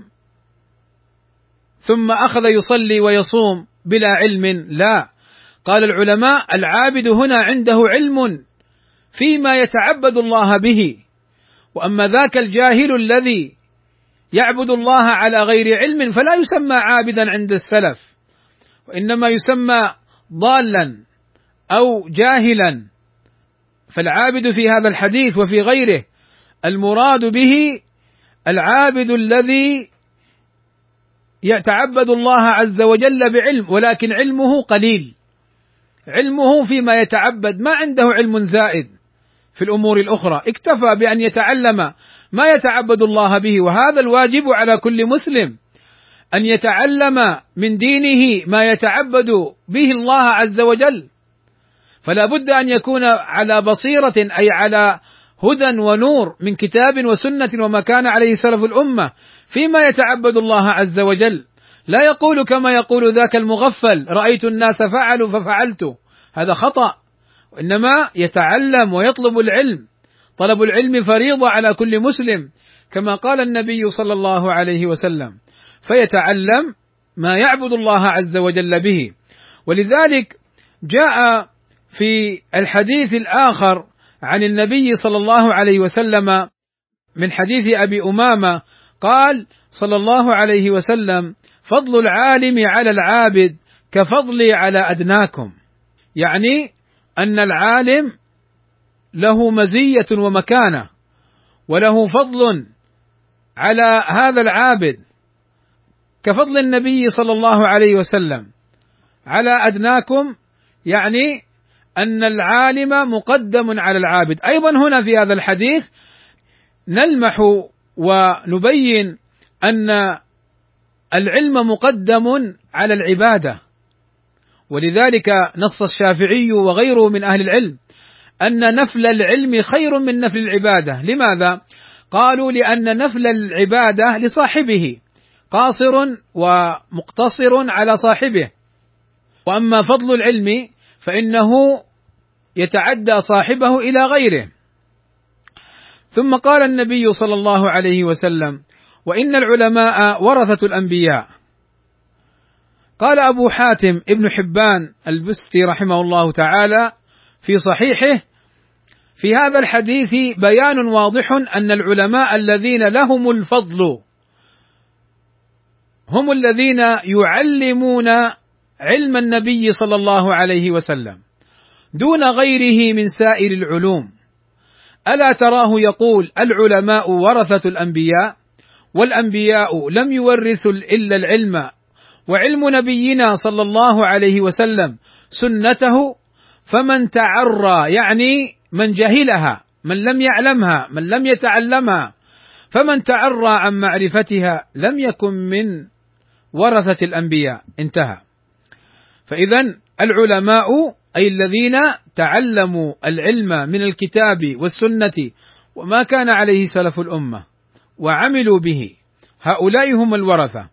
ثم أخذ يصلي ويصوم بلا علم، لا. قال العلماء العابد هنا عنده علم فيما يتعبد الله به، وأما ذاك الجاهل الذي يعبد الله على غير علم فلا يسمى عابدا عند السلف، وإنما يسمى ضالا أو جاهلا. فالعابد في هذا الحديث وفي غيره المراد به العابد الذي يتعبد الله عز وجل بعلم، ولكن علمه قليل، علمه فيما يتعبد، ما عنده علم زائد في الأمور الأخرى، اكتفى بأن يتعلم ما يتعبد الله به. وهذا الواجب على كل مسلم أن يتعلم من دينه ما يتعبد به الله عز وجل. فلا بد أن يكون على بصيرة، أي على هدى ونور من كتاب وسنة وما كان عليه سلف الأمة فيما يتعبد الله عز وجل، لا يقول كما يقول ذاك المغفل رأيت الناس فعلوا ففعلت، هذا خطأ، وإنما يتعلم ويطلب العلم. طلب العلم فريضة على كل مسلم كما قال النبي صلى الله عليه وسلم، فيتعلم ما يعبد الله عز وجل به. ولذلك جاء في الحديث الآخر عن النبي صلى الله عليه وسلم من حديث أبي أمامة قال صلى الله عليه وسلم: فضل العالم على العابد كفضلي على أدناكم، يعني أن العالم له مزية ومكانة وله فضل على هذا العابد كفضل النبي صلى الله عليه وسلم على أدناكم، يعني أن العالم مقدم على العابد. أيضا هنا في هذا الحديث نلمح ونبين أن العلم مقدم على العبادة، ولذلك نص الشافعي وغيره من أهل العلم أن نفل العلم خير من نفل العبادة. لماذا؟ قالوا لأن نفل العبادة لصاحبه قاصر ومقتصر على صاحبه، وأما فضل العلم فإنه يتعدى صاحبه إلى غيره. ثم قال النبي صلى الله عليه وسلم: وإن العلماء ورثة الأنبياء. قال أبو حاتم ابن حبان البستي رحمه الله تعالى في صحيحه: في هذا الحديث بيان واضح أن العلماء الذين لهم الفضل هم الذين يعلمون علم النبي صلى الله عليه وسلم دون غيره من سائر العلوم. ألا تراه يقول: العلماء ورثة الأنبياء، والأنبياء لم يورثوا إلا العلم، وعلم نبينا صلى الله عليه وسلم سنته، فمن تعرى يعني من جهلها، من لم يعلمها، من لم يتعلمها، فمن تعرى عن معرفتها لم يكن من ورثة الأنبياء. انتهى. فإذن العلماء أي الذين تعلموا العلم من الكتاب والسنة وما كان عليه سلف الأمة وعملوا به، هؤلاء هم الورثة.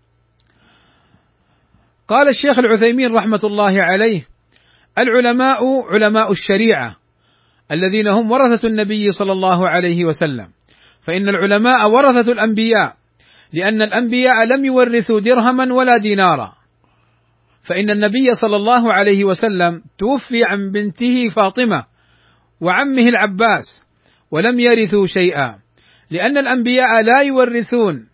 قال الشيخ العثيمين رحمة الله عليه: العلماء علماء الشريعة الذين هم ورثة النبي صلى الله عليه وسلم، فإن العلماء ورثة الأنبياء لأن الأنبياء لم يورثوا درهما ولا دينارا، فإن النبي صلى الله عليه وسلم توفي عن بنته فاطمة وعمه العباس ولم يرثوا شيئا، لأن الأنبياء لا يورثون،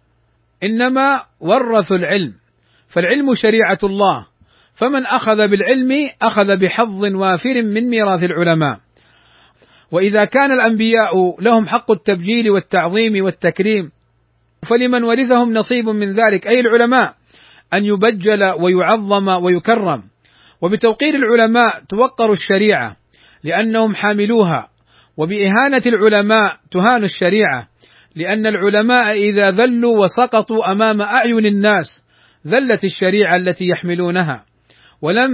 إنما ورثوا العلم، فالعلم شريعة الله، فمن أخذ بالعلم أخذ بحظ وافر من ميراث العلماء. وإذا كان الأنبياء لهم حق التبجيل والتعظيم والتكريم، فلمن ورثهم نصيب من ذلك أي العلماء أن يبجل ويعظم ويكرم. وبتوقير العلماء توقر الشريعة لأنهم حاملوها، وبإهانة العلماء تهان الشريعة، لأن العلماء إذا ذلوا وسقطوا أمام أعين الناس ذلت الشريعة التي يحملونها، ولم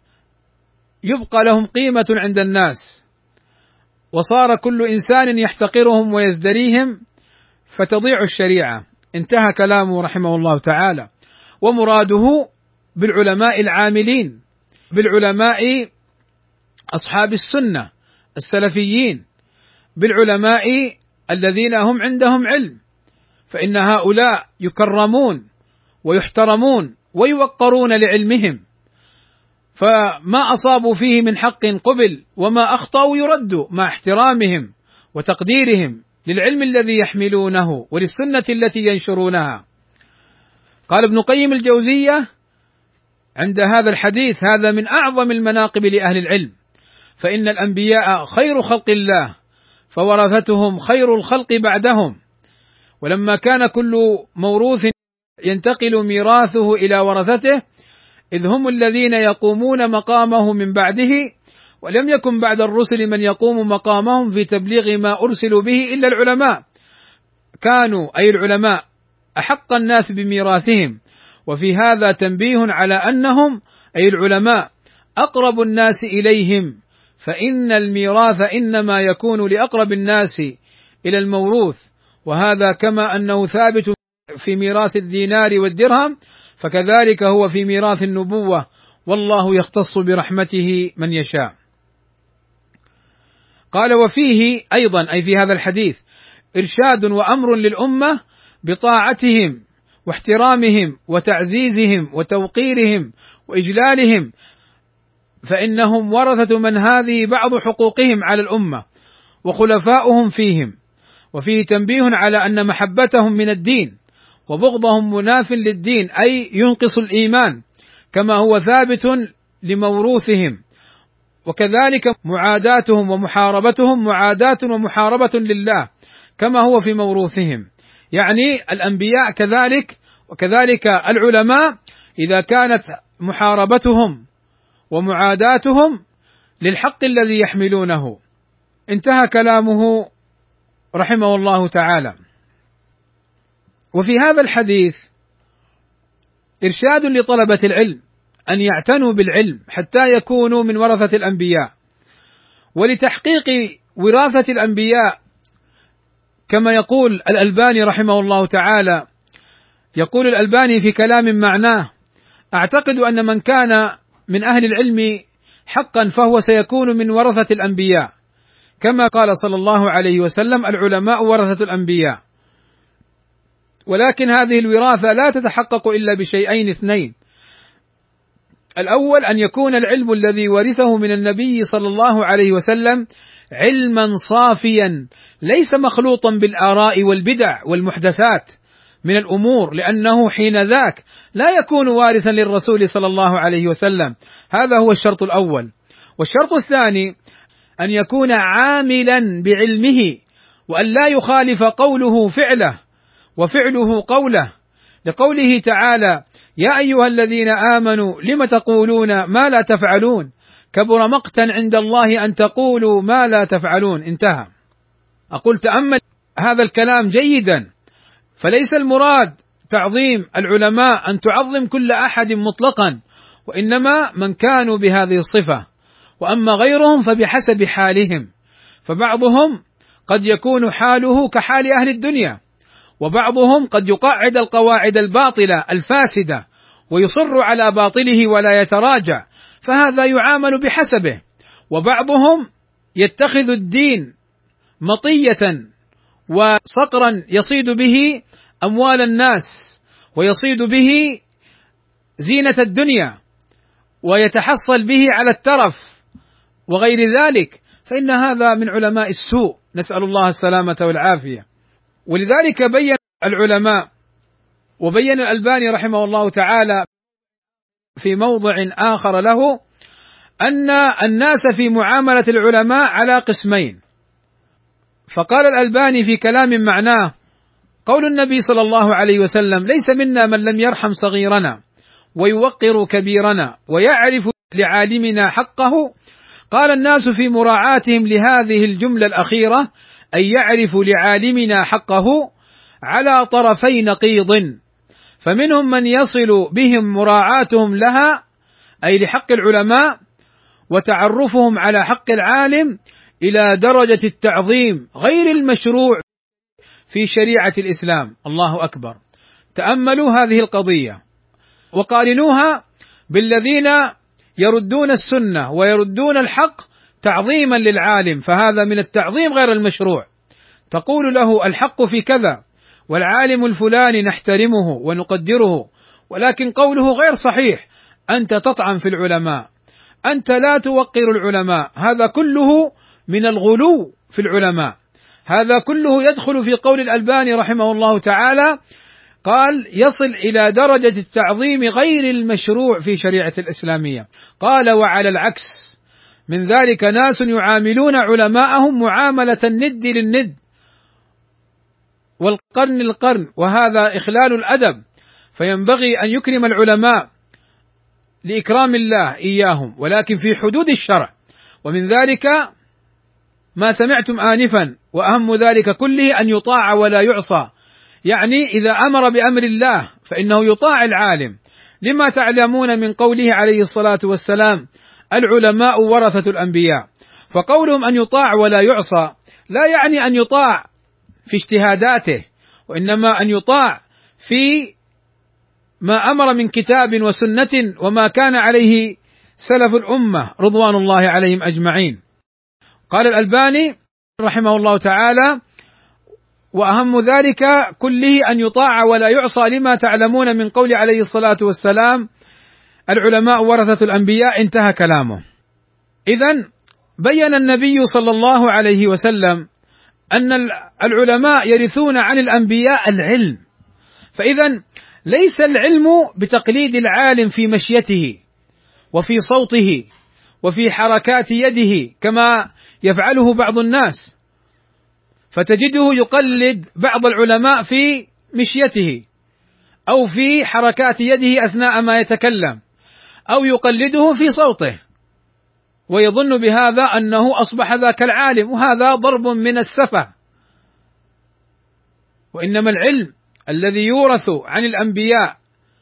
يبقى لهم قيمة عند الناس، وصار كل إنسان يحتقرهم ويزدريهم، فتضيع الشريعة. انتهى كلامه رحمه الله تعالى. ومراده بالعلماء العاملين، بالعلماء أصحاب السنة السلفيين، بالعلماء الذين هم عندهم علم، فإن هؤلاء يكرمون ويحترمون ويوقرون لعلمهم، فما أصابوا فيه من حق قبل، وما أخطأوا يرد مع احترامهم وتقديرهم للعلم الذي يحملونه وللسنة التي ينشرونها. قال ابن قيم الجوزية عند هذا الحديث: هذا من أعظم المناقب لأهل العلم، فإن الأنبياء خير خلق الله، فورثتهم خير الخلق بعدهم، ولما كان كل موروث ينتقل ميراثه إلى ورثته، إذ هم الذين يقومون مقامه من بعده، ولم يكن بعد الرسل من يقوم مقامهم في تبليغ ما أرسلوا به إلا العلماء، كانوا أي العلماء أحق الناس بميراثهم. وفي هذا تنبيه على أنهم أي العلماء أقرب الناس إليهم فإن الميراث إنما يكون لأقرب الناس إلى الموروث، وهذا كما أنه ثابت في ميراث الدينار والدرهم فكذلك هو في ميراث النبوة، والله يختص برحمته من يشاء. قال: وفيه أيضا، أي في هذا الحديث، إرشاد وأمر للأمة بطاعتهم واحترامهم وتعزيزهم وتوقيرهم وإجلالهم، فإنهم ورثة من هذه بعض حقوقهم على الأمة وخلفاؤهم فيهم. وفيه تنبيه على أن محبتهم من الدين وبغضهم مناف للدين، أي ينقص الإيمان كما هو ثابت لموروثهم، وكذلك معاداتهم ومحاربتهم معاداة ومحاربة لله كما هو في موروثهم، يعني الأنبياء كذلك، وكذلك العلماء إذا كانت محاربتهم ومعاداتهم للحق الذي يحملونه. انتهى كلامه رحمه الله تعالى. وفي هذا الحديث إرشاد لطلبة العلم أن يعتنوا بالعلم حتى يكونوا من ورثة الأنبياء، ولتحقيق وراثة الأنبياء كما يقول الألباني رحمه الله تعالى. يقول الألباني في كلام معناه: أعتقد أن من كان من أهل العلم حقا فهو سيكون من ورثة الأنبياء، كما قال صلى الله عليه وسلم: العلماء ورثة الأنبياء. ولكن هذه الوراثة لا تتحقق إلا بشيئين اثنين: الأول أن يكون العلم الذي ورثه من النبي صلى الله عليه وسلم علما صافيا ليس مخلوطا بالآراء والبدع والمحدثات من الأمور، لأنه حين ذاك لا يكون وارثا للرسول صلى الله عليه وسلم. هذا هو الشرط الأول. والشرط الثاني أن يكون عاملا بعلمه، وأن لا يخالف قوله فعله وفعله قوله، لقوله تعالى: يا أيها الذين آمنوا لم تقولون ما لا تفعلون كبر مقتا عند الله أن تقولوا ما لا تفعلون. انتهى. أقول تأمل هذا الكلام جيدا، فليس المراد تعظيم العلماء أن تعظم كل أحد مطلقا، وإنما من كانوا بهذه الصفة، وأما غيرهم فبحسب حالهم، فبعضهم قد يكون حاله كحال أهل الدنيا، وبعضهم قد يقعد القواعد الباطلة الفاسدة ويصر على باطله ولا يتراجع، فهذا يعامل بحسبه. وبعضهم يتخذ الدين مطية وصقرا يصيد به أموال الناس ويصيد به زينة الدنيا ويتحصل به على الترف وغير ذلك، فإن هذا من علماء السوء، نسأل الله السلامة والعافية. ولذلك بين العلماء وبين الألباني رحمه الله تعالى في موضع آخر له أن الناس في معاملة العلماء على قسمين. فقال الألباني في كلام معناه: قول النبي صلى الله عليه وسلم: ليس منا من لم يرحم صغيرنا ويوقر كبيرنا ويعرف لعالمنا حقه. قال الناس في مراعاتهم لهذه الجملة الأخيرة أن يعرف لعالمنا حقه على طرفي نقيض، فمنهم من يصل بهم مراعاتهم لها أي لحق العلماء وتعرفهم على حق العالم إلى درجة التعظيم غير المشروع في شريعة الإسلام. الله أكبر. تأملوا هذه القضية وقارنوها بالذين يردون السنة ويردون الحق تعظيما للعالم، فهذا من التعظيم غير المشروع. تقول له الحق في كذا والعالم الفلاني نحترمه ونقدره، ولكن قوله غير صحيح، أنت تطعن في العلماء، أنت لا توقر العلماء، هذا كله من الغلو في العلماء. هذا كله يدخل في قول الألباني رحمه الله تعالى، قال يصل إلى درجة التعظيم غير المشروع في شريعة الإسلامية. قال: وعلى العكس من ذلك ناس يعاملون علماءهم معاملة الند للند والقرن القرن، وهذا إخلال الأدب، فينبغي أن يكرم العلماء لإكرام الله إياهم، ولكن في حدود الشرع. ومن ذلك ما سمعتم آنفا، وأهم ذلك كله أن يطاع ولا يعصى، يعني إذا أمر بأمر الله فإنه يطاع العالم، لما تعلمون من قوله عليه الصلاة والسلام: العلماء ورثة الأنبياء، فقولهم أن يطاع ولا يعصى لا يعني أن يطاع في اجتهاداته، وإنما أن يطاع في ما أمر من كتاب وسنة وما كان عليه سلف الأمة رضوان الله عليهم أجمعين. قال الألباني رحمه الله تعالى: وأهم ذلك كله أن يطاع ولا يعصى، لما تعلمون من قول عليه الصلاة والسلام: العلماء ورثة الأنبياء، انتهى كلامه. إذن بين النبي صلى الله عليه وسلم أن العلماء يرثون عن الأنبياء العلم، فإذن ليس العلم بتقليد العالم في مشيته وفي صوته وفي حركات يده كما يفعله بعض الناس، فتجده يقلد بعض العلماء في مشيته أو في حركات يده أثناء ما يتكلم، أو يقلده في صوته ويظن بهذا أنه أصبح ذاك العالم، وهذا ضرب من السفة. وإنما العلم الذي يورث عن الأنبياء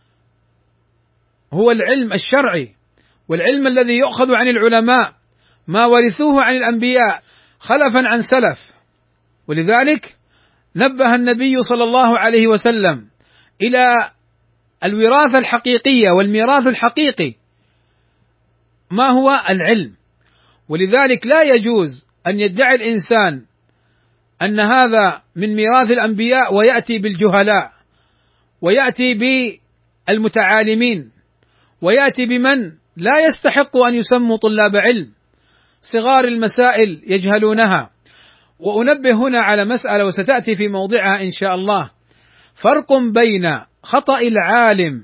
هو العلم الشرعي، والعلم الذي يؤخذ عن العلماء ما ورثوه عن الأنبياء خلفا عن سلف. ولذلك نبه النبي صلى الله عليه وسلم إلى الوراثة الحقيقية والميراث الحقيقي ما هو العلم. ولذلك لا يجوز أن يدعي الإنسان أن هذا من ميراث الأنبياء ويأتي بالجهلاء، ويأتي بالمتعالمين، ويأتي بمن لا يستحق أن يسموا طلاب علم، صغار المسائل يجهلونها. وأنبه هنا على مسألة وستأتي في موضعها إن شاء الله: فرق بين خطأ العالم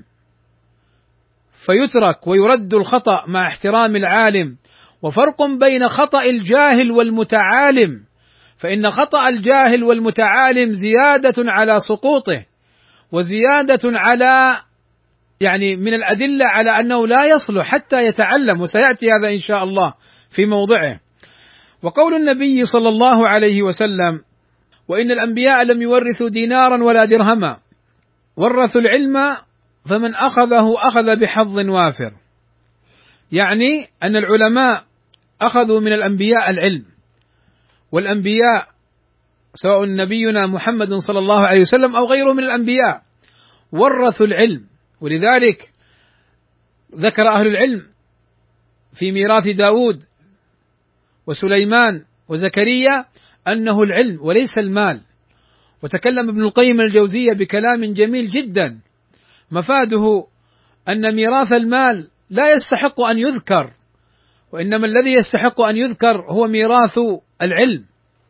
فيترك ويرد الخطأ مع احترام العالم، وفرق بين خطأ الجاهل والمتعالم، فإن خطأ الجاهل والمتعالم زيادة على سقوطه، وزيادة على يعني من الأدلة على أنه لا يصلح حتى يتعلم، وسيأتي هذا إن شاء الله في موضعه. وقول النبي صلى الله عليه وسلم: وإن الأنبياء لم يورثوا دينارا ولا درهما، ورثوا العلم فمن أخذه أخذ بحظ وافر، يعني أن العلماء أخذوا من الأنبياء العلم، والأنبياء سواء نبينا محمد صلى الله عليه وسلم أو غيره من الأنبياء ورثوا العلم. ولذلك ذكر أهل العلم في ميراث داود وسليمان وزكريا أنه العلم وليس المال. وتكلم ابن القيم الجوزية بكلام جميل جدا مفاده أن ميراث المال لا يستحق أن يذكر، وإنما الذي يستحق أن يذكر هو ميراث العلم.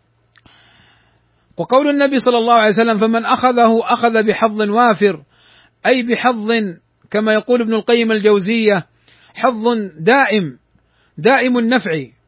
وقول النبي صلى الله عليه وسلم: فمن أخذه أخذ بحظ وافر، أي بحظ كما يقول ابن القيم الجوزية حظ دائم دائم النفع،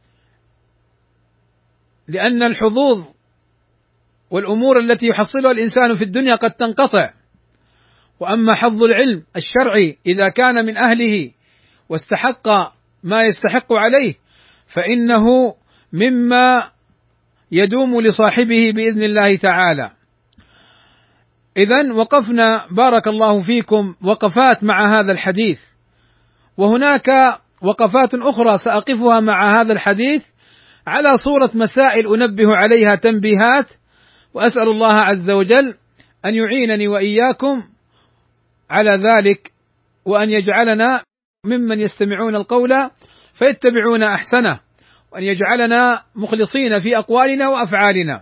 لأن الحظوظ والأمور التي يحصلها الإنسان في الدنيا قد تنقطع، وأما حظ العلم الشرعي إذا كان من أهله واستحق ما يستحق عليه فإنه مما يدوم لصاحبه بإذن الله تعالى. إذن وقفنا بارك الله فيكم وقفات مع هذا الحديث، وهناك وقفات أخرى سأقفها مع هذا الحديث على صورة مسائل أنبه عليها تنبيهات، وأسأل الله عز وجل أن يعينني وإياكم على ذلك، وأن يجعلنا ممن يستمعون القول فيتبعون أحسنه، وأن يجعلنا مخلصين في أقوالنا وأفعالنا.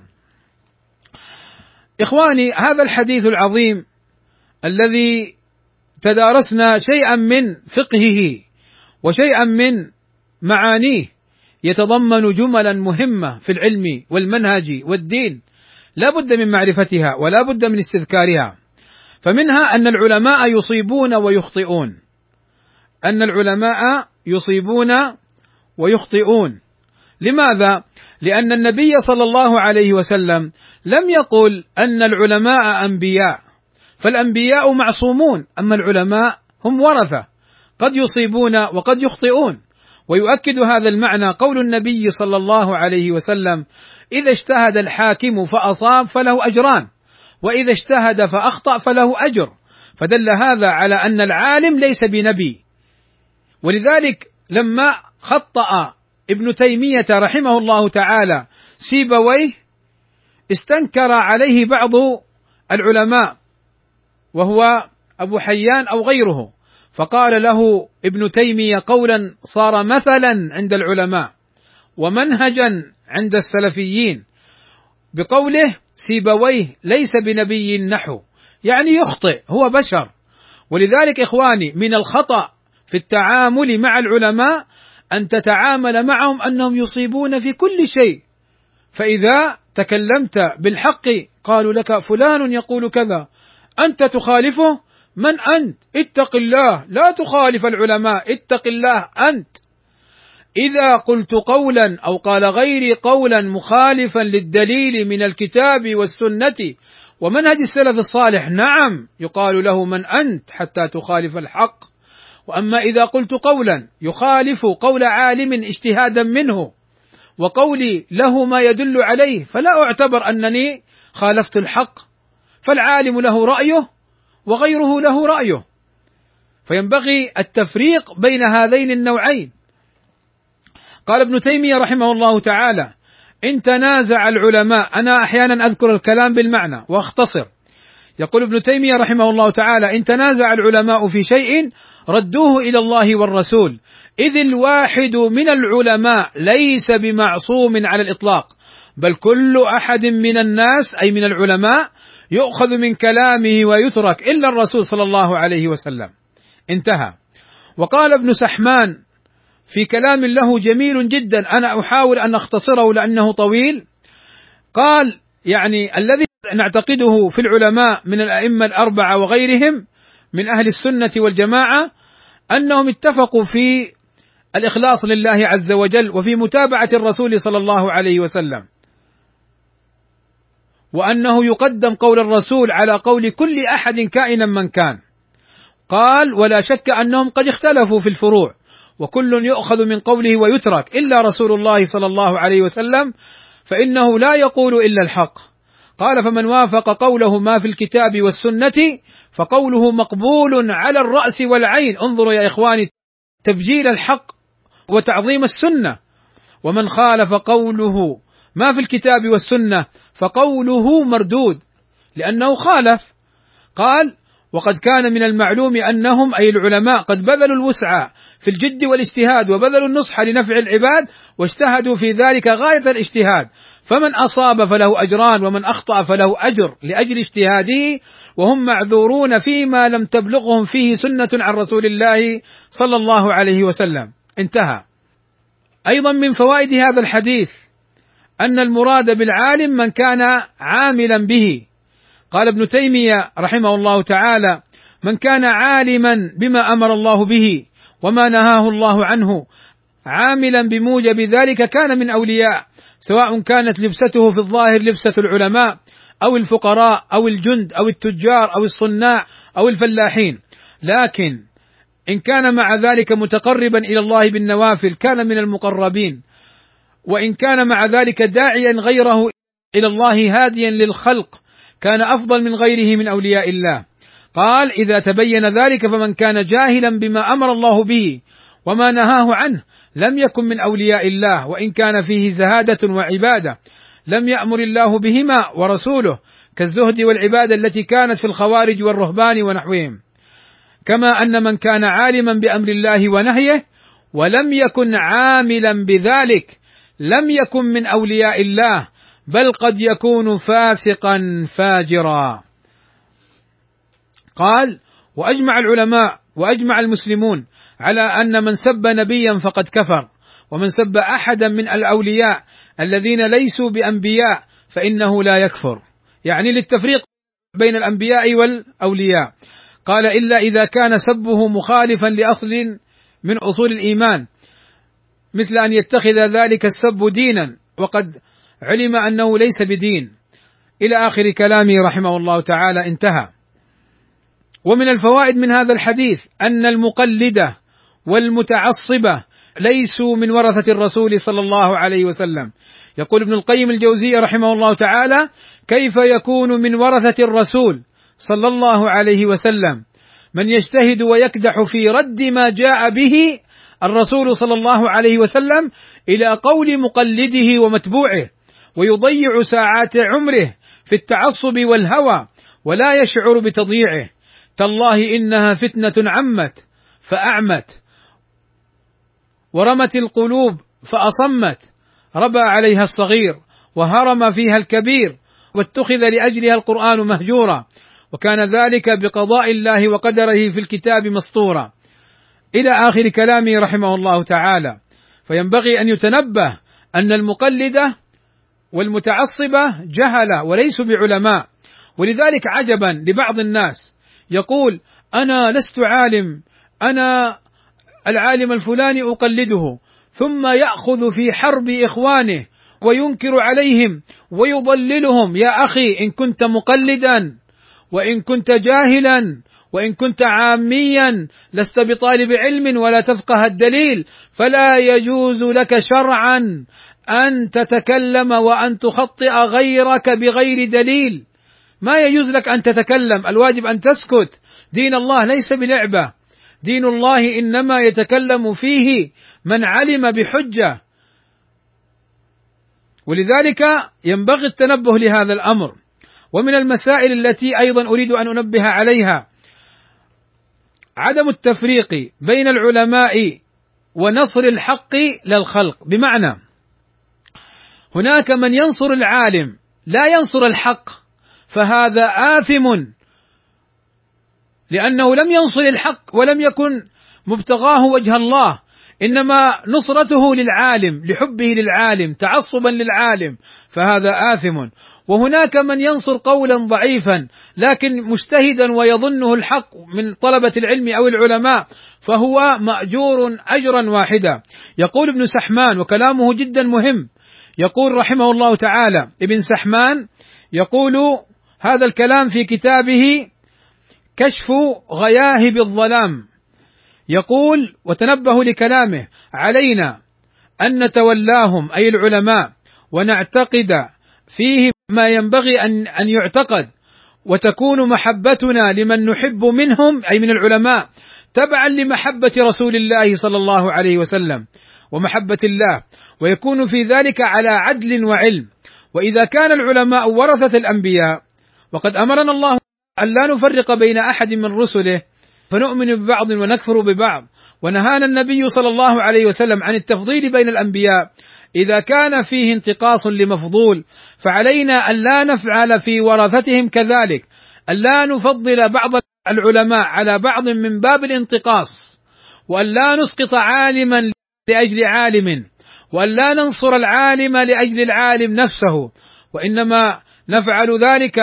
إخواني، هذا الحديث العظيم الذي تدارسنا شيئا من فقهه وشيئا من معانيه يتضمن جملا مهمة في العلم والمنهج والدين لا بد من معرفتها ولا بد من استذكارها. فمنها أن العلماء يصيبون ويخطئون، أن العلماء يصيبون ويخطئون. لماذا؟ لأن النبي صلى الله عليه وسلم لم يقل أن العلماء أنبياء، فالأنبياء معصومون، أما العلماء هم ورثة قد يصيبون وقد يخطئون. ويؤكد هذا المعنى قول النبي صلى الله عليه وسلم: إذا اجتهد الحاكم فأصاب فله أجران، وإذا اجتهد فأخطأ فله أجر. فدل هذا على أن العالم ليس بنبي. ولذلك لما خطأ ابن تيمية رحمه الله تعالى سيبويه استنكر عليه بعض العلماء وهو أبو حيان أو غيره، فقال له ابن تيمية قولا صار مثلا عند العلماء ومنهجا عند السلفيين بقوله: سيبويه ليس بنبي نحو، يعني يخطئ، هو بشر. ولذلك إخواني من الخطأ في التعامل مع العلماء أن تتعامل معهم أنهم يصيبون في كل شيء، فإذا تكلمت بالحق قالوا لك فلان يقول كذا، أنت تخالفه، من أنت؟ اتق الله، لا تخالف العلماء، اتق الله أنت. إذا قلت قولا أو قال غيري قولا مخالفا للدليل من الكتاب والسنة ومنهج السلف الصالح، نعم يقال له من أنت حتى تخالف الحق. وأما إذا قلت قولا يخالف قول عالم اجتهادا منه وقولي له ما يدل عليه، فلا أعتبر أنني خالفت الحق، فالعالم له رأيه وغيره له رأيه، فينبغي التفريق بين هذين النوعين. قال ابن تيمية رحمه الله تعالى: إن تنازع العلماء، أنا أحيانا أذكر الكلام بالمعنى وأختصر، يقول ابن تيمية رحمه الله تعالى: إن تنازع العلماء في شيء ردوه إلى الله والرسول، إذ الواحد من العلماء ليس بمعصوم على الإطلاق، بل كل أحد من الناس أي من العلماء يؤخذ من كلامه ويترك إلا الرسول صلى الله عليه وسلم. انتهى. وقال ابن سحمان في كلام له جميل جدا، أنا أحاول أن أختصره لأنه طويل، قال: يعني الذي نعتقده في العلماء من الأئمة الأربعة وغيرهم من أهل السنة والجماعة أنهم اتفقوا في الإخلاص لله عز وجل وفي متابعة الرسول صلى الله عليه وسلم، وأنه يقدم قول الرسول على قول كل أحد كائنا من كان. قال: ولا شك أنهم قد اختلفوا في الفروع، وكل يؤخذ من قوله ويترك إلا رسول الله صلى الله عليه وسلم، فإنه لا يقول إلا الحق. قال: فمن وافق قوله ما في الكتاب والسنة فقوله مقبول على الرأس والعين. انظروا يا إخواني تبجيل الحق وتعظيم السنة. ومن خالف قوله ما في الكتاب والسنة فقوله مردود لأنه خالف. قال: وقد كان من المعلوم أنهم أي العلماء قد بذلوا الوسع في الجد والاجتهاد وبذلوا النصح لنفع العباد واجتهدوا في ذلك غاية الاجتهاد، فمن أصاب فله أجران ومن أخطأ فله أجر لأجل اجتهاده، وهم معذورون فيما لم تبلغهم فيه سنة عن رسول الله صلى الله عليه وسلم. انتهى. أيضا من فوائد هذا الحديث أن المراد بالعالم من كان عاملا به. قال ابن تيمية رحمه الله تعالى: من كان عالما بما أمر الله به وما نهاه الله عنه عاملا بموجب ذلك كان من أولياء، سواء كانت لبسته في الظاهر لبسة العلماء أو الفقراء أو الجند أو التجار أو الصناع أو الفلاحين، لكن إن كان مع ذلك متقربا إلى الله بالنوافل كان من المقربين، وإن كان مع ذلك داعيا غيره إلى الله هاديا للخلق كان أفضل من غيره من أولياء الله. قال: إذا تبين ذلك فمن كان جاهلا بما أمر الله به وما نهاه عنه لم يكن من أولياء الله، وإن كان فيه زهادة وعبادة لم يأمر الله بهما ورسوله، كالزهد والعبادة التي كانت في الخوارج والرهبان ونحوهم. كما أن من كان عالما بأمر الله ونهيه ولم يكن عاملا بذلك لم يكن من أولياء الله، بل قد يكون فاسقا فاجرا. قال: وأجمع العلماء وأجمع المسلمون على أن من سب نبيا فقد كفر، ومن سب أحدا من الأولياء الذين ليسوا بأنبياء فإنه لا يكفر، يعني للتفريق بين الأنبياء والأولياء. قال: إلا إذا كان سبه مخالفا لأصل من أصول الإيمان، مثل أن يتخذ ذلك السب دينا وقد علم أنه ليس بدين، إلى آخر كلامه رحمه الله تعالى. انتهى. ومن الفوائد من هذا الحديث أن المقلدة والمتعصبة ليسوا من ورثة الرسول صلى الله عليه وسلم. يقول ابن القيم الجوزية رحمه الله تعالى: كيف يكون من ورثة الرسول صلى الله عليه وسلم من يجتهد ويكدح في رد ما جاء به الرسول صلى الله عليه وسلم إلى قول مقلده ومتبوعه، ويضيع ساعات عمره في التعصب والهوى ولا يشعر بتضييعه. تالله إنها فتنة عمت فأعمت، ورمت القلوب فأصمت، ربى عليها الصغير وهرم فيها الكبير، واتخذ لأجلها القرآن مهجورا، وكان ذلك بقضاء الله وقدره في الكتاب مسطورا، إلى آخر كلامه رحمه الله تعالى. فينبغي أن يتنبه أن المقلدة والمتعصبة جهلة وليسوا بعلماء. ولذلك عجبا لبعض الناس يقول: أنا لست عالم، أنا العالم الفلاني أقلده، ثم يأخذ في حرب إخوانه وينكر عليهم ويضللهم. يا أخي، إن كنت مقلدا وإن كنت جاهلا وإن كنت عاميا لست بطالب علم ولا تفقه الدليل، فلا يجوز لك شرعا أن تتكلم وأن تخطئ غيرك بغير دليل. ما يجوز لك أن تتكلم، الواجب أن تسكت. دين الله ليس بلعبة، دين الله إنما يتكلم فيه من علم بحجة. ولذلك ينبغي التنبه لهذا الأمر. ومن المسائل التي أيضا أريد أن أنبه عليها عدم التفريق بين العلماء ونصر الحق للخلق، بمعنى هناك من ينصر العالم لا ينصر الحق، فهذا آثم لأنه لم ينصر الحق ولم يكن مبتغاه وجه الله، إنما نصرته للعالم لحبه للعالم تعصبا للعالم، فهذا آثم. وهناك من ينصر قولا ضعيفا لكن مجتهدا ويظنه الحق من طلبة العلم أو العلماء، فهو مأجور أجرا واحدا. يقول ابن سحمان وكلامه جدا مهم، يقول رحمه الله تعالى ابن سحمان يقول هذا الكلام في كتابه كشف غياهب الظلام، يقول: وتنبهوا لكلامه: علينا أن نتولاهم أي العلماء ونعتقد فيه ما ينبغي أن أن يعتقد، وتكون محبتنا لمن نحب منهم أي من العلماء تبعا لمحبة رسول الله صلى الله عليه وسلم ومحبة الله، ويكون في ذلك على عدل وعلم. وإذا كان العلماء ورثة الأنبياء، وقد أمرنا الله أن لا نفرق بين أحد من رسله فنؤمن ببعض ونكفر ببعض، ونهانا النبي صلى الله عليه وسلم عن التفضيل بين الأنبياء، إذا كان فيه انتقاص لمفضول فعلينا أن لا نفعل في ورثتهم كذلك، أن لا نفضل بعض العلماء على بعض من باب الانتقاص، وأن لا نسقط عالما لأجل عالم، وأن لا ننصر العالم لأجل العالم نفسه، وإنما نفعل ذلك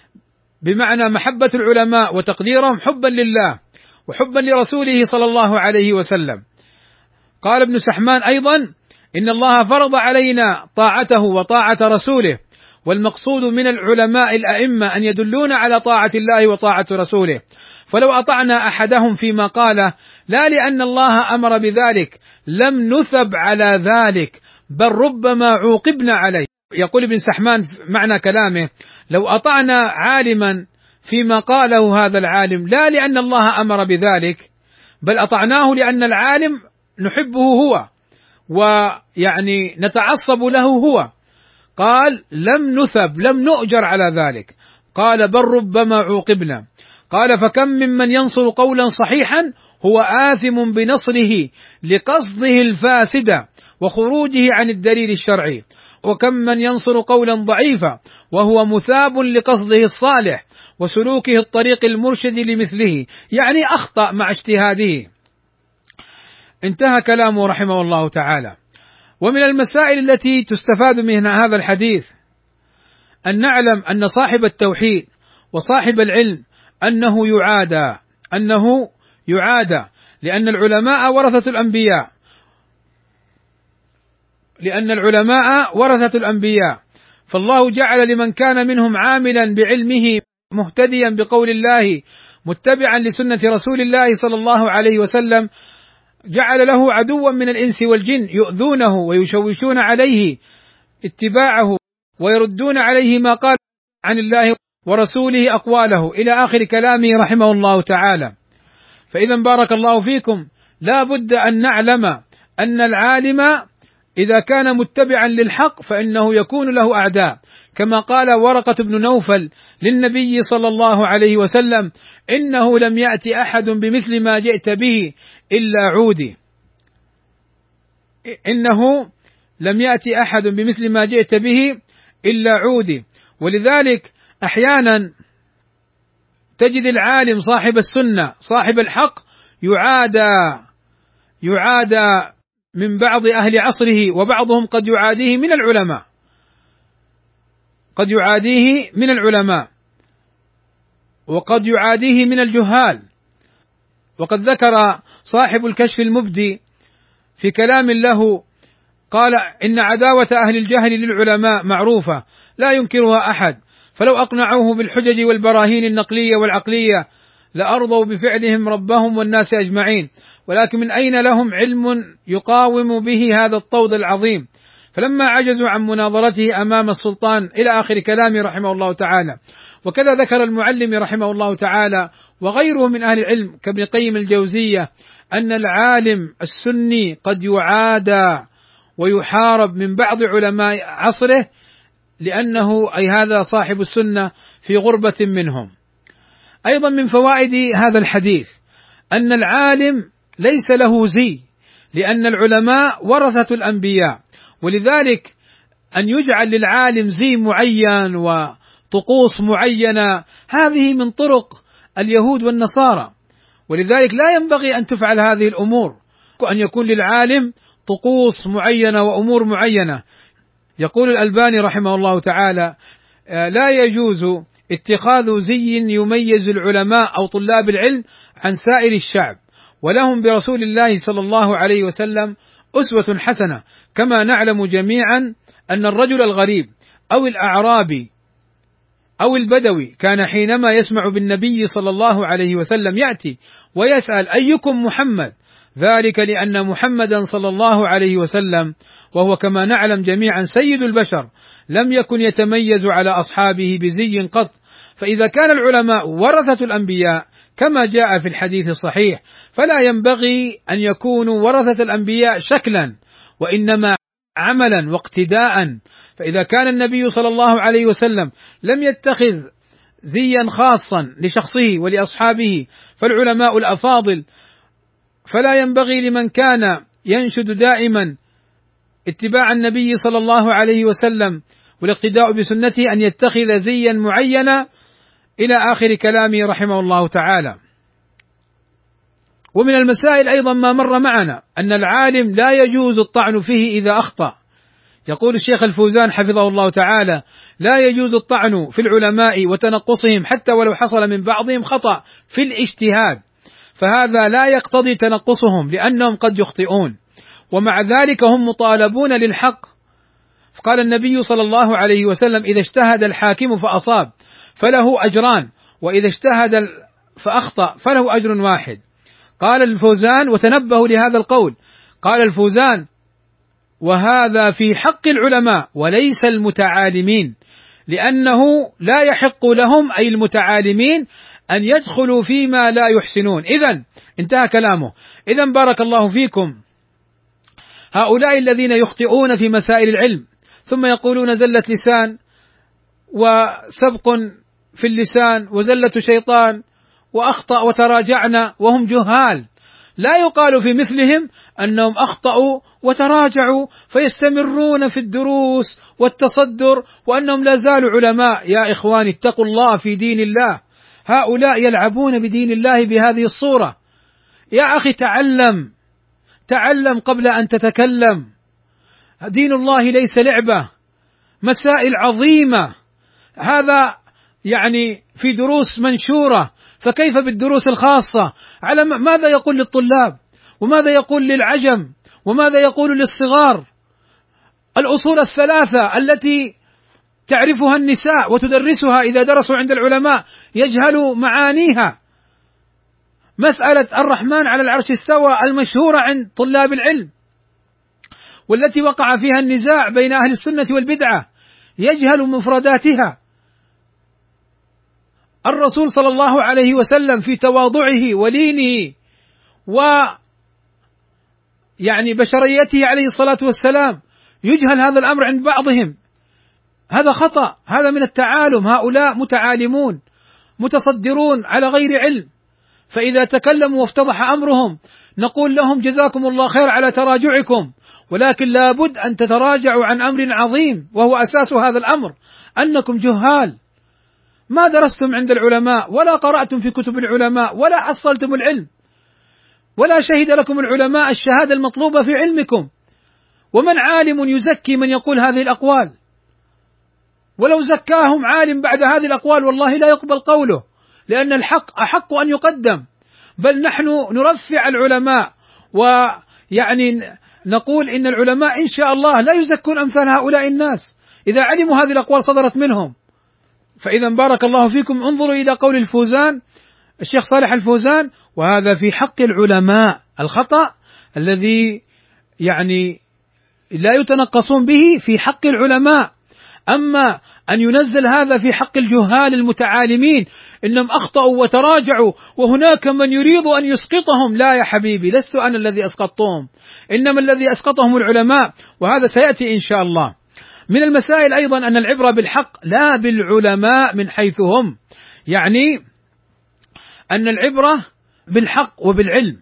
بمعنى محبة العلماء وتقديرهم حبا لله وحبا لرسوله صلى الله عليه وسلم. قال ابن سحمان أيضا: إن الله فرض علينا طاعته وطاعة رسوله، والمقصود من العلماء الأئمة أن يدلون على طاعة الله وطاعة رسوله، فلو أطعنا أحدهم فيما قاله لا لأن الله أمر بذلك لم نثب على ذلك، بل ربما عوقبنا عليه. يقول ابن سحمان معنى كلامه: لو أطعنا عالما فيما قاله هذا العالم لا لأن الله أمر بذلك، بل أطعناه لأن العالم نحبه هو ويعني نتعصب له هو، قال لم نثب لم نؤجر على ذلك، قال بل ربما عوقبنا. قال: فكم ممن ينصر قولا صحيحا هو آثم بنصره لقصده الفاسد وخروجه عن الدليل الشرعي، وكم من ينصر قولا ضعيفا وهو مثاب لقصده الصالح وسلوكه الطريق المرشد لمثله، يعني أخطأ مع اجتهاده. انتهى كلامه رحمه الله تعالى. ومن المسائل التي تستفاد من هذا الحديث أن نعلم أن صاحب التوحيد وصاحب العلم أنه يعادى أنه يعادى لأن العلماء ورثة الأنبياء لأن العلماء ورثة الأنبياء فالله جعل لمن كان منهم عاملا بعلمه مهتديا بقول الله متبعا لسنة رسول الله صلى الله عليه وسلم، جعل له عدوا من الإنس والجن يؤذونه ويشوشون عليه اتباعه ويردون عليه ما قال عن الله ورسوله أقواله، إلى آخر كلامه رحمه الله تعالى. فإذا بارك الله فيكم لا بد أن نعلم أن العالم إذا كان متبعا للحق فإنه يكون له أعداء، كما قال ورقة بن نوفل للنبي صلى الله عليه وسلم: إنه لم يأتي أحد بمثل ما جئت به إلا عودي. إنه لم يأتي أحد بمثل ما جئت به إلا عودي. ولذلك أحيانا تجد العالم صاحب السنة صاحب الحق يعادى يعادى من بعض أهل عصره، وبعضهم قد يعاديه من العلماء قد يعاديه من العلماء وقد يعاديه من الجهال. وقد ذكر صاحب الكشف المبدي في كلام له قال: إن عداوة أهل الجهل للعلماء معروفة لا ينكرها أحد، فلو أقنعوه بالحجج والبراهين النقلية والعقلية لأرضوا بفعلهم ربهم والناس أجمعين، ولكن من أين لهم علم يقاوم به هذا الطود العظيم؟ فلما عجزوا عن مناظرته أمام السلطان، إلى آخر كلامه رحمه الله تعالى. وكذا ذكر المعلم رحمه الله تعالى وغيره من أهل العلم كابن قيم الجوزية أن العالم السني قد يعادى ويحارب من بعض علماء عصره، لأنه أي هذا صاحب السنة في غربة منهم. أيضا من فوائد هذا الحديث أن العالم ليس له زي، لأن العلماء ورثة الأنبياء، ولذلك أن يجعل للعالم زي معين وطقوس معينة هذه من طرق اليهود والنصارى، ولذلك لا ينبغي أن تفعل هذه الأمور، أن يكون للعالم طقوس معينة وأمور معينة. يقول الألباني رحمه الله تعالى: لا يجوز اتخاذ زي يميز العلماء أو طلاب العلم عن سائر الشعب، ولهم برسول الله صلى الله عليه وسلم أسوة حسنة، كما نعلم جميعا أن الرجل الغريب أو الأعرابي أو البدوي كان حينما يسمع بالنبي صلى الله عليه وسلم يأتي ويسأل: أيكم محمد؟ ذلك لأن محمدا صلى الله عليه وسلم وهو كما نعلم جميعا سيد البشر لم يكن يتميز على أصحابه بزي قط. فإذا كان العلماء ورثة الأنبياء كما جاء في الحديث الصحيح، فلا ينبغي أن يكونوا ورثة الأنبياء شكلا، وإنما عملا واقتداء. فإذا كان النبي صلى الله عليه وسلم لم يتخذ زيا خاصا لشخصه ولأصحابه، فالعلماء الأفاضل فلا ينبغي لمن كان ينشد دائما اتباع النبي صلى الله عليه وسلم والاقتداء بسنته أن يتخذ زيا معينا، إلى آخر كلامه رحمه الله تعالى. ومن المسائل أيضا ما مر معنا أن العالم لا يجوز الطعن فيه إذا أخطأ. يقول الشيخ الفوزان حفظه الله تعالى: لا يجوز الطعن في العلماء وتنقصهم حتى ولو حصل من بعضهم خطأ في الاجتهاد، فهذا لا يقتضي تنقصهم لأنهم قد يخطئون، ومع ذلك هم مطالبون للحق. فقال النبي صلى الله عليه وسلم: إذا اجتهد الحاكم فأصاب فله أجران، وإذا اجتهد فأخطأ فله أجر واحد. قال الفوزان: وتنبهوا لهذا القول، قال الفوزان: وهذا في حق العلماء وليس المتعالمين، لأنه لا يحق لهم أي المتعالمين أن يدخلوا فيما لا يحسنون. إذن انتهى كلامه. إذن بارك الله فيكم، هؤلاء الذين يخطئون في مسائل العلم ثم يقولون زلة لسان وسبق في اللسان وزلة شيطان وأخطأ وتراجعنا وهم جهال، لا يقال في مثلهم أنهم أخطأوا وتراجعوا فيستمرون في الدروس والتصدر وأنهم لا زالوا علماء. يا إخواني اتقوا الله في دين الله، هؤلاء يلعبون بدين الله بهذه الصورة. يا أخي تعلم تعلم قبل أن تتكلم، دين الله ليس لعبة، مسائل عظيمة، هذا يعني في دروس منشورة، فكيف بالدروس الخاصة؟ على ماذا يقول للطلاب وماذا يقول للعجم وماذا يقول للصغار؟ الأصول الثلاثة التي تعرفها النساء وتدرسها إذا درسوا عند العلماء يجهلوا معانيها، مسألة الرحمن على العرش استوى المشهورة عند طلاب العلم والتي وقع فيها النزاع بين أهل السنة والبدعة يجهل مفرداتها. الرسول صلى الله عليه وسلم في تواضعه ولينه يعني بشريته عليه الصلاة والسلام يجهل هذا الأمر عند بعضهم، هذا خطأ، هذا من التعالم، هؤلاء متعالمون متصدرون على غير علم، فإذا تكلموا وافتضح أمرهم نقول لهم جزاكم الله خير على تراجعكم، ولكن لابد أن تتراجعوا عن أمر عظيم وهو أساس هذا الأمر، أنكم جهال ما درستم عند العلماء ولا قرأتم في كتب العلماء ولا حصلتم العلم ولا شهد لكم العلماء الشهادة المطلوبة في علمكم، ومن عالم يزكي من يقول هذه الأقوال؟ ولو زكاهم عالم بعد هذه الأقوال والله لا يقبل قوله، لأن الحق أحق أن يقدم، بل نحن نرفع العلماء ويعني نقول إن العلماء إن شاء الله لا يزكون أمثال هؤلاء الناس إذا علموا هذه الأقوال صدرت منهم. فإذا بارك الله فيكم انظروا إلى قول الفوزان الشيخ صالح الفوزان: وهذا في حق العلماء الخطأ الذي يعني لا يتنقصون به في حق العلماء، أما أن ينزل هذا في حق الجهال المتعالمين إنهم أخطأوا وتراجعوا وهناك من يريد أن يسقطهم، لا يا حبيبي، لست أنا الذي أسقطتهم، إنما الذي أسقطهم العلماء، وهذا سيأتي إن شاء الله. من المسائل أيضا أن العبرة بالحق لا بالعلماء من حيث هم، يعني أن العبرة بالحق وبالعلم،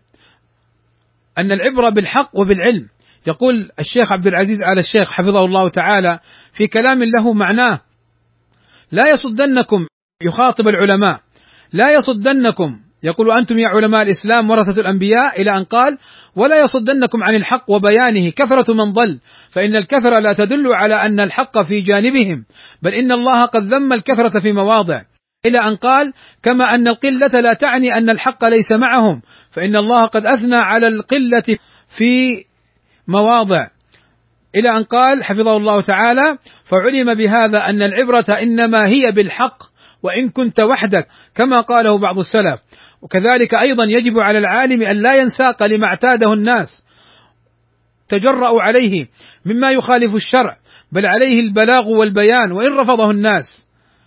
أن العبرة بالحق وبالعلم. يقول الشيخ عبد العزيز آل الشيخ حفظه الله تعالى في كلام له معناه: لا يصدنكم، يخاطب العلماء، لا يصدنكم، يقول أنتم يا علماء الإسلام ورثة الأنبياء، إلى أن قال: ولا يصدنكم عن الحق وبيانه كثرة من ضل، فإن الكثرة لا تدل على أن الحق في جانبهم، بل إن الله قد ذم الكثرة في مواضع، إلى أن قال: كما أن القلة لا تعني أن الحق ليس معهم، فإن الله قد أثنى على القلة في مواضع، إلى أن قال حفظه الله تعالى: فعلم بهذا أن العبرة إنما هي بالحق وإن كنت وحدك، كما قاله بعض السلف. وكذلك أيضا يجب على العالم أن لا ينساق لما اعتاده الناس تجرأوا عليه مما يخالف الشرع، بل عليه البلاغ والبيان وإن رفضه الناس.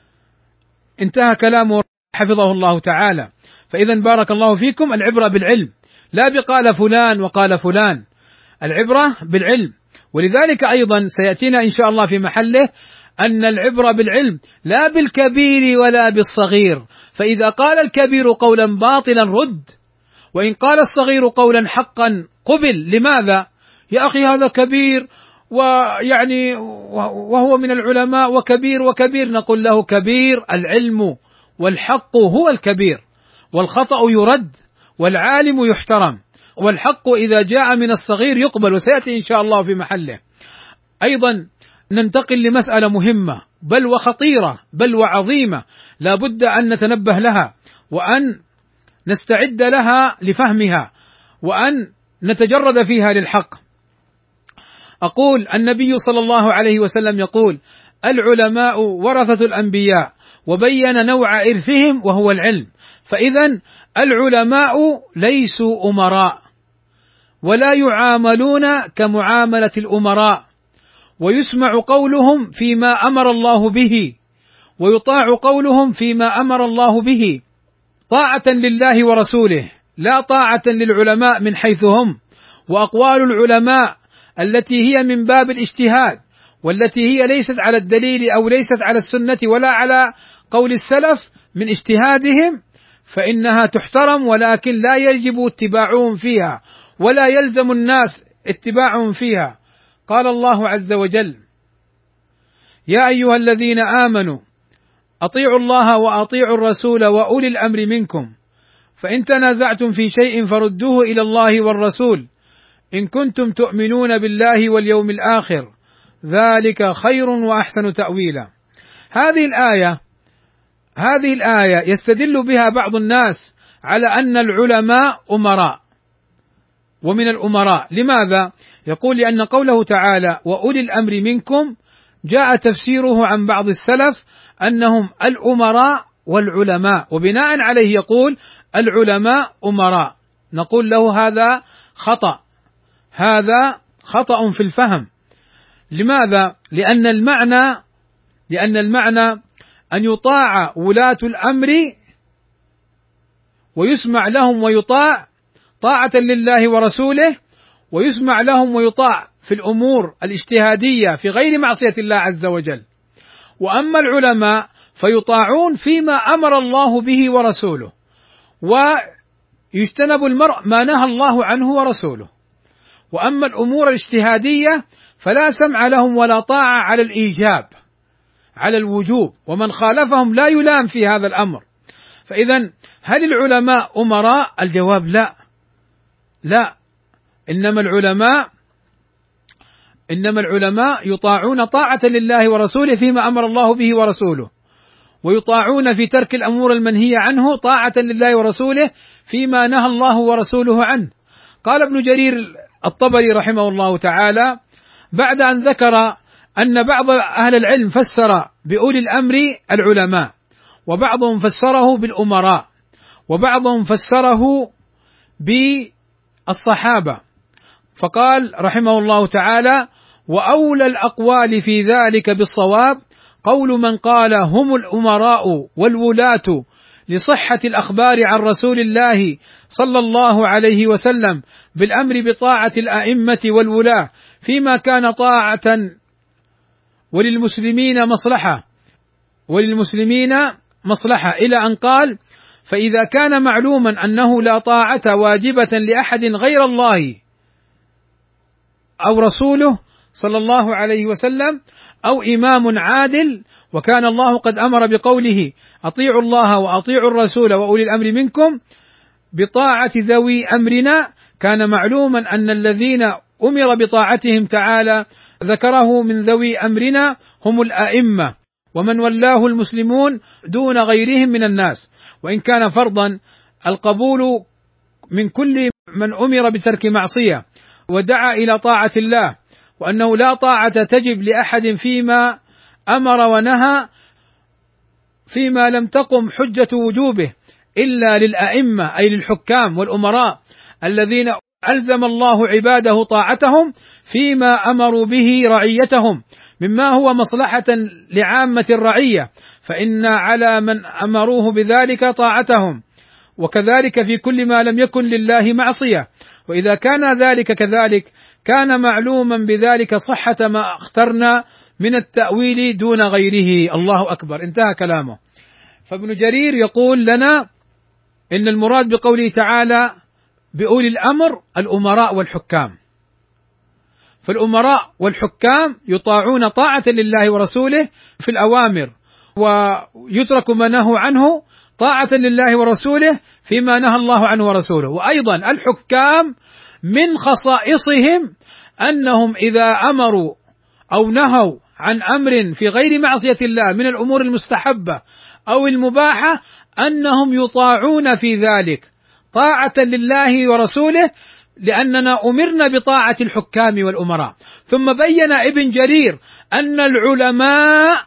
انتهى كلامه حفظه الله تعالى. فإذا بارك الله فيكم العبرة بالعلم لا بقال فلان وقال فلان، العبرة بالعلم. ولذلك أيضا سيأتينا إن شاء الله في محله أن العبرة بالعلم لا بالكبير ولا بالصغير، فإذا قال الكبير قولا باطلا رد، وإن قال الصغير قولا حقا قبل. لماذا؟ يا أخي هذا كبير ويعني وهو من العلماء وكبير وكبير، نقول له: كبير العلم والحق هو الكبير، والخطأ يرد، والعالم يحترم، والحق إذا جاء من الصغير يقبل، وسيأتي إن شاء الله في محله. أيضا ننتقل لمسألة مهمة بل وخطيرة بل وعظيمة لا بد أن نتنبه لها وأن نستعد لها لفهمها وأن نتجرد فيها للحق. أقول: النبي صلى الله عليه وسلم يقول: العلماء ورثة الأنبياء، وبين نوع إرثهم وهو العلم. فإذا العلماء ليسوا أمراء ولا يعاملون كمعاملة الأمراء، ويسمع قولهم فيما أمر الله به، ويطاع قولهم فيما أمر الله به طاعة لله ورسوله، لا طاعة للعلماء من حيث هم. وأقوال العلماء التي هي من باب الاجتهاد، والتي هي ليست على الدليل أو ليست على السنة ولا على قول السلف من اجتهادهم، فإنها تحترم، ولكن لا يجب اتباعهم فيها ولا يلزم الناس اتباعهم فيها. قال الله عز وجل: يا أيها الذين آمنوا أطيعوا الله وأطيعوا الرسول وأولي الأمر منكم، فإن تنازعتم في شيء فردوه إلى الله والرسول إن كنتم تؤمنون بالله واليوم الآخر، ذلك خير وأحسن تأويلا. هذه الآية هذه الآية يستدل بها بعض الناس على أن العلماء أمراء ومن الأمراء. لماذا؟ يقول: لأن قوله تعالى وأولي الأمر منكم جاء تفسيره عن بعض السلف أنهم الأمراء والعلماء، وبناء عليه يقول العلماء أمراء. نقول له هذا خطأ، هذا خطأ في الفهم. لماذا؟ لأن المعنى لأن المعنى أن يطاع ولاة الأمر ويسمع لهم ويطاع طاعة لله ورسوله، ويسمع لهم ويطاع في الأمور الاجتهادية في غير معصية الله عز وجل. وأما العلماء فيطاعون فيما أمر الله به ورسوله، ويجتنب المرء ما نهى الله عنه ورسوله. وأما الأمور الاجتهادية فلا سمع لهم ولا طاعة على الإيجاب، على الوجوب، ومن خالفهم لا يلام في هذا الأمر. فإذا هل العلماء أمراء؟ الجواب لا، لا، إنما العلماء إنما العلماء يطاعون طاعة لله ورسوله فيما أمر الله به ورسوله، ويطاعون في ترك الأمور المنهية عنه طاعة لله ورسوله فيما نهى الله ورسوله عنه. قال ابن جرير الطبري رحمه الله تعالى بعد أن ذكر أن بعض أهل العلم فسر بأولي الأمر العلماء، وبعضهم فسره بالأمراء، وبعضهم فسره بالصحابة، فقال رحمه الله تعالى: وأولى الأقوال في ذلك بالصواب قول من قال هم الأمراء والولاة لصحة الأخبار عن رسول الله صلى الله عليه وسلم بالأمر بطاعة الأئمة والولاة فيما كان طاعة وللمسلمين مصلحة وللمسلمين مصلحة إلى أن قال: فإذا كان معلوما أنه لا طاعة واجبة لأحد غير الله أو رسوله صلى الله عليه وسلم أو إمام عادل، وكان الله قد أمر بقوله: أطيعوا الله وأطيعوا الرسول وأولي الأمر منكم بطاعة ذوي أمرنا، كان معلوما أن الذين أمر بطاعتهم تعالى ذكره من ذوي أمرنا هم الأئمة ومن ولاه المسلمون دون غيرهم من الناس، وإن كان فرضا القبول من كل من أمر بترك معصية ودعا إلى طاعة الله، وأنه لا طاعة تجب لأحد فيما أمر ونهى فيما لم تقم حجة وجوبه إلا للأئمة أي للحكام والأمراء الذين ألزم الله عباده طاعتهم فيما أمروا به رعيتهم مما هو مصلحة لعامة الرعية، فإن على من أمروه بذلك طاعتهم، وكذلك في كل ما لم يكن لله معصية. وإذا كان ذلك كذلك كان معلوما بذلك صحة ما اخترنا من التأويل دون غيره. الله أكبر. انتهى كلامه. فابن جرير يقول لنا إن المراد بقوله تعالى بأولي الأمر الأمراء والحكام، فالأمراء والحكام يطاعون طاعة لله ورسوله في الأوامر، ويترك ما نهوا عنه طاعة لله ورسوله فيما نهى الله عنه ورسوله. وأيضا الحكام من خصائصهم أنهم إذا أمروا أو نهوا عن أمر في غير معصية الله من الأمور المستحبة أو المباحة أنهم يطاعون في ذلك طاعة لله ورسوله، لأننا أمرنا بطاعة الحكام والأمراء. ثم بين ابن جرير أن العلماء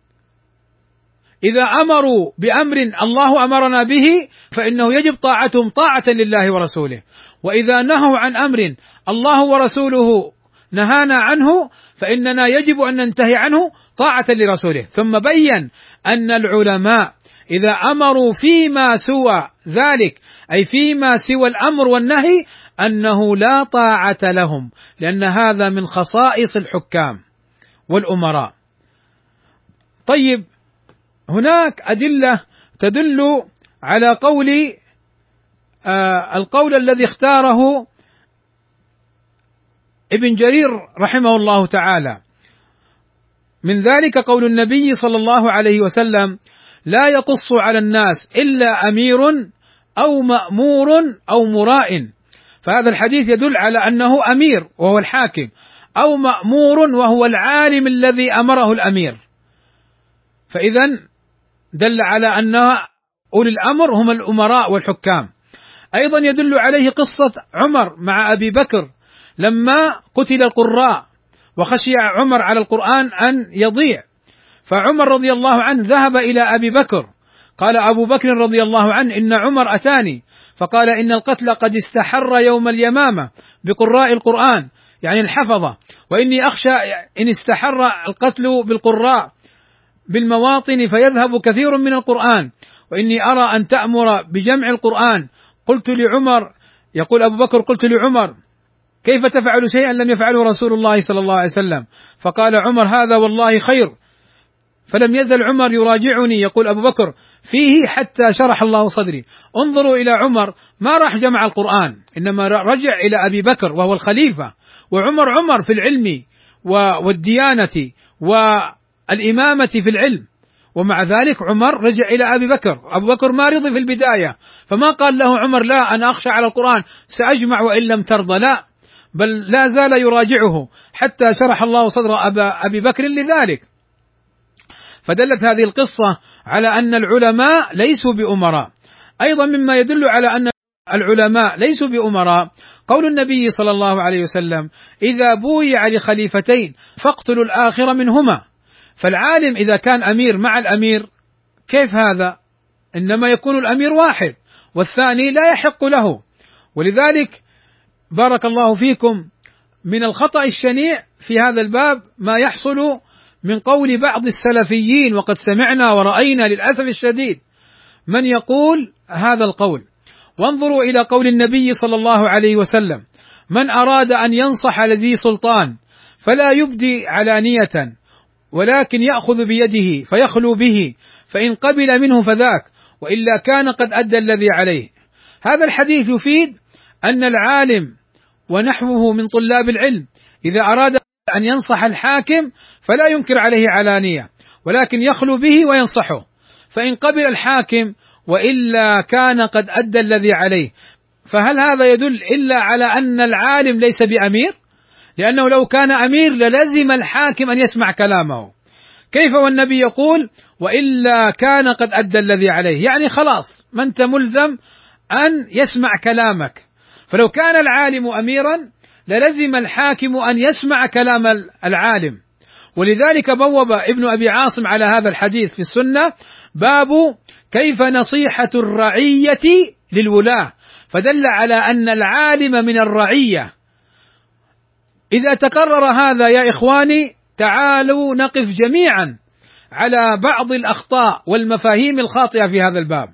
إذا أمروا بأمر الله أمرنا به فإنه يجب طاعتهم طاعة لله ورسوله، وإذا نهوا عن أمر الله ورسوله نهانا عنه فإننا يجب أن ننتهي عنه طاعة لرسوله. ثم بين أن العلماء إذا أمروا فيما سوى ذلك أي فيما سوى الأمر والنهي أنه لا طاعة لهم، لأن هذا من خصائص الحكام والأمراء. طيب، هناك أدلة تدل على قول آه القول الذي اختاره ابن جرير رحمه الله تعالى، من ذلك قول النبي صلى الله عليه وسلم: لا يقص على الناس إلا أمير أو مأمور أو مراء. فهذا الحديث يدل على أنه أمير وهو الحاكم، أو مأمور وهو العالم الذي أمره الأمير، فإذا دل على أن أولي الأمر هم الأمراء والحكام. أيضا يدل عليه قصة عمر مع أبي بكر لما قتل القراء وخشي عمر على القرآن أن يضيع، فعمر رضي الله عنه ذهب إلى أبي بكر، قال أبو بكر رضي الله عنه: إن عمر أتاني فقال إن القتل قد استحر يوم اليمامة بقراء القرآن، يعني الحفظة، وإني أخشى إن استحر القتل بالقراء بالمواطن فيذهب كثير من القرآن، وإني أرى أن تأمر بجمع القرآن. قلت لعمر، يقول أبو بكر: قلت لعمر كيف تفعل شيئا لم يفعله رسول الله صلى الله عليه وسلم؟ فقال عمر: هذا والله خير. فلم يزل عمر يراجعني، يقول أبو بكر: فيه حتى شرح الله صدري. انظروا إلى عمر، ما راح جمع القرآن، إنما رجع إلى أبي بكر وهو الخليفة، وعمر عمر في العلم والديانة والإمامة في العلم، ومع ذلك عمر رجع إلى أبي بكر. أبو بكر ما رضي في البداية، فما قال له عمر: لا أنا أخشى على القرآن سأجمع وإن لم ترضى، لا، بل لا زال يراجعه حتى شرح الله صدر أبي بكر لذلك. فدلت هذه القصة على أن العلماء ليسوا بأمراء. أيضا مما يدل على أن العلماء ليسوا بأمراء قول النبي صلى الله عليه وسلم: إذا بويع لخليفتين فاقتلوا الآخر منهما. فالعالم إذا كان أمير مع الأمير كيف هذا؟ إنما يكون الأمير واحد والثاني لا يحق له. ولذلك بارك الله فيكم، من الخطأ الشنيع في هذا الباب ما يحصل من قول بعض السلفيين، وقد سمعنا ورأينا للأسف الشديد من يقول هذا القول. وانظروا إلى قول النبي صلى الله عليه وسلم: من أراد أن ينصح لذي سلطان فلا يبدي علانية، ولكن يأخذ بيده فيخلو به، فإن قبل منه فذاك، وإلا كان قد أدى الذي عليه. هذا الحديث يفيد أن العالم ونحوه من طلاب العلم إذا أراد أن ينصح الحاكم فلا ينكر عليه علانية، ولكن يخلو به وينصحه، فإن قبل الحاكم وإلا كان قد أدى الذي عليه. فهل هذا يدل إلا على أن العالم ليس بأمير؟ لأنه لو كان أمير للزم الحاكم أن يسمع كلامه. كيف والنبي يقول: وإلا كان قد أدى الذي عليه؟ يعني خلاص ما أنت ملزم أن يسمع كلامك. فلو كان العالم أميرا للزم الحاكم أن يسمع كلام العالم. ولذلك بوب ابن أبي عاصم على هذا الحديث في السنة باب كيف نصيحة الرعية للولاة، فدل على أن العالم من الرعية. إذا تكرر هذا يا إخواني تعالوا نقف جميعا على بعض الأخطاء والمفاهيم الخاطئة في هذا الباب.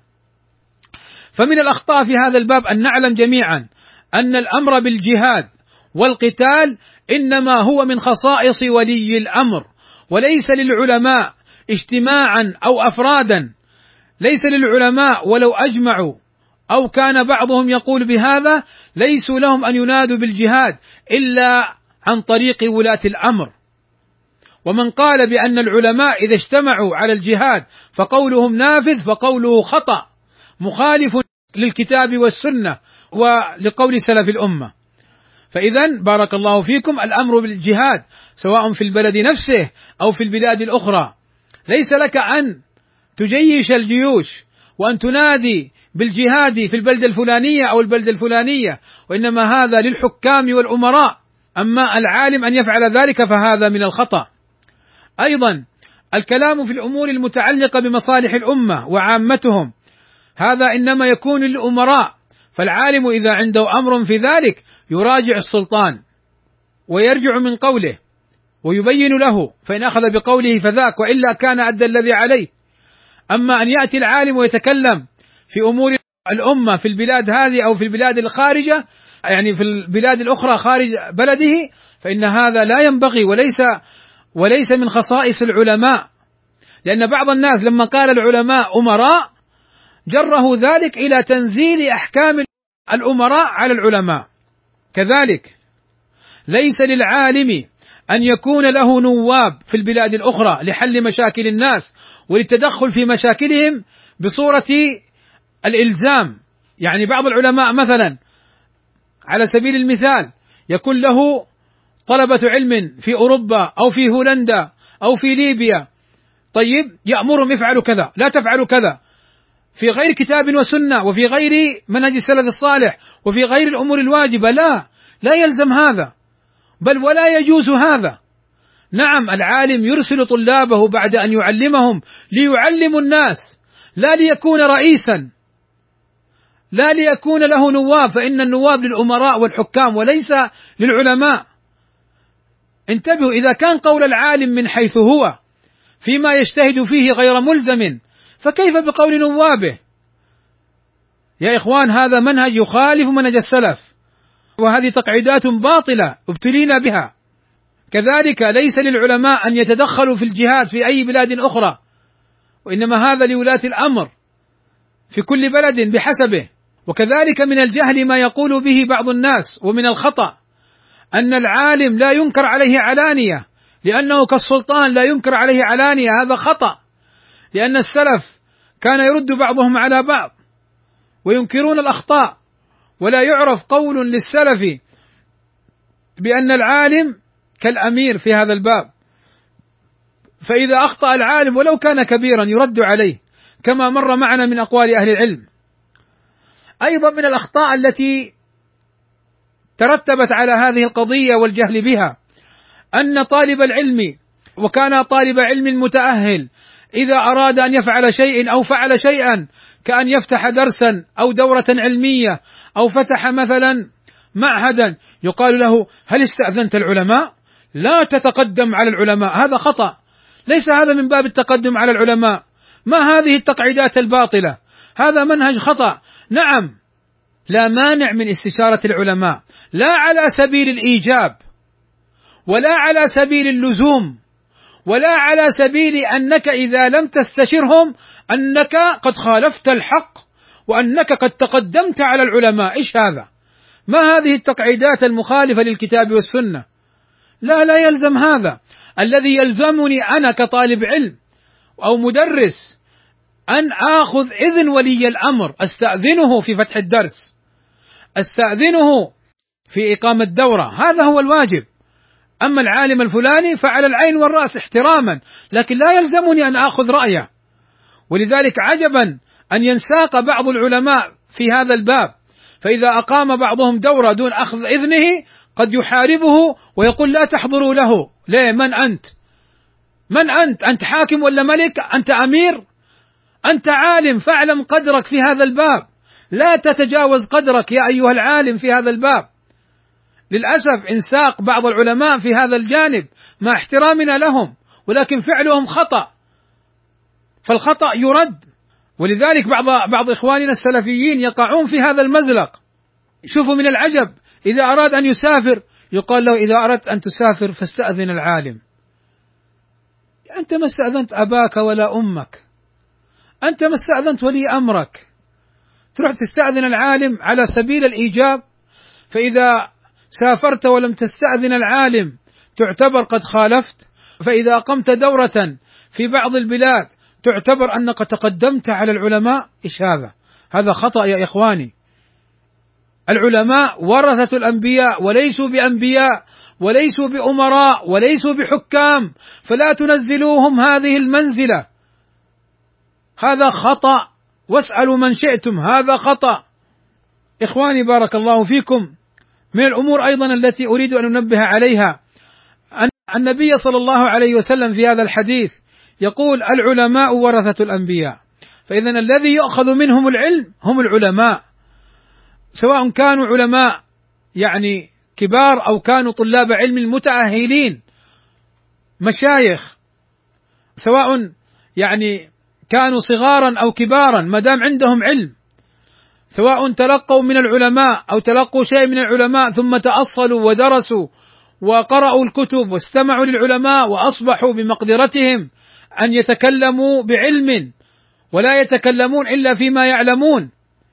فمن الأخطاء في هذا الباب أن نعلم جميعا أن الأمر بالجهاد والقتال إنما هو من خصائص ولي الأمر، وليس للعلماء اجتماعا أو أفرادا. ليس للعلماء ولو أجمعوا أو كان بعضهم يقول بهذا ليسوا لهم أن ينادوا بالجهاد إلا عن طريق ولاة الأمر. ومن قال بأن العلماء إذا اجتمعوا على الجهاد فقولهم نافذ فقوله خطأ مخالف للكتاب والسنة ولقول سلف الأمة. فإذا بارك الله فيكم، الأمر بالجهاد سواء في البلد نفسه أو في البلاد الأخرى. ليس لك أن تجيش الجيوش وأن تنادي بالجهاد في البلدة الفلانية أو البلدة الفلانية، وإنما هذا للحكام والأمراء. أما العالم أن يفعل ذلك فهذا من الخطأ. أيضا الكلام في الأمور المتعلقة بمصالح الأمة وعامتهم هذا إنما يكون للأمراء، فالعالم إذا عنده أمر في ذلك يراجع السلطان ويرجع من قوله ويبين له، فإن أخذ بقوله فذاك، وإلا كان أدى الذي عليه. أما أن يأتي العالم ويتكلم في أمور الأمة في البلاد هذه أو في البلاد الخارجة، يعني في البلاد الأخرى خارج بلده، فإن هذا لا ينبغي وليس وليس من خصائص العلماء. لأن بعض الناس لما قال العلماء أمراء جره ذلك إلى تنزيل أحكام الأمراء على العلماء. كذلك ليس للعالم أن يكون له نواب في البلاد الأخرى لحل مشاكل الناس وللتدخل في مشاكلهم بصورة الإلزام. يعني بعض العلماء مثلا على سبيل المثال يكون له طلبة علم في أوروبا أو في هولندا أو في ليبيا، طيب يأمرهم يفعلوا كذا لا تفعلوا كذا في غير كتاب وسنة وفي غير منهج السلف الصالح وفي غير الأمور الواجبة، لا لا يلزم هذا، بل ولا يجوز هذا. نعم العالم يرسل طلابه بعد أن يعلمهم ليعلموا الناس، لا ليكون رئيسا، لا ليكون له نواب، فإن النواب للأمراء والحكام وليس للعلماء. انتبهوا، إذا كان قول العالم من حيث هو فيما يجتهد فيه غير ملزم فكيف بقول نوابه؟ يا إخوان هذا منهج يخالف منهج السلف، وهذه تقعيدات باطلة ابتلينا بها. كذلك ليس للعلماء أن يتدخلوا في الجهاد في أي بلاد أخرى، وإنما هذا لولاة الأمر في كل بلد بحسبه. وكذلك من الجهل ما يقول به بعض الناس، ومن الخطأ أن العالم لا ينكر عليه علانية لأنه كالسلطان لا ينكر عليه علانية. هذا خطأ، لأن السلف كان يرد بعضهم على بعض وينكرون الأخطاء، ولا يعرف قول للسلف بأن العالم كالأمير في هذا الباب، فإذا أخطأ العالم ولو كان كبيرا يرد عليه، كما مر معنا من أقوال أهل العلم. أيضا من الأخطاء التي ترتبت على هذه القضية والجهل بها أن طالب العلم، وكان طالب علم متأهل، إذا أراد أن يفعل شيء أو فعل شيئا كأن يفتح درسا أو دورة علمية أو فتح مثلا معهدا، يقال له: هل استأذنت العلماء؟ لا تتقدم على العلماء. هذا خطأ، ليس هذا من باب التقدم على العلماء. ما هذه التقعيدات الباطلة؟ هذا منهج خطأ. نعم، لا مانع من استشارة العلماء، لا على سبيل الإيجاب، ولا على سبيل اللزوم، ولا على سبيل أنك إذا لم تستشرهم أنك قد خالفت الحق وأنك قد تقدمت على العلماء. إيش هذا؟ ما هذه التقعيدات المخالفة للكتاب والسنة؟ لا لا يلزم هذا. الذي يلزمني أنا كطالب علم أو مدرس أن آخذ إذن ولي الأمر، أستأذنه في فتح الدرس، أستأذنه في إقامة دورة، هذا هو الواجب. أما العالم الفلاني فعلى العين والرأس احتراما، لكن لا يلزمني أن آخذ رأيه. ولذلك عجبا أن ينساق بعض العلماء في هذا الباب، فإذا أقام بعضهم دورة دون أخذ إذنه قد يحاربه ويقول: لا تحضروا له. ليه؟ من أنت؟ من أنت؟ أنت حاكم ولا ملك؟ أنت أمير؟ أنت عالم، فاعلم قدرك في هذا الباب، لا تتجاوز قدرك يا أيها العالم في هذا الباب. للأسف انساق بعض العلماء في هذا الجانب مع احترامنا لهم، ولكن فعلهم خطأ، فالخطأ يرد. ولذلك بعض بعض إخواننا السلفيين يقعون في هذا المزلق. شوفوا من العجب، إذا أراد أن يسافر يقال له: إذا أردت أن تسافر فاستأذن العالم. أنت ما استأذنت أباك ولا أمك، أنت ما استأذنت ولي أمرك، تروح تستأذن العالم على سبيل الإيجاب. فإذا سافرت ولم تستأذن العالم تعتبر قد خالفت، فإذا أقمت دورة في بعض البلاد تعتبر أنك تقدمت على العلماء. إيش هذا؟ هذا خطأ يا إخواني. العلماء ورثة الأنبياء، وليسوا بأنبياء وليسوا بأمراء وليسوا بحكام، فلا تنزلوهم هذه المنزلة. هذا خطأ، واسألوا من شئتم، هذا خطأ. إخواني بارك الله فيكم، من الأمور أيضا التي أريد أن أنبه عليها أن النبي صلى الله عليه وسلم في هذا الحديث يقول: العلماء ورثة الأنبياء. فإذا الذي يؤخذ منهم العلم هم العلماء، سواء كانوا علماء يعني كبار أو كانوا طلاب علم متأهلين مشايخ، سواء يعني كانوا صغارا أو كبارا، ما دام عندهم علم، سواء تلقوا من العلماء أو تلقوا شيء من العلماء ثم تأصلوا ودرسوا وقرأوا الكتب واستمعوا للعلماء وأصبحوا بمقدرتهم أن يتكلموا بعلم ولا يتكلمون إلا فيما يعلمون.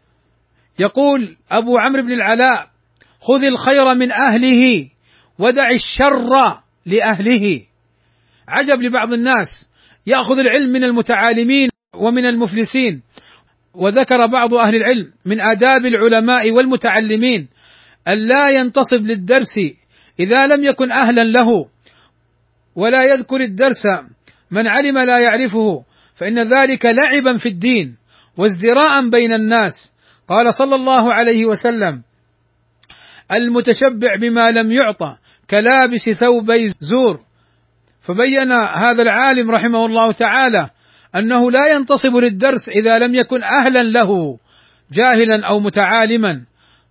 يقول أبو عمرو بن العلاء: خذ الخير من أهله ودع الشر لأهله. عجب لبعض الناس، يأخذ العلم من المتعالمين ومن المفلسين. وذكر بعض أهل العلم من آداب العلماء والمتعلمين أن لا ينتصب للدرس إذا لم يكن أهلا له، ولا يذكر الدرس من علم لا يعرفه، فإن ذلك لعبا في الدين وازدراء بين الناس. قال صلى الله عليه وسلم: المتشبع بما لم يعطى كلابس ثوبي زور. فبين هذا العالم رحمه الله تعالى أنه لا ينتصب للدرس إذا لم يكن أهلا له، جاهلا أو متعالما،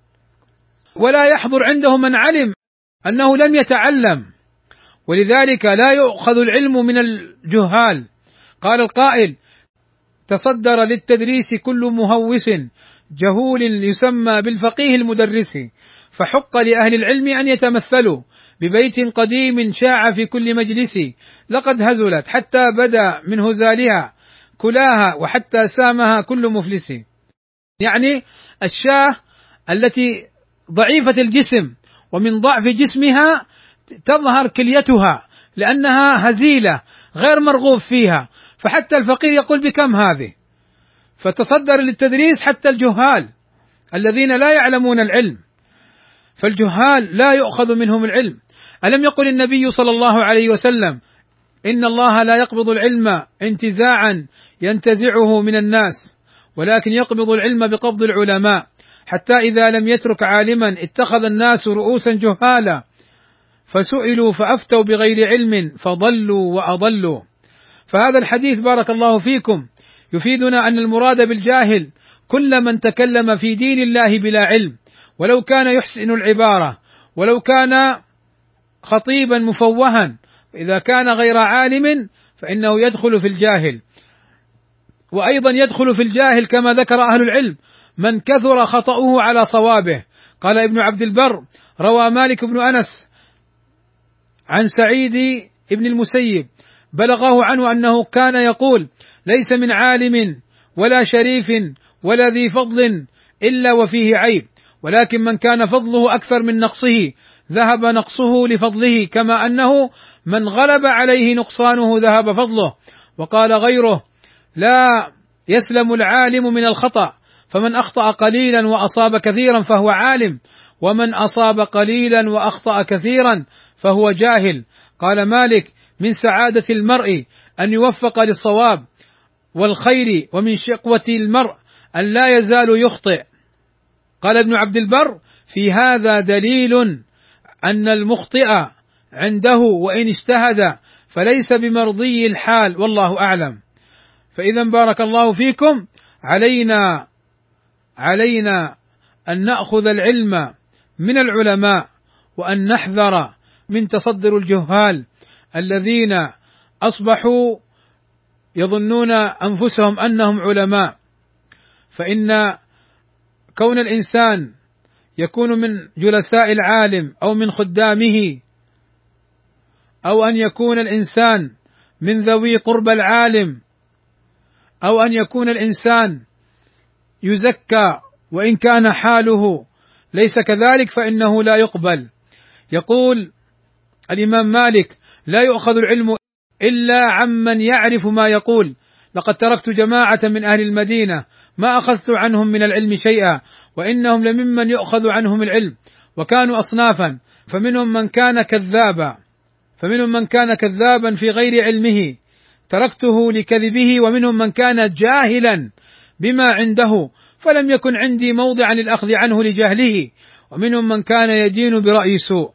ولا يحضر عنده من علم أنه لم يتعلم. ولذلك لا يؤخذ العلم من الجهال. قال القائل: تصدر للتدريس كل مهوس جهول يسمى بالفقيه المدرس، فحق لأهل العلم أن يتمثلوا ببيت قديم شاع في كل مجلس لقد هزلت حتى بدا من هزالها كلاها وحتى سامها كل مفلس. يعني الشاة التي ضعيفة الجسم ومن ضعف جسمها تظهر كليتها لأنها هزيلة غير مرغوب فيها، فحتى الفقير يقول بكم هذه، فتصدر للتدريس حتى الجهال الذين لا يعلمون العلم، فالجهال لا يؤخذ منهم العلم. ألم يقل النبي صلى الله عليه وسلم: إن الله لا يقبض العلم انتزاعا ينتزعه من الناس، ولكن يقبض العلم بقبض العلماء، حتى إذا لم يترك عالما اتخذ الناس رؤوسا جهالا فسئلوا فأفتوا بغير علم فضلوا وأضلوا. فهذا الحديث بارك الله فيكم يفيدنا أن المراد بالجاهل كل من تكلم في دين الله بلا علم، ولو كان يحسن العبارة، ولو كان خطيبا مفوها، إذا كان غير عالم فإنه يدخل في الجاهل. وأيضا يدخل في الجاهل كما ذكر أهل العلم من كثر خطأه على صوابه. قال ابن عبد البر: روى مالك بن أنس عن سعيد بن المسيب بلغه عنه أنه كان يقول: ليس من عالم ولا شريف ولا ذي فضل إلا وفيه عيب، ولكن من كان فضله أكثر من نقصه ذهب نقصه لفضله، كما أنه من غلب عليه نقصانه ذهب فضله. وقال غيره: لا يسلم العالم من الخطأ، فمن أخطأ قليلا وأصاب كثيرا فهو عالم، ومن أصاب قليلا وأخطأ كثيرا فهو جاهل. قال مالك: من سعادة المرء أن يوفق للصواب والخير، ومن شقوة المرء أن لا يزال يخطئ. قال ابن عبد البر: في هذا دليل أن المخطئ عنده وإن اجتهد فليس بمرضي الحال، والله أعلم. فإذا بارك الله فيكم علينا علينا أن نأخذ العلم من العلماء، وأن نحذر من تصدر الجهال الذين أصبحوا يظنون أنفسهم أنهم علماء. فإن كون الإنسان يكون من جلساء العالم أو من خدامه، أو أن يكون الإنسان من ذوي قرب العالم، أو أن يكون الإنسان يزكى وإن كان حاله ليس كذلك، فإنه لا يقبل. يقول الإمام مالك: لا يؤخذ العلم إلا عمن يعرف ما يقول. لقد تركت جماعة من أهل المدينة ما أخذت عنهم من العلم شيئا، وإنهم لممن يؤخذ عنهم العلم، وكانوا أصنافا، فمنهم من كان كذابا فمنهم من كان كذابا في غير علمه تركته لكذبه، ومنهم من كان جاهلا بما عنده فلم يكن عندي موضعا للأخذ عنه لجهله، ومنهم من كان يدين برأي سوء،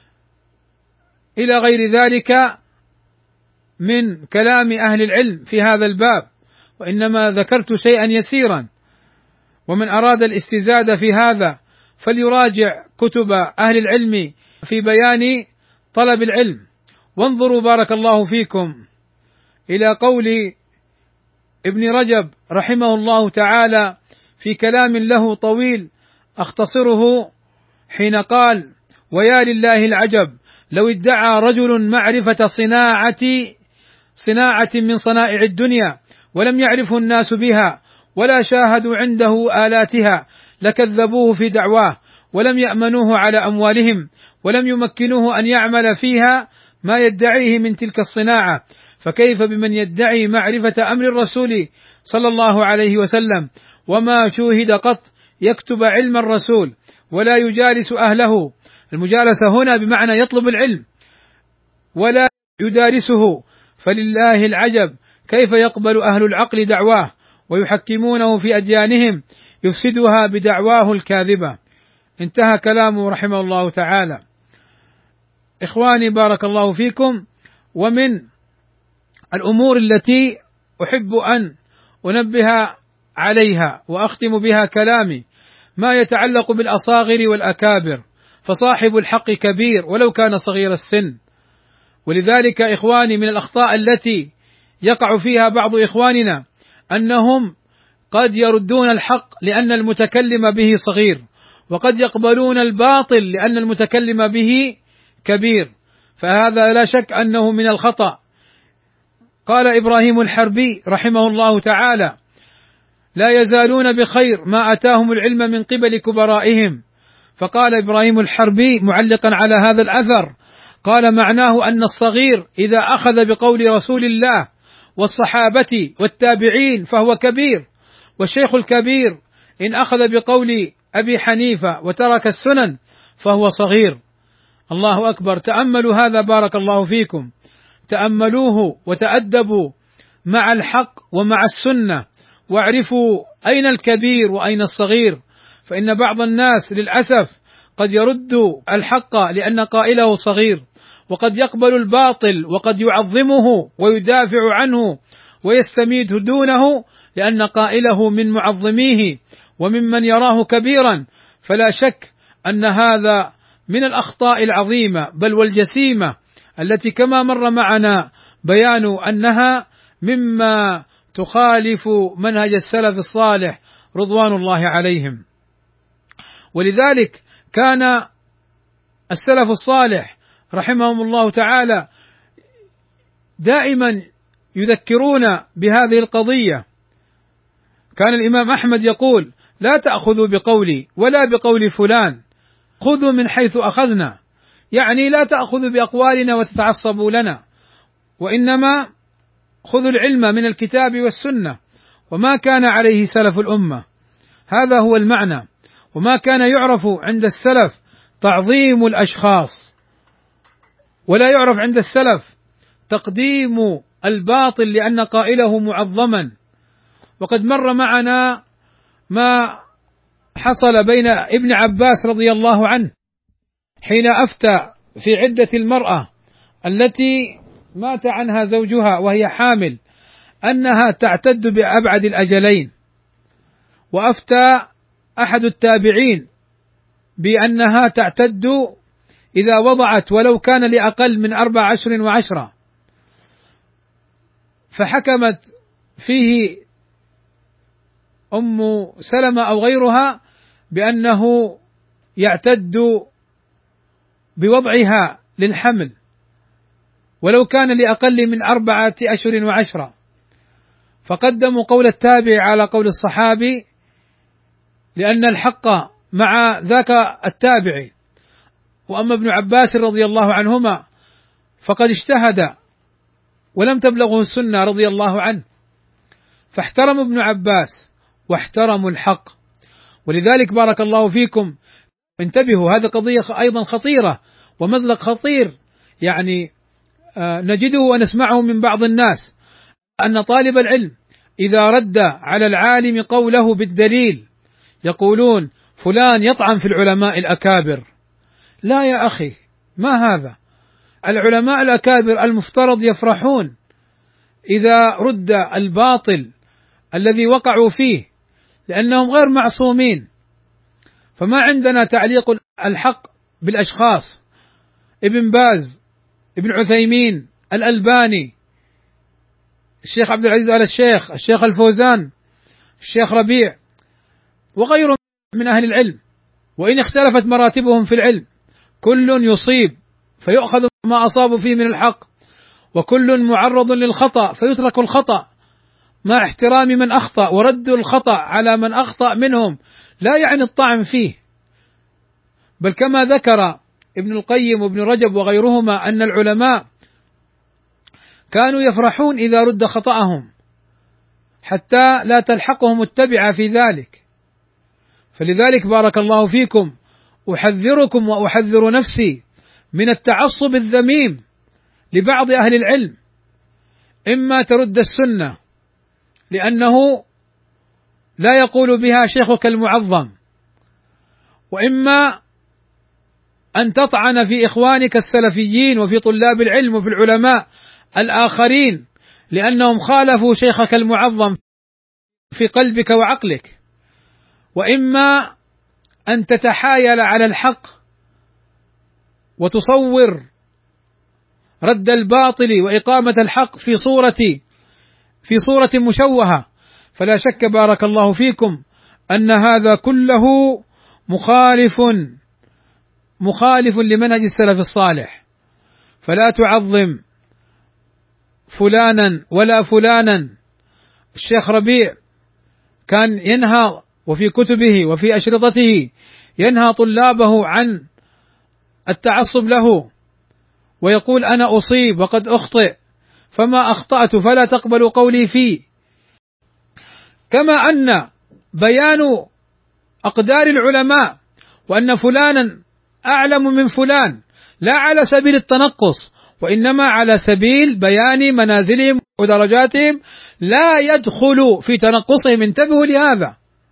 إلى غير ذلك من كلام أهل العلم في هذا الباب، وإنما ذكرت شيئا يسيرا. ومن أراد الاستزادة في هذا فليراجع كتب أهل العلم في بيان طلب العلم. وانظروا بارك الله فيكم إلى قول ابن رجب رحمه الله تعالى في كلام له طويل أختصره، حين قال: ويا لله العجب لو ادعى رجل معرفة صناعة صناعة من صنائع الدنيا ولم يعرفه الناس بها ولا شاهدوا عنده آلاتها لكذبوه في دعواه، ولم يأمنوه على أموالهم، ولم يمكنوه أن يعمل فيها ما يدعيه من تلك الصناعة. فكيف بمن يدعي معرفة أمر الرسول صلى الله عليه وسلم وما شوهد قط يكتب علم الرسول ولا يجالس أهله؟ المجالسة هنا بمعنى يطلب العلم ولا يدارسه. فلله العجب كيف يقبل أهل العقل دعواه ويحكمونه في أديانهم يفسدها بدعواه الكاذبة. انتهى كلامه رحمه الله تعالى. إخواني بارك الله فيكم، ومن الأمور التي أحب أن أنبه عليها وأختم بها كلامي ما يتعلق بالأصاغر والأكابر، فصاحب الحق كبير ولو كان صغير السن. ولذلك إخواني من الأخطاء التي يقع فيها بعض إخواننا أنهم قد يردون الحق لأن المتكلم به صغير، وقد يقبلون الباطل لأن المتكلم به كبير، فهذا لا شك أنه من الخطأ. قال إبراهيم الحربي رحمه الله تعالى: لا يزالون بخير ما أتاهم العلم من قبل كبرائهم. فقال إبراهيم الحربي معلقا على هذا الأثر، قال: معناه أن الصغير إذا أخذ بقول رسول الله والصحابة والتابعين فهو كبير، والشيخ الكبير إن أخذ بقول أبي حنيفة وترك السنن فهو صغير. الله أكبر. تأملوا هذا بارك الله فيكم، تأملوه وتأدبوا مع الحق ومع السنة، واعرفوا أين الكبير وأين الصغير، فإن بعض الناس للأسف قد يرد الحق لأن قائله صغير، وقد يقبل الباطل وقد يعظمه ويدافع عنه ويستميت دونه لأن قائله من معظميه وممن يراه كبيرا. فلا شك أن هذا من الأخطاء العظيمة بل والجسيمة التي كما مر معنا بيان أنها مما تخالف منهج السلف الصالح رضوان الله عليهم. ولذلك كان السلف الصالح رحمهم الله تعالى دائما يذكرون بهذه القضية. كان الإمام أحمد يقول: لا تأخذوا بقولي ولا بقول فلان، خذوا من حيث أخذنا، يعني لا تأخذوا بأقوالنا وتتعصبوا لنا، وإنما خذوا العلم من الكتاب والسنة وما كان عليه سلف الأمة. هذا هو المعنى. وما كان يعرف عند السلف تعظيم الأشخاص، ولا يعرف عند السلف تقديم الباطل لأن قائله معظما. وقد مر معنا ما حصل بين ابن عباس رضي الله عنه حين أفتى في عدة المرأة التي مات عنها زوجها وهي حامل أنها تعتد بأبعد الأجلين، وأفتى أحد التابعين بأنها تعتد إذا وضعت ولو كان لأقل من أربع أشهر وعشرة، فحكمت فيه أم سلمة أو غيرها بأنه يعتد بوضعها للحمل ولو كان لأقل من أربعة أشهر وعشرة، فقدموا قول التابع على قول الصحابي لأن الحق مع ذاك التابع. وأما ابن عباس رضي الله عنهما فقد اجتهد ولم تبلغه السنة رضي الله عنه، فاحترم ابن عباس واحترموا الحق. ولذلك بارك الله فيكم انتبهوا، هذه قضية أيضا خطيرة ومزلق خطير، يعني آه نجده ونسمعه من بعض الناس أن طالب العلم إذا رد على العالم قوله بالدليل يقولون فلان يطعن في العلماء الأكابر. لا يا أخي، ما هذا؟ العلماء الأكابر المفترض يفرحون إذا رد الباطل الذي وقعوا فيه لأنهم غير معصومين. فما عندنا تعليق الحق بالأشخاص، ابن باز، ابن عثيمين، الألباني، الشيخ عبد العزيز آل الشيخ، الشيخ الفوزان، الشيخ ربيع وغيرهم من أهل العلم، وإن اختلفت مراتبهم في العلم كل يصيب فيؤخذ ما أصابوا فيه من الحق، وكل معرض للخطأ فيترك الخطأ مع احترام من أخطأ ورد الخطأ على من أخطأ منهم، لا يعني الطعن فيه. بل كما ذكر ابن القيم وابن رجب وغيرهما أن العلماء كانوا يفرحون إذا رد خطأهم حتى لا تلحقهم التبعة في ذلك. فلذلك بارك الله فيكم أحذركم وأحذر نفسي من التعصب الذميم لبعض أهل العلم، إما ترد السنة لأنه لا يقول بها شيخك المعظم، وإما أن تطعن في إخوانك السلفيين وفي طلاب العلم وفي العلماء الآخرين لأنهم خالفوا شيخك المعظم في قلبك وعقلك، وإما أن تتحايل على الحق وتصور رد الباطل وإقامة الحق في صورة في صورة مشوهة. فلا شك بارك الله فيكم أن هذا كله مخالف مخالف لمنهج السلف الصالح، فلا تعظم فلانا ولا فلانا. الشيخ ربيع كان ينهى وفي كتبه وفي أشرطته ينهى طلابه عن التعصب له، ويقول أنا أصيب وقد أخطئ، فما أخطأت فلا تقبل قولي فيه. كما أن بيان أقدار العلماء وأن فلانا أعلم من فلان لا على سبيل التنقص، وإنما على سبيل بيان منازلهم ودرجاتهم، لا يدخل في تنقصهم. انتبهوا لهذا،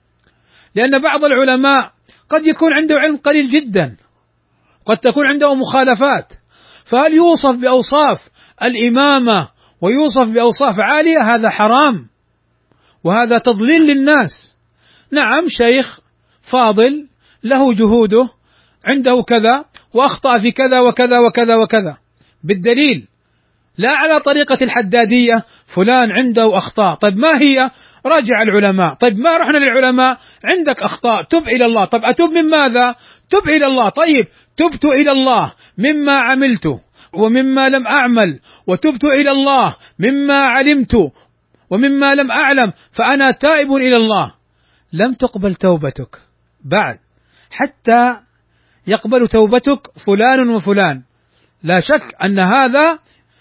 لأن بعض العلماء قد يكون عنده علم قليل جدا، قد تكون عنده مخالفات، فهل يوصف بأوصاف الإمامة ويوصف بأوصاف عالية؟ هذا حرام، وهذا تضليل للناس. نعم، شيخ فاضل له جهوده، عنده كذا وأخطأ في كذا وكذا وكذا وكذا، بالدليل، لا على طريقة الحدادية فلان عنده أخطاء. طيب ما هي؟ راجع العلماء. طيب ما رحنا للعلماء، عندك أخطاء، تب إلى الله. طب أتوب من ماذا؟ تب إلى الله. طيب تبت إلى الله مما عملت ومما لم أعمل، وتبت إلى الله مما علمت ومما لم أعلم، فأنا تائب إلى الله. لم تقبل توبتك بعد حتى يقبل توبتك فلان وفلان. لا شك أن هذا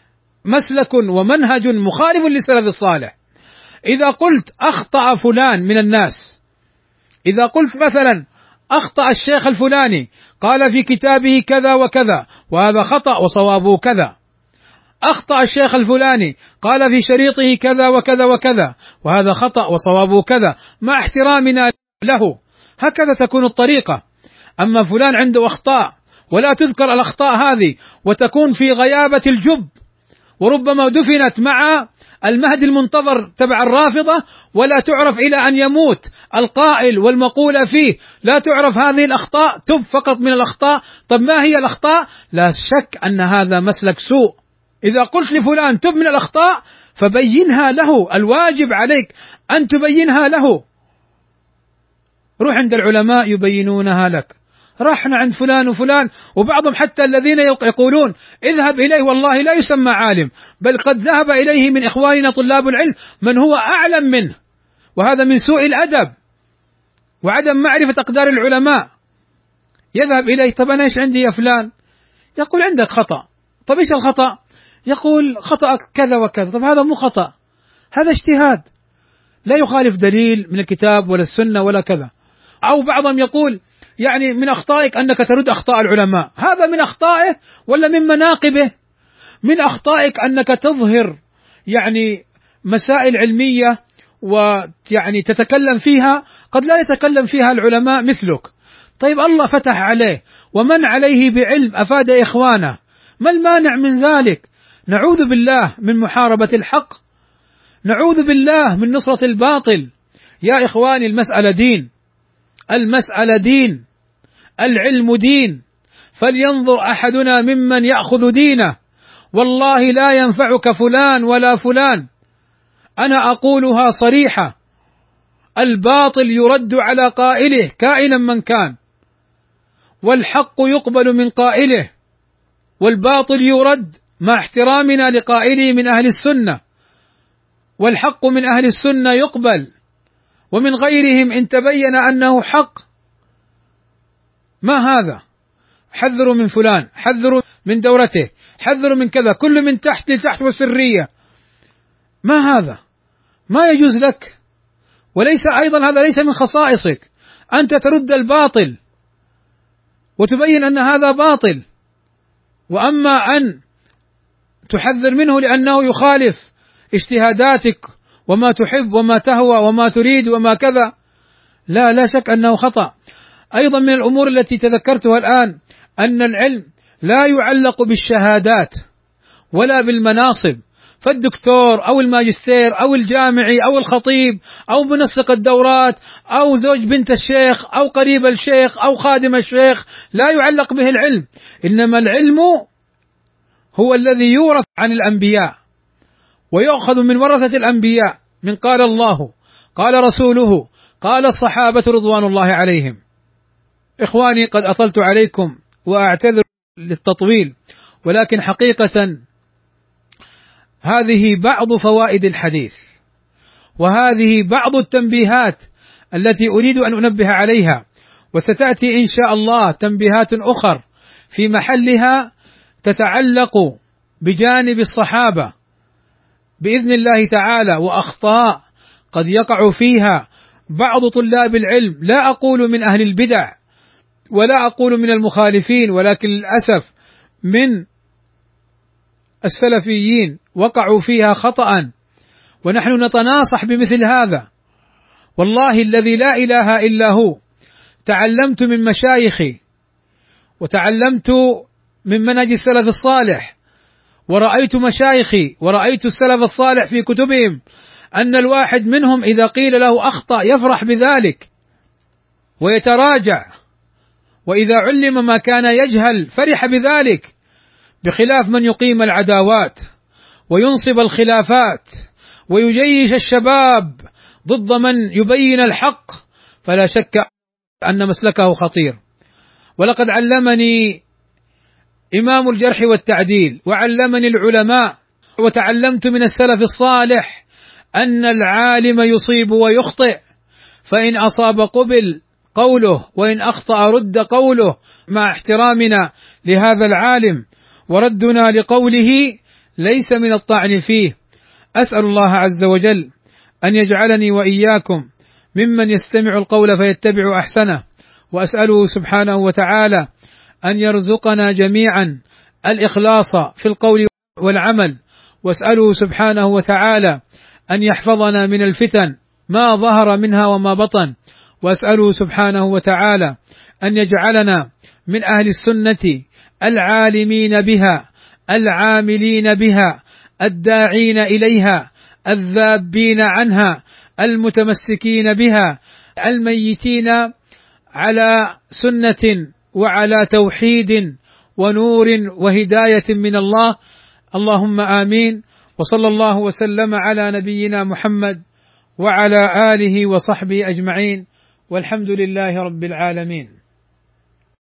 مسلك ومنهج مخالف للسلف الصالح. إذا قلت أخطأ فلان من الناس، إذا قلت مثلا أخطأ الشيخ الفلاني قال في كتابه كذا وكذا وهذا خطأ وصوابه كذا، أخطأ الشيخ الفلاني قال في شريطه كذا وكذا وكذا وهذا خطأ وصوابه كذا، مع احترامنا له، هكذا تكون الطريقة. أما فلان عنده أخطاء ولا تذكر الأخطاء هذه وتكون في غيابة الجب، وربما دفنت مع المهد المنتظر تبع الرافضة ولا تعرف إلى أن يموت القائل والمقول فيه، لا تعرف هذه الأخطاء، تب فقط من الأخطاء. طب ما هي الأخطاء؟ لا شك أن هذا مسلك سوء. إذا قلت لفلان تب من الأخطاء فبينها له، الواجب عليك أن تبينها له. روح عند العلماء يبينونها لك. رحنا عند فلان وفلان، وبعضهم حتى الذين يقولون اذهب إليه والله لا يسمى عالم، بل قد ذهب إليه من إخواننا طلاب العلم من هو أعلم منه، وهذا من سوء الأدب وعدم معرفة أقدار العلماء. يذهب إليه، طب أنا إيش عندي يا فلان؟ يقول عندك خطأ. طب إيش الخطأ؟ يقول خطأك كذا وكذا. طب هذا مو خطأ، هذا اجتهاد لا يخالف دليل من الكتاب ولا السنة ولا كذا. أو بعضهم يقول يعني من أخطائك أنك ترد أخطاء العلماء، هذا من أخطائه ولا من مناقبه؟ من أخطائك أنك تظهر يعني مسائل علمية ويعني تتكلم فيها قد لا يتكلم فيها العلماء مثلك. طيب الله فتح عليه ومن عليه بعلم أفاد إخوانه، ما المانع من ذلك؟ نعوذ بالله من محاربة الحق، نعوذ بالله من نصرة الباطل. يا إخواني، المسألة دين، المسألة دين، العلم دين، فلينظر أحدنا ممن يأخذ دينه. والله لا ينفعك فلان ولا فلان، أنا أقولها صريحة، الباطل يرد على قائله كائنا من كان، والحق يقبل من قائله، والباطل يرد مع احترامنا لقائله من أهل السنة، والحق من أهل السنة يقبل ومن غيرهم إن تبين أنه حق. ما هذا؟ حذروا من فلان، حذروا من دورته، حذروا من كذا، كل من تحت لتحت وسرية. ما هذا؟ ما يجوز لك، وليس أيضا هذا ليس من خصائصك. أنت ترد الباطل وتبين أن هذا باطل، وأما أن تحذر منه لأنه يخالف اجتهاداتك وما تحب وما تهوى وما تريد وما كذا، لا لا شك أنه خطأ. أيضا من الأمور التي تذكرتها الآن أن العلم لا يعلق بالشهادات ولا بالمناصب، فالدكتور أو الماجستير أو الجامعي أو الخطيب أو منسق الدورات أو زوج بنت الشيخ أو قريب الشيخ أو خادم الشيخ لا يعلق به العلم، إنما العلم هو الذي يورث عن الأنبياء ويؤخذ من ورثة الأنبياء، من قال الله قال رسوله قال الصحابة رضوان الله عليهم. إخواني قد أطلت عليكم وأعتذر للتطويل، ولكن حقيقة هذه بعض فوائد الحديث، وهذه بعض التنبيهات التي أريد أن أنبه عليها، وستأتي إن شاء الله تنبيهات أخر في محلها تتعلق بجانب الصحابة بإذن الله تعالى، وأخطاء قد يقع فيها بعض طلاب العلم، لا أقول من أهل البدع ولا أقول من المخالفين، ولكن للأسف من السلفيين وقعوا فيها خطأ، ونحن نتناصح بمثل هذا. والله الذي لا إله إلا هو تعلمت من مشايخي وتعلمت من منهج السلف الصالح، ورأيت مشايخي ورأيت السلف الصالح في كتبهم أن الواحد منهم إذا قيل له أخطأ يفرح بذلك ويتراجع، وإذا علم ما كان يجهل فرح بذلك، بخلاف من يقيم العداوات وينصب الخلافات ويجيش الشباب ضد من يبين الحق، فلا شك أن مسلكه خطير. ولقد علمني إمام الجرح والتعديل وعلمني العلماء، وتعلمت من السلف الصالح أن العالم يصيب ويخطئ، فإن أصاب قبل قوله وإن أخطأ رد قوله، مع احترامنا لهذا العالم وردنا لقوله ليس من الطعن فيه. أسأل الله عز وجل أن يجعلني وإياكم ممن يستمع القول فيتبع أحسنه، وأسأله سبحانه وتعالى أن يرزقنا جميعا الإخلاص في القول والعمل، وأسأله سبحانه وتعالى أن يحفظنا من الفتن ما ظهر منها وما بطن، وأسأله سبحانه وتعالى أن يجعلنا من أهل السنة العالمين بها العاملين بها الداعين إليها الذابين عنها المتمسكين بها الميتين على سنة وعلى توحيد ونور وهداية من الله. اللهم آمين، وصلى الله وسلم على نبينا محمد وعلى آله وصحبه أجمعين، والحمد لله رب العالمين.